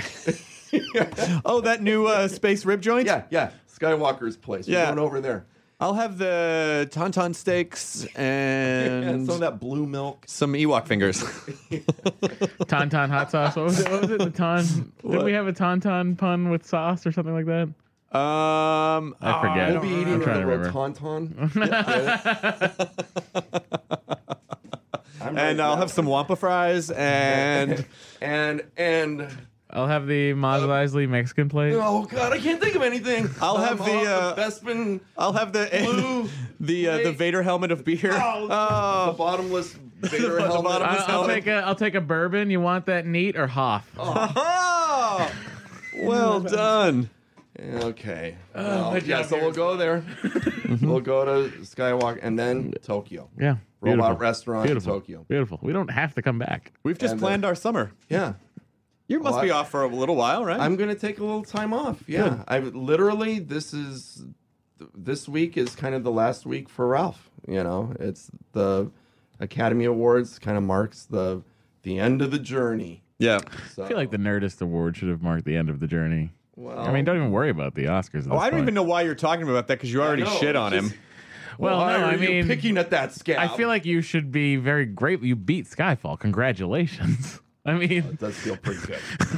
Speaker 10: Oh, that new uh, space rib joint?
Speaker 2: Yeah, yeah. Skywalker's place. We're
Speaker 10: Yeah.
Speaker 2: going over there.
Speaker 10: I'll have the tauntaun steaks and
Speaker 2: And some of that blue milk.
Speaker 10: some Ewok fingers.
Speaker 11: Tauntaun hot sauce. What was it? What was it? The taun. Did we have a tauntaun pun with sauce or something like that?
Speaker 10: Um,
Speaker 11: I forget.
Speaker 2: We'll be
Speaker 11: I'm
Speaker 2: eating
Speaker 11: trying
Speaker 2: a
Speaker 11: to
Speaker 2: little
Speaker 11: remember.
Speaker 2: tauntaun. I'm
Speaker 10: and
Speaker 2: right
Speaker 10: I'll
Speaker 2: now.
Speaker 10: have some Wampa fries and
Speaker 2: and and
Speaker 11: I'll have the Mos Eisley Mexican plate.
Speaker 2: oh god, I can't think of anything.
Speaker 10: I'll have
Speaker 2: Um,
Speaker 10: the,
Speaker 2: oh,
Speaker 10: uh,
Speaker 2: Bespin,
Speaker 10: I'll have the
Speaker 2: Blue
Speaker 10: the uh, the
Speaker 2: plate.
Speaker 10: Vader helmet of beer.
Speaker 2: Oh, the bottomless Vader
Speaker 10: The
Speaker 2: helmet.
Speaker 10: bottomless
Speaker 11: I- I'll take a I'll take a bourbon. You want that neat or Hoff?
Speaker 10: Oh, well done.
Speaker 2: Okay. Well,
Speaker 11: good
Speaker 2: yeah,
Speaker 11: job,
Speaker 2: so we'll go there. We'll go to Skywalker and then Tokyo.
Speaker 11: Yeah.
Speaker 2: Robot
Speaker 11: beautiful.
Speaker 2: restaurant
Speaker 11: Beautiful.
Speaker 2: in Tokyo.
Speaker 11: Beautiful. We don't have to come back.
Speaker 10: We've just
Speaker 2: And, uh,
Speaker 10: planned our summer.
Speaker 2: Yeah.
Speaker 10: You must
Speaker 2: Oh,
Speaker 10: be
Speaker 2: I-
Speaker 10: off for a little while, right?
Speaker 2: I'm gonna take a little time off. Yeah, I literally this is this week is kind of the last week for Ralph. You know, it's the Academy Awards kind of marks the the end of the journey.
Speaker 10: yeah.
Speaker 2: So,
Speaker 11: I feel like the Nerdist Award should have marked the end of the journey.
Speaker 2: well,
Speaker 11: I mean, don't even worry about the Oscars. At
Speaker 10: Oh,
Speaker 11: this
Speaker 10: I don't
Speaker 11: point.
Speaker 10: even know why you're talking about that because you already
Speaker 2: know,
Speaker 10: shit on
Speaker 2: just-
Speaker 10: him.
Speaker 11: Well,
Speaker 2: why
Speaker 11: no,
Speaker 2: are
Speaker 11: I
Speaker 2: you
Speaker 11: mean,
Speaker 2: picking at that scab.
Speaker 11: I feel like you should be very grateful. You beat Skyfall. Congratulations. I mean,
Speaker 2: it does feel pretty good.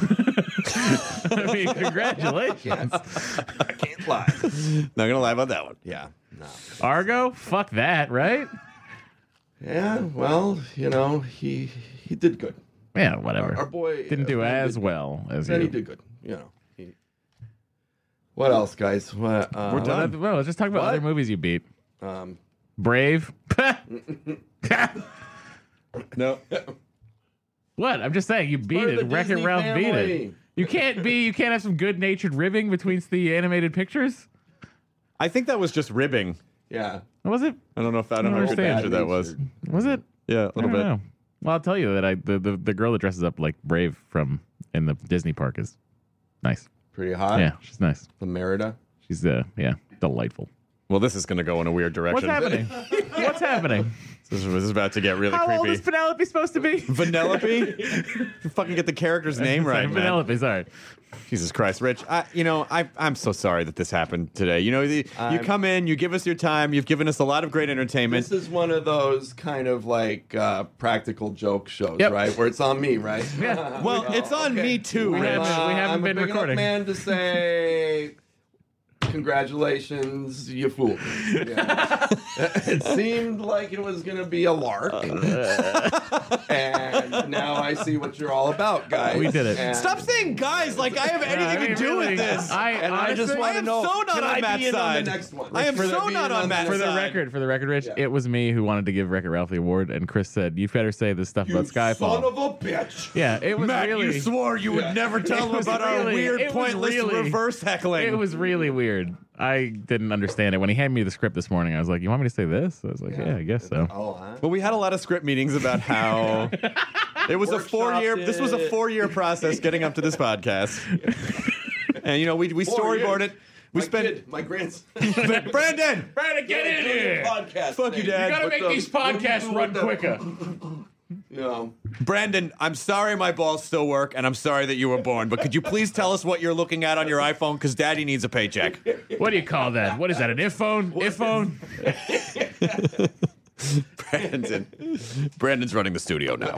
Speaker 11: I mean, congratulations.
Speaker 2: I can't lie.
Speaker 10: Not gonna lie about that one.
Speaker 2: Yeah, no.
Speaker 11: Argo, fuck that, right?
Speaker 2: Yeah, well, you know, he he did good.
Speaker 11: Yeah, whatever.
Speaker 2: Our, our boy
Speaker 11: Didn't
Speaker 2: uh,
Speaker 11: do
Speaker 2: Ben
Speaker 11: as
Speaker 2: did-
Speaker 11: well as
Speaker 2: Ben,
Speaker 11: you.
Speaker 2: he did good. You know. He, what else, guys? What, uh,
Speaker 10: We're
Speaker 11: Well,
Speaker 10: done.
Speaker 11: well, let's just talk about
Speaker 2: What?
Speaker 11: other movies you beat.
Speaker 2: Um,
Speaker 11: Brave.
Speaker 10: No.
Speaker 11: What? I'm just saying you beat
Speaker 2: part of
Speaker 11: it.
Speaker 2: the
Speaker 11: Wreck-It
Speaker 2: Disney
Speaker 11: Ralph beat it.
Speaker 2: family.
Speaker 11: You can't be. You can't have some good-natured ribbing between the animated pictures.
Speaker 10: I think that was just ribbing.
Speaker 2: yeah.
Speaker 11: Was it?
Speaker 10: I don't know if I
Speaker 11: I
Speaker 10: don't
Speaker 11: don't
Speaker 10: know how
Speaker 11: understand.
Speaker 10: bad that was.
Speaker 11: Was it?
Speaker 10: Yeah, a
Speaker 11: I
Speaker 10: little
Speaker 11: don't
Speaker 10: bit.
Speaker 11: know. Well, I'll tell you that I the, the the girl that dresses up like Brave from in the Disney park is nice.
Speaker 2: Pretty hot.
Speaker 11: Yeah, she's nice.
Speaker 2: The Merida.
Speaker 11: She's uh yeah delightful.
Speaker 10: Well, this is going to go in a weird direction.
Speaker 11: What's happening? What's happening?
Speaker 10: This is, this is about to get really
Speaker 11: How old
Speaker 10: creepy.
Speaker 11: is Penelope supposed to be?
Speaker 10: Vanellope? You fucking get the character's name right, man.
Speaker 11: Penelope, sorry.
Speaker 10: Jesus Christ, Rich. I, you know, I, I'm so sorry that this happened today. You know, the, you
Speaker 2: I'm-
Speaker 10: come in, you give us your time, you've given us a lot of great entertainment.
Speaker 2: This is one of those kind of like uh, practical joke shows,
Speaker 11: Yep.
Speaker 2: right? Where it's on me, right?
Speaker 11: Yeah.
Speaker 10: Well, it's on me too,
Speaker 11: We
Speaker 10: Rich.
Speaker 11: haven't- we haven't
Speaker 2: I'm
Speaker 11: been
Speaker 2: a big
Speaker 11: recording.
Speaker 2: enough man to say congratulations, you fooled me. Yeah. It seemed like it was going to be a lark. And now I see what you're all about, guys.
Speaker 11: We did it.
Speaker 2: And
Speaker 10: Stop saying guys like I have anything
Speaker 11: I mean,
Speaker 10: to do
Speaker 11: really,
Speaker 10: with this.
Speaker 11: I,
Speaker 2: And I
Speaker 11: honestly,
Speaker 2: just
Speaker 10: I
Speaker 2: want to
Speaker 10: am
Speaker 2: know,
Speaker 10: so not
Speaker 2: can
Speaker 10: on
Speaker 2: I
Speaker 10: Matt's
Speaker 2: be in on
Speaker 10: side.
Speaker 2: the next one?
Speaker 10: I am
Speaker 2: For the-
Speaker 10: so
Speaker 2: be
Speaker 10: not
Speaker 2: in
Speaker 10: on
Speaker 2: on
Speaker 10: Matt's
Speaker 11: for the
Speaker 10: side.
Speaker 11: record, for the record, Rich,
Speaker 2: Yeah.
Speaker 11: it was me who wanted to give Wreck-It Ralph the award, and Chris said, "You better say this stuff
Speaker 2: You
Speaker 11: about Skyfall."
Speaker 2: son of a bitch.
Speaker 11: Yeah, it was
Speaker 10: Matt,
Speaker 11: really.
Speaker 10: you swore you would never tell
Speaker 11: It
Speaker 10: them
Speaker 11: was
Speaker 10: about our
Speaker 11: really-
Speaker 10: weird,
Speaker 11: it was
Speaker 10: pointless
Speaker 11: really-
Speaker 10: reverse heckling.
Speaker 11: It was really weird. I didn't understand it when he handed me the script this morning. I was like, "You want me to say this?" I was like, "Yeah, I guess so."
Speaker 2: Oh, huh?
Speaker 10: Well, we had a lot of script meetings about how it was a four-year. This was a
Speaker 2: it.
Speaker 10: four-year process getting up to this podcast, and you know we we
Speaker 2: Four
Speaker 10: storyboarded.
Speaker 2: years.
Speaker 10: We
Speaker 2: my
Speaker 10: spent
Speaker 2: kid, my grandson.
Speaker 10: Brandon.
Speaker 11: Brandon, get in here!
Speaker 2: Podcast
Speaker 10: Fuck you,
Speaker 2: thing.
Speaker 10: Dad.
Speaker 11: You gotta
Speaker 2: What
Speaker 11: make
Speaker 2: the-
Speaker 11: these
Speaker 2: what do you
Speaker 11: podcasts
Speaker 2: do
Speaker 11: run
Speaker 2: with the-
Speaker 11: quicker.
Speaker 2: You know,
Speaker 10: Brandon, I'm sorry my balls still work, and I'm sorry that you were born. But could you please tell us what you're looking at on your iPhone? Because Daddy needs a paycheck.
Speaker 11: What do you call that? What is that? An iPhone? iPhone?
Speaker 10: Brandon. Brandon's running the studio now.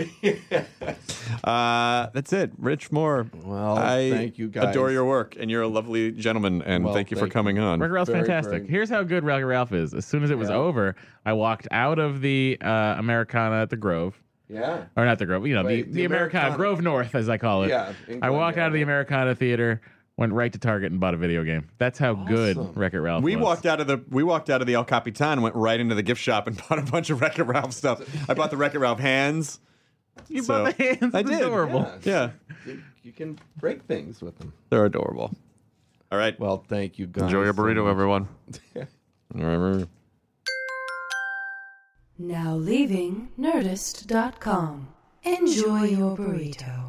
Speaker 10: Uh, that's it. Rich Moore.
Speaker 2: Well,
Speaker 10: I
Speaker 2: thank you, guys.
Speaker 10: adore your work, and you're a lovely gentleman, and
Speaker 2: Well,
Speaker 10: thank you for
Speaker 2: thank
Speaker 10: coming on.
Speaker 11: Wreck-It Ralph's
Speaker 2: Very,
Speaker 11: fantastic.
Speaker 2: very-
Speaker 11: Here's how good Wreck-It Ralph is. As soon as it was
Speaker 2: Yeah.
Speaker 11: over, I walked out of the uh, Americana at the Grove.
Speaker 2: yeah.
Speaker 11: Or not the Grove, you know,
Speaker 2: Wait,
Speaker 11: the,
Speaker 2: the
Speaker 11: the Americana,
Speaker 2: Americana.
Speaker 11: Grove North, as I call it.
Speaker 2: Yeah, in
Speaker 11: I walked
Speaker 2: Glendale,
Speaker 11: out of the
Speaker 2: yeah.
Speaker 11: Americana Theater, went right to Target and bought a video game. That's how good
Speaker 2: Awesome.
Speaker 11: Wreck-It Ralph
Speaker 10: We
Speaker 11: was.
Speaker 10: walked out of the we walked out of the El Capitan, went right into the gift shop, and bought a bunch of Wreck-It Ralph stuff. I bought the Wreck-It Ralph hands.
Speaker 11: You
Speaker 10: So,
Speaker 11: bought the hands.
Speaker 10: I
Speaker 11: It's
Speaker 10: did.
Speaker 11: adorable.
Speaker 10: Yeah,
Speaker 2: You, you can break things with them.
Speaker 10: they're adorable. All right,
Speaker 2: Well, thank you, guys.
Speaker 10: enjoy your
Speaker 2: so
Speaker 10: burrito,
Speaker 2: much.
Speaker 10: everyone. All right.
Speaker 9: Now leaving Nerdist dot com. Enjoy your burrito.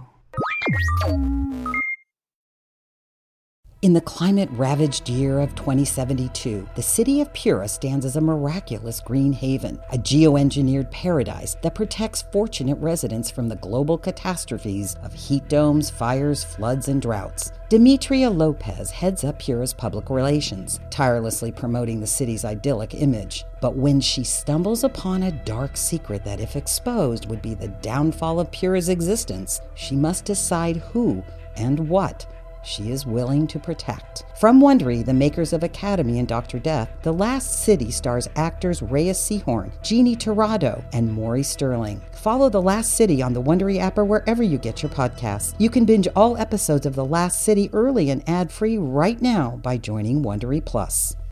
Speaker 12: In the climate-ravaged year of twenty seventy-two, the city of Pura stands as a miraculous green haven, a geoengineered paradise that protects fortunate residents from the global catastrophes of heat domes, fires, floods, and droughts. Demetria Lopez heads up Pura's public relations, tirelessly promoting the city's idyllic image. But when she stumbles upon a dark secret that, if exposed, would be the downfall of Pura's existence, she must decide who and what she is willing to protect. From Wondery, the makers of Academy and Doctor Death, The Last City stars actors Reyes Sehorn, Jeannie Torrado, and Maury Sterling. Follow The Last City on the Wondery app or wherever you get your podcasts. You can binge all episodes of The Last City early and ad-free right now by joining Wondery Plus.